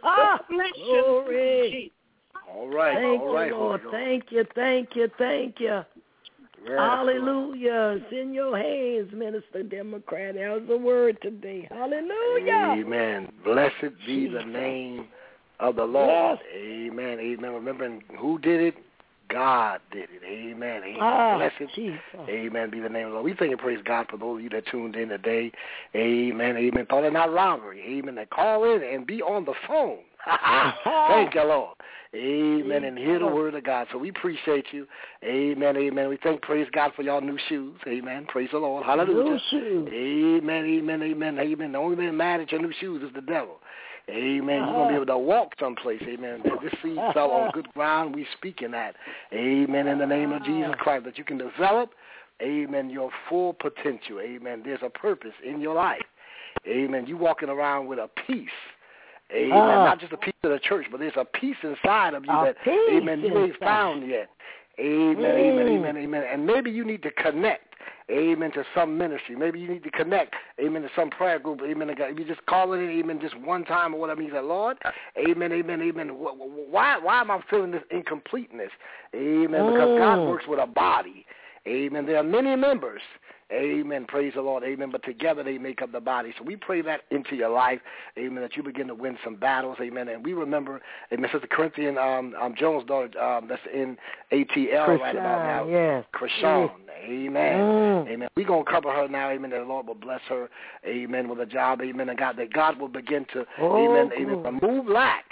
Bless you. Glory. All right. Thank all you, right, Lord. Holy Ghost. Thank you, thank you, thank you. Yes, Hallelujah. It's in your hands, Minister Democrat. That was the word today. Hallelujah. Amen. Blessed be Jesus. the name of the Lord. Yes. Amen. Amen. Remembering who did it? God did it. Amen. Amen. Ah, Blessed. Jesus. Amen. Be the name of the Lord. We thank and praise God for those of you that tuned in today. Amen. Amen. Thought it not robbery. Amen. That call in and be on the phone. Thank you, Lord. Amen. And hear the word of God. So we appreciate you. Amen. Amen. We thank, praise God for y'all new shoes. Amen. Praise the Lord. Hallelujah. New shoes. Amen. Amen. Amen. Amen. The only man mad at your new shoes is the devil. Amen. You're going to be able to walk someplace. Amen. This seed fell on good ground. We speaking that. Amen. In the name of Jesus Christ, that you can develop, amen, your full potential. Amen. There's a purpose in your life. Amen. You walking around with a peace. Amen. Uh, Not just a piece of the church, but there's a peace inside of you that, amen, you ain't found yet. Amen, mm. amen, amen, amen. And maybe you need to connect, amen, to some ministry. Maybe you need to connect, amen, to some prayer group, amen. If you just call it in, amen, just one time or whatever, you say, Lord, amen, amen, amen. Why, why am I feeling this incompleteness? Amen, because mm. God works with a body. Amen. There are many members. Amen. Praise the Lord. Amen. But together they make up the body. So we pray that into your life. Amen. That you begin to win some battles. Amen. And we remember, amen, Sister Corinthian um, um, Jones' daughter um, that's in A T L Krishan, right about now. Yes. Krishan. Yes. Amen. Mm. Amen. We're going to cover her now. Amen. That the Lord will bless her. Amen. With a job. Amen. And God, that God will begin to, oh, amen, cool. amen, remove lack.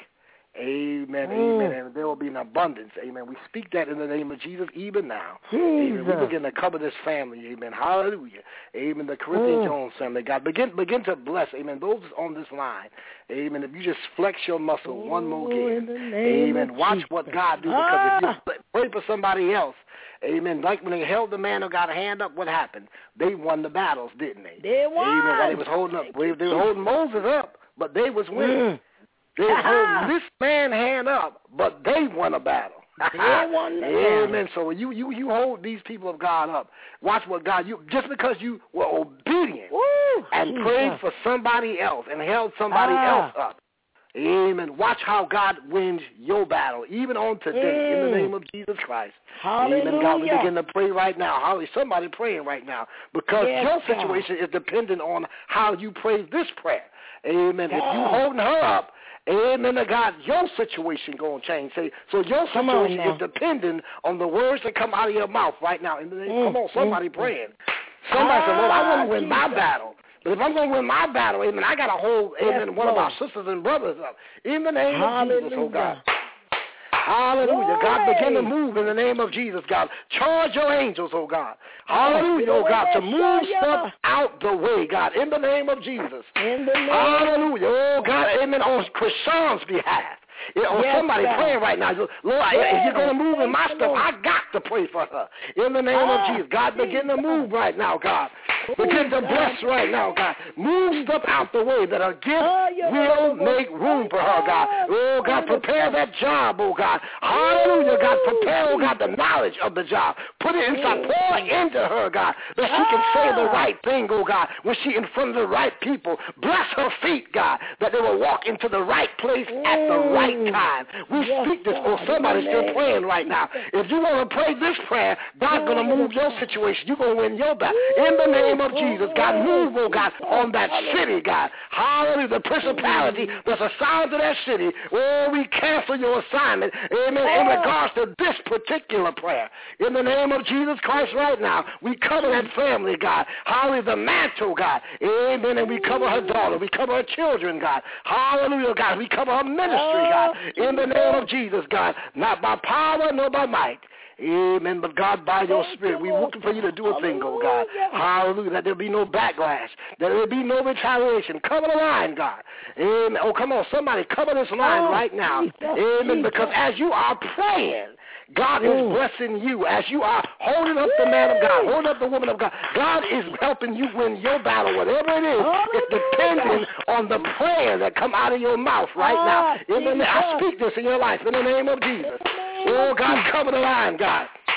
Amen, mm. amen, and there will be an abundance, amen. We speak that in the name of Jesus even now. Jesus. Amen. We begin to cover this family, amen, hallelujah, amen, the Corinthian mm. Jones family, God, begin begin to bless, amen, those on this line, amen, if you just flex your muscle oh, one more again, amen, watch Jesus. What God do, because ah. if you pray for somebody else, amen, like when they held the man who got a hand up, what happened? They won the battles, didn't they? They won. Amen, while they was holding up, they, they were holding Moses up, but they was winning. Mm. They hold this man hand up, but they won a battle. They won the Amen. So you, you, you hold these people of God up. Watch what God, you just because you were obedient Woo, and Jesus. prayed for somebody else and held somebody ah. else up. Amen. Watch how God wins your battle, even on today, mm. in the name of Jesus Christ. Hallelujah. Amen. God, we begin to pray right now. Hallelujah. Somebody praying right now, because yes, your situation God. is dependent on how you pray this prayer. Amen. God. If you holding her up, amen to God, your situation going to change. Say, so your situation is dependent on the words that come out of your mouth right now. In the name, mm, come on, somebody mm, praying. Somebody ah, say, Lord, I want to win my battle. But if I'm going to win my battle, amen, I got to hold, amen, yes, one Lord. Of our sisters and brothers up. In the name Hallelujah. Of Jesus, oh God. Hallelujah. Glory. God, begin to move in the name of Jesus, God. Charge your angels, oh God. Hallelujah, oh God, to move stuff out the way, God, in the name of Jesus. In the name Hallelujah. Oh God, amen, on Krishan's behalf. You know, yes, somebody God. Praying right now. Lord, yes. if you're going to move in my stuff, I got to pray for her. In the name ah, of Jesus. God, begin to move right now, God. Begin to bless right now, God. Move stuff out the way that a gift oh, will make room for her, God. Oh, God, prepare that job, oh, God. Hallelujah, God. Prepare, oh, God, the knowledge of the job. Put it inside. Pour into her, God, that she can say the right thing, oh, God, when she in front of the right people. Bless her feet, God, that they will walk into the right place at the right time. We yes, speak this, or somebody's still praying right now. If you want to pray this prayer, God's going to move your situation. You're going to win your battle. In the name of Jesus, God, move, oh God, on that city, God. Hallelujah. The principality that's assigned to that city, oh, we cancel your assignment, amen, in regards to this particular prayer. In the name of Jesus Christ right now, we cover that family, God. Hallelujah, the mantle, God. Amen, and we cover her daughter. We cover her children, God. Hallelujah, God. We cover her ministry, God. In the name of Jesus, God, not by power nor by might. Amen. But God, by your spirit, we're looking for you to do a thing, oh God. Hallelujah. That there be no backlash. That there be no retaliation. Cover the line, God. Amen. Oh, come on. Somebody cover this line right now. Amen. Because as you are praying, God is blessing you. As you are holding up the man of God, holding up the woman of God, God is helping you win your battle, whatever it is. It's dependent on the prayer that come out of your mouth right now. In the, I speak this in your life in the name of Jesus. Oh, God, cover the line, God.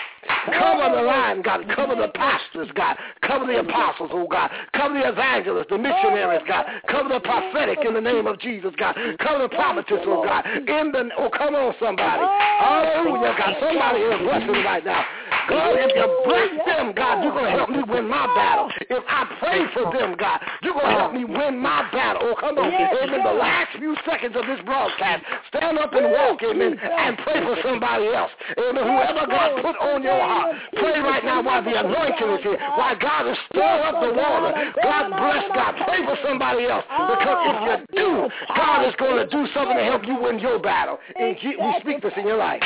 Cover the line, God. Cover the pastors, God. Cover the apostles, oh God. Cover the evangelists, the missionaries, God. Cover the prophetic in the name of Jesus, God. Cover the prophetess, oh God. In the oh, come on, somebody. Hallelujah, God. Somebody is blessing right now. God, if you bless them, God, you're going to help me win my battle. If I pray for them, God, you're going to help me win my battle. Oh, come on. Amen. The last few seconds of this broadcast, stand up and walk, amen, and pray for somebody else. Amen. Whoever God put on your heart, pray right now while the anointing is here, while God is stirring up the water. God bless God. Pray for somebody else. Because if you do, God is going to do something to help you win your battle. And we speak this in your life.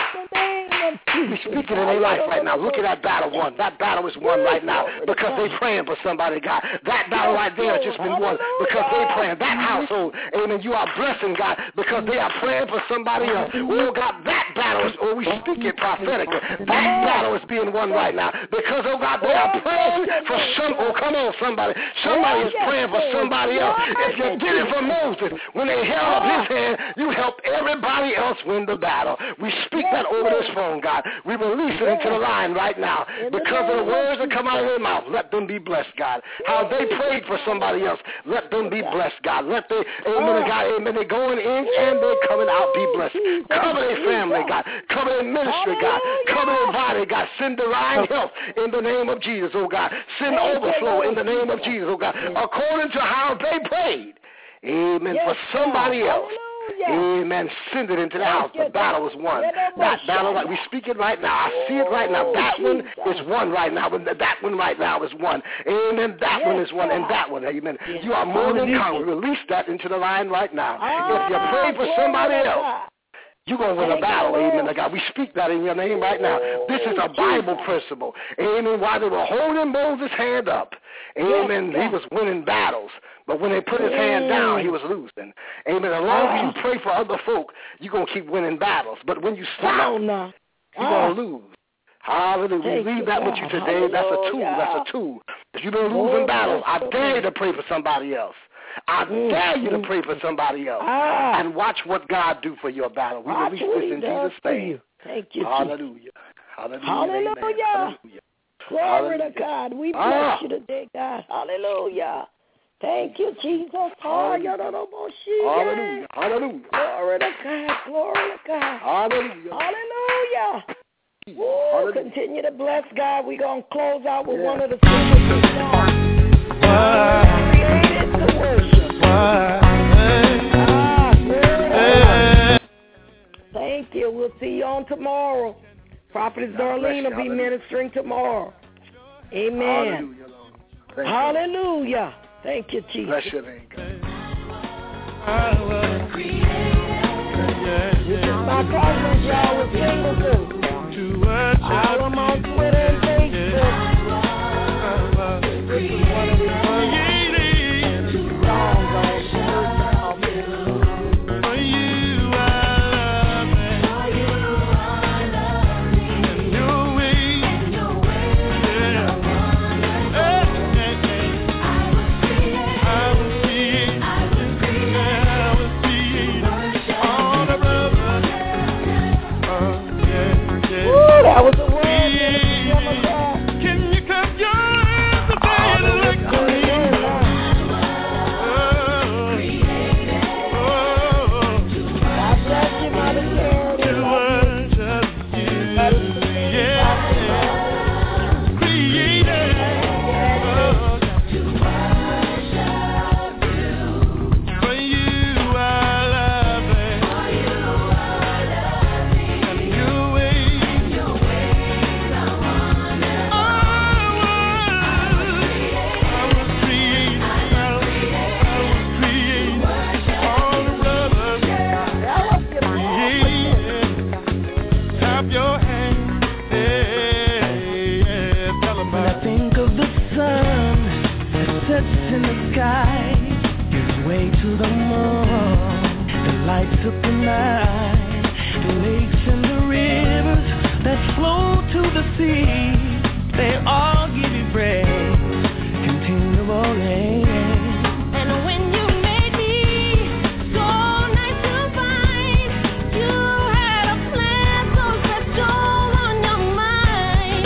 We speaking in their life right now. Look at that battle won. That battle is won right now because they praying for somebody, God. That battle right there has just been won because they praying. That household, amen, you are blessing, God, because they are praying for somebody else. Oh, God, that battle is, oh, we speak it prophetically. That battle is being won right now because, oh, God, they are praying for some, oh, come on, somebody. Somebody is praying for somebody else. If you did it for Moses, when they held up his hand, you helped everybody else win the battle. We speak that over this phone, God. We release it into the line right now. Because of the words that come out of their mouth, let them be blessed, God. How they prayed for somebody else, let them be blessed, God. Let they, amen, God, amen, they're going in and they're coming out, be blessed. Cover their family, God. Cover their ministry, God. Cover their body, God. Send divine health in the name of Jesus, oh God. Send overflow in the name of Jesus, oh God. According to how they prayed, amen, for somebody else. Amen. Send it into the house. The battle is won. That battle, we speak it right now. I see it right now. That one is won right now. That one right now is won. Amen. That one is won, and that one. Amen. You are more than conquerors. Release that into the line right now. If you pray for somebody else, you're going to win a battle, amen, God. We speak that in your name right now. This is a Bible principle. Amen. While they were holding Moses' hand up, amen, he was winning battles. But when they put his hand down, he was losing. Amen. As long as you pray for other folk, you're going to keep winning battles. But when you stop, you're going to lose. Hallelujah. We leave that with you today. That's a tool. That's a tool. If you've been losing battles, I dare you to pray for somebody else. I dare you to pray for somebody else. Ah. And watch what God do for your battle. We release this in Jesus' name. Thank you. Hallelujah. Hallelujah. Hallelujah. Hallelujah. Glory Hallelujah. to God. We bless ah. you today, God. Hallelujah. Thank you, Jesus. Hallelujah. Hallelujah. Hallelujah. Glory to God. Glory to God. Hallelujah. Hallelujah. Woo, Hallelujah. continue to bless God. We're going to close out with yeah. one of the simple songs. Why? Created to worship. Why? Ah, hey. Thank you. We'll see you on tomorrow. Prophetess Darlene will be ministering tomorrow. Amen. Hallelujah. Hallelujah. Thank you, Jesus. Bless your name, God. This is my cousins, y'all, with single I am on Twitter and Facebook. This is one of the songs on For you I love it. For you I love it. And your way. And your way. Yeah. I was created. I was created. I was created. All the brothers. Oh, yeah, yeah. Woo, that was a word. Can you clap your hands together and look at me? God bless you, Mother Charity. To worship you, yeah. Created, oh, to worship you. For you I love it. For you I love it. And your way, and your ways I want it. I was created, I was created, all the brothers. Clap your hands, yeah, tell 'em When I about it. think of the sun that sets in the sky, gives way to the moon that lights up the night, the lakes and the rivers that flow to the sea, they all give you praise continually. And when you made me so nice to find, you had a plan so special on your mind.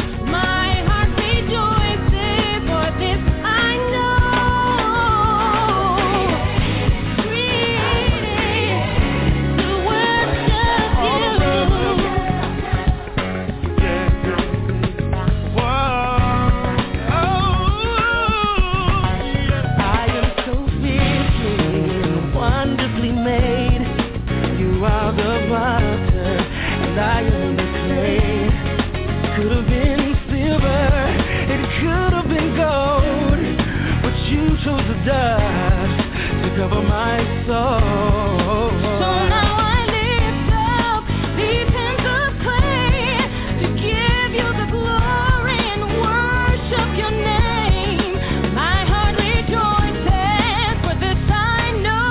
dust to cover my soul. So now I lift up these hands of clay to give you the glory and worship your name. My heart rejoices, for this I know.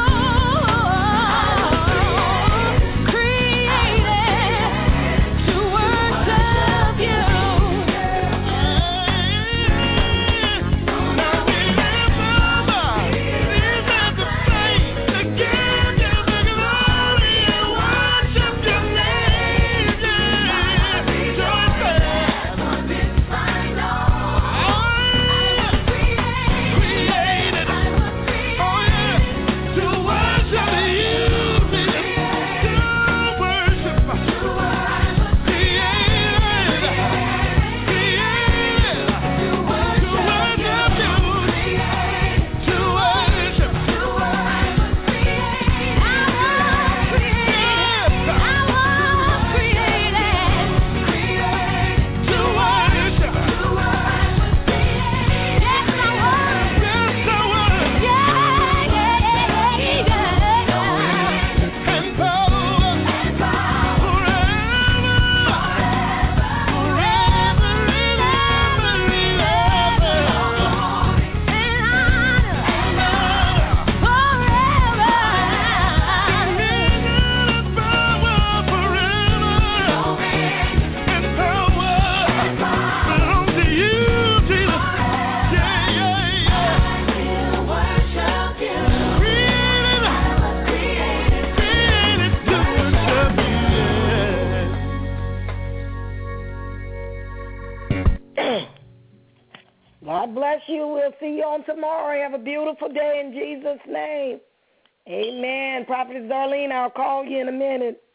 Created to worship you. God bless you. We'll see you on tomorrow. Have a beautiful day in Jesus' name. Amen. Prophetess Darlene, I'll call you in a minute.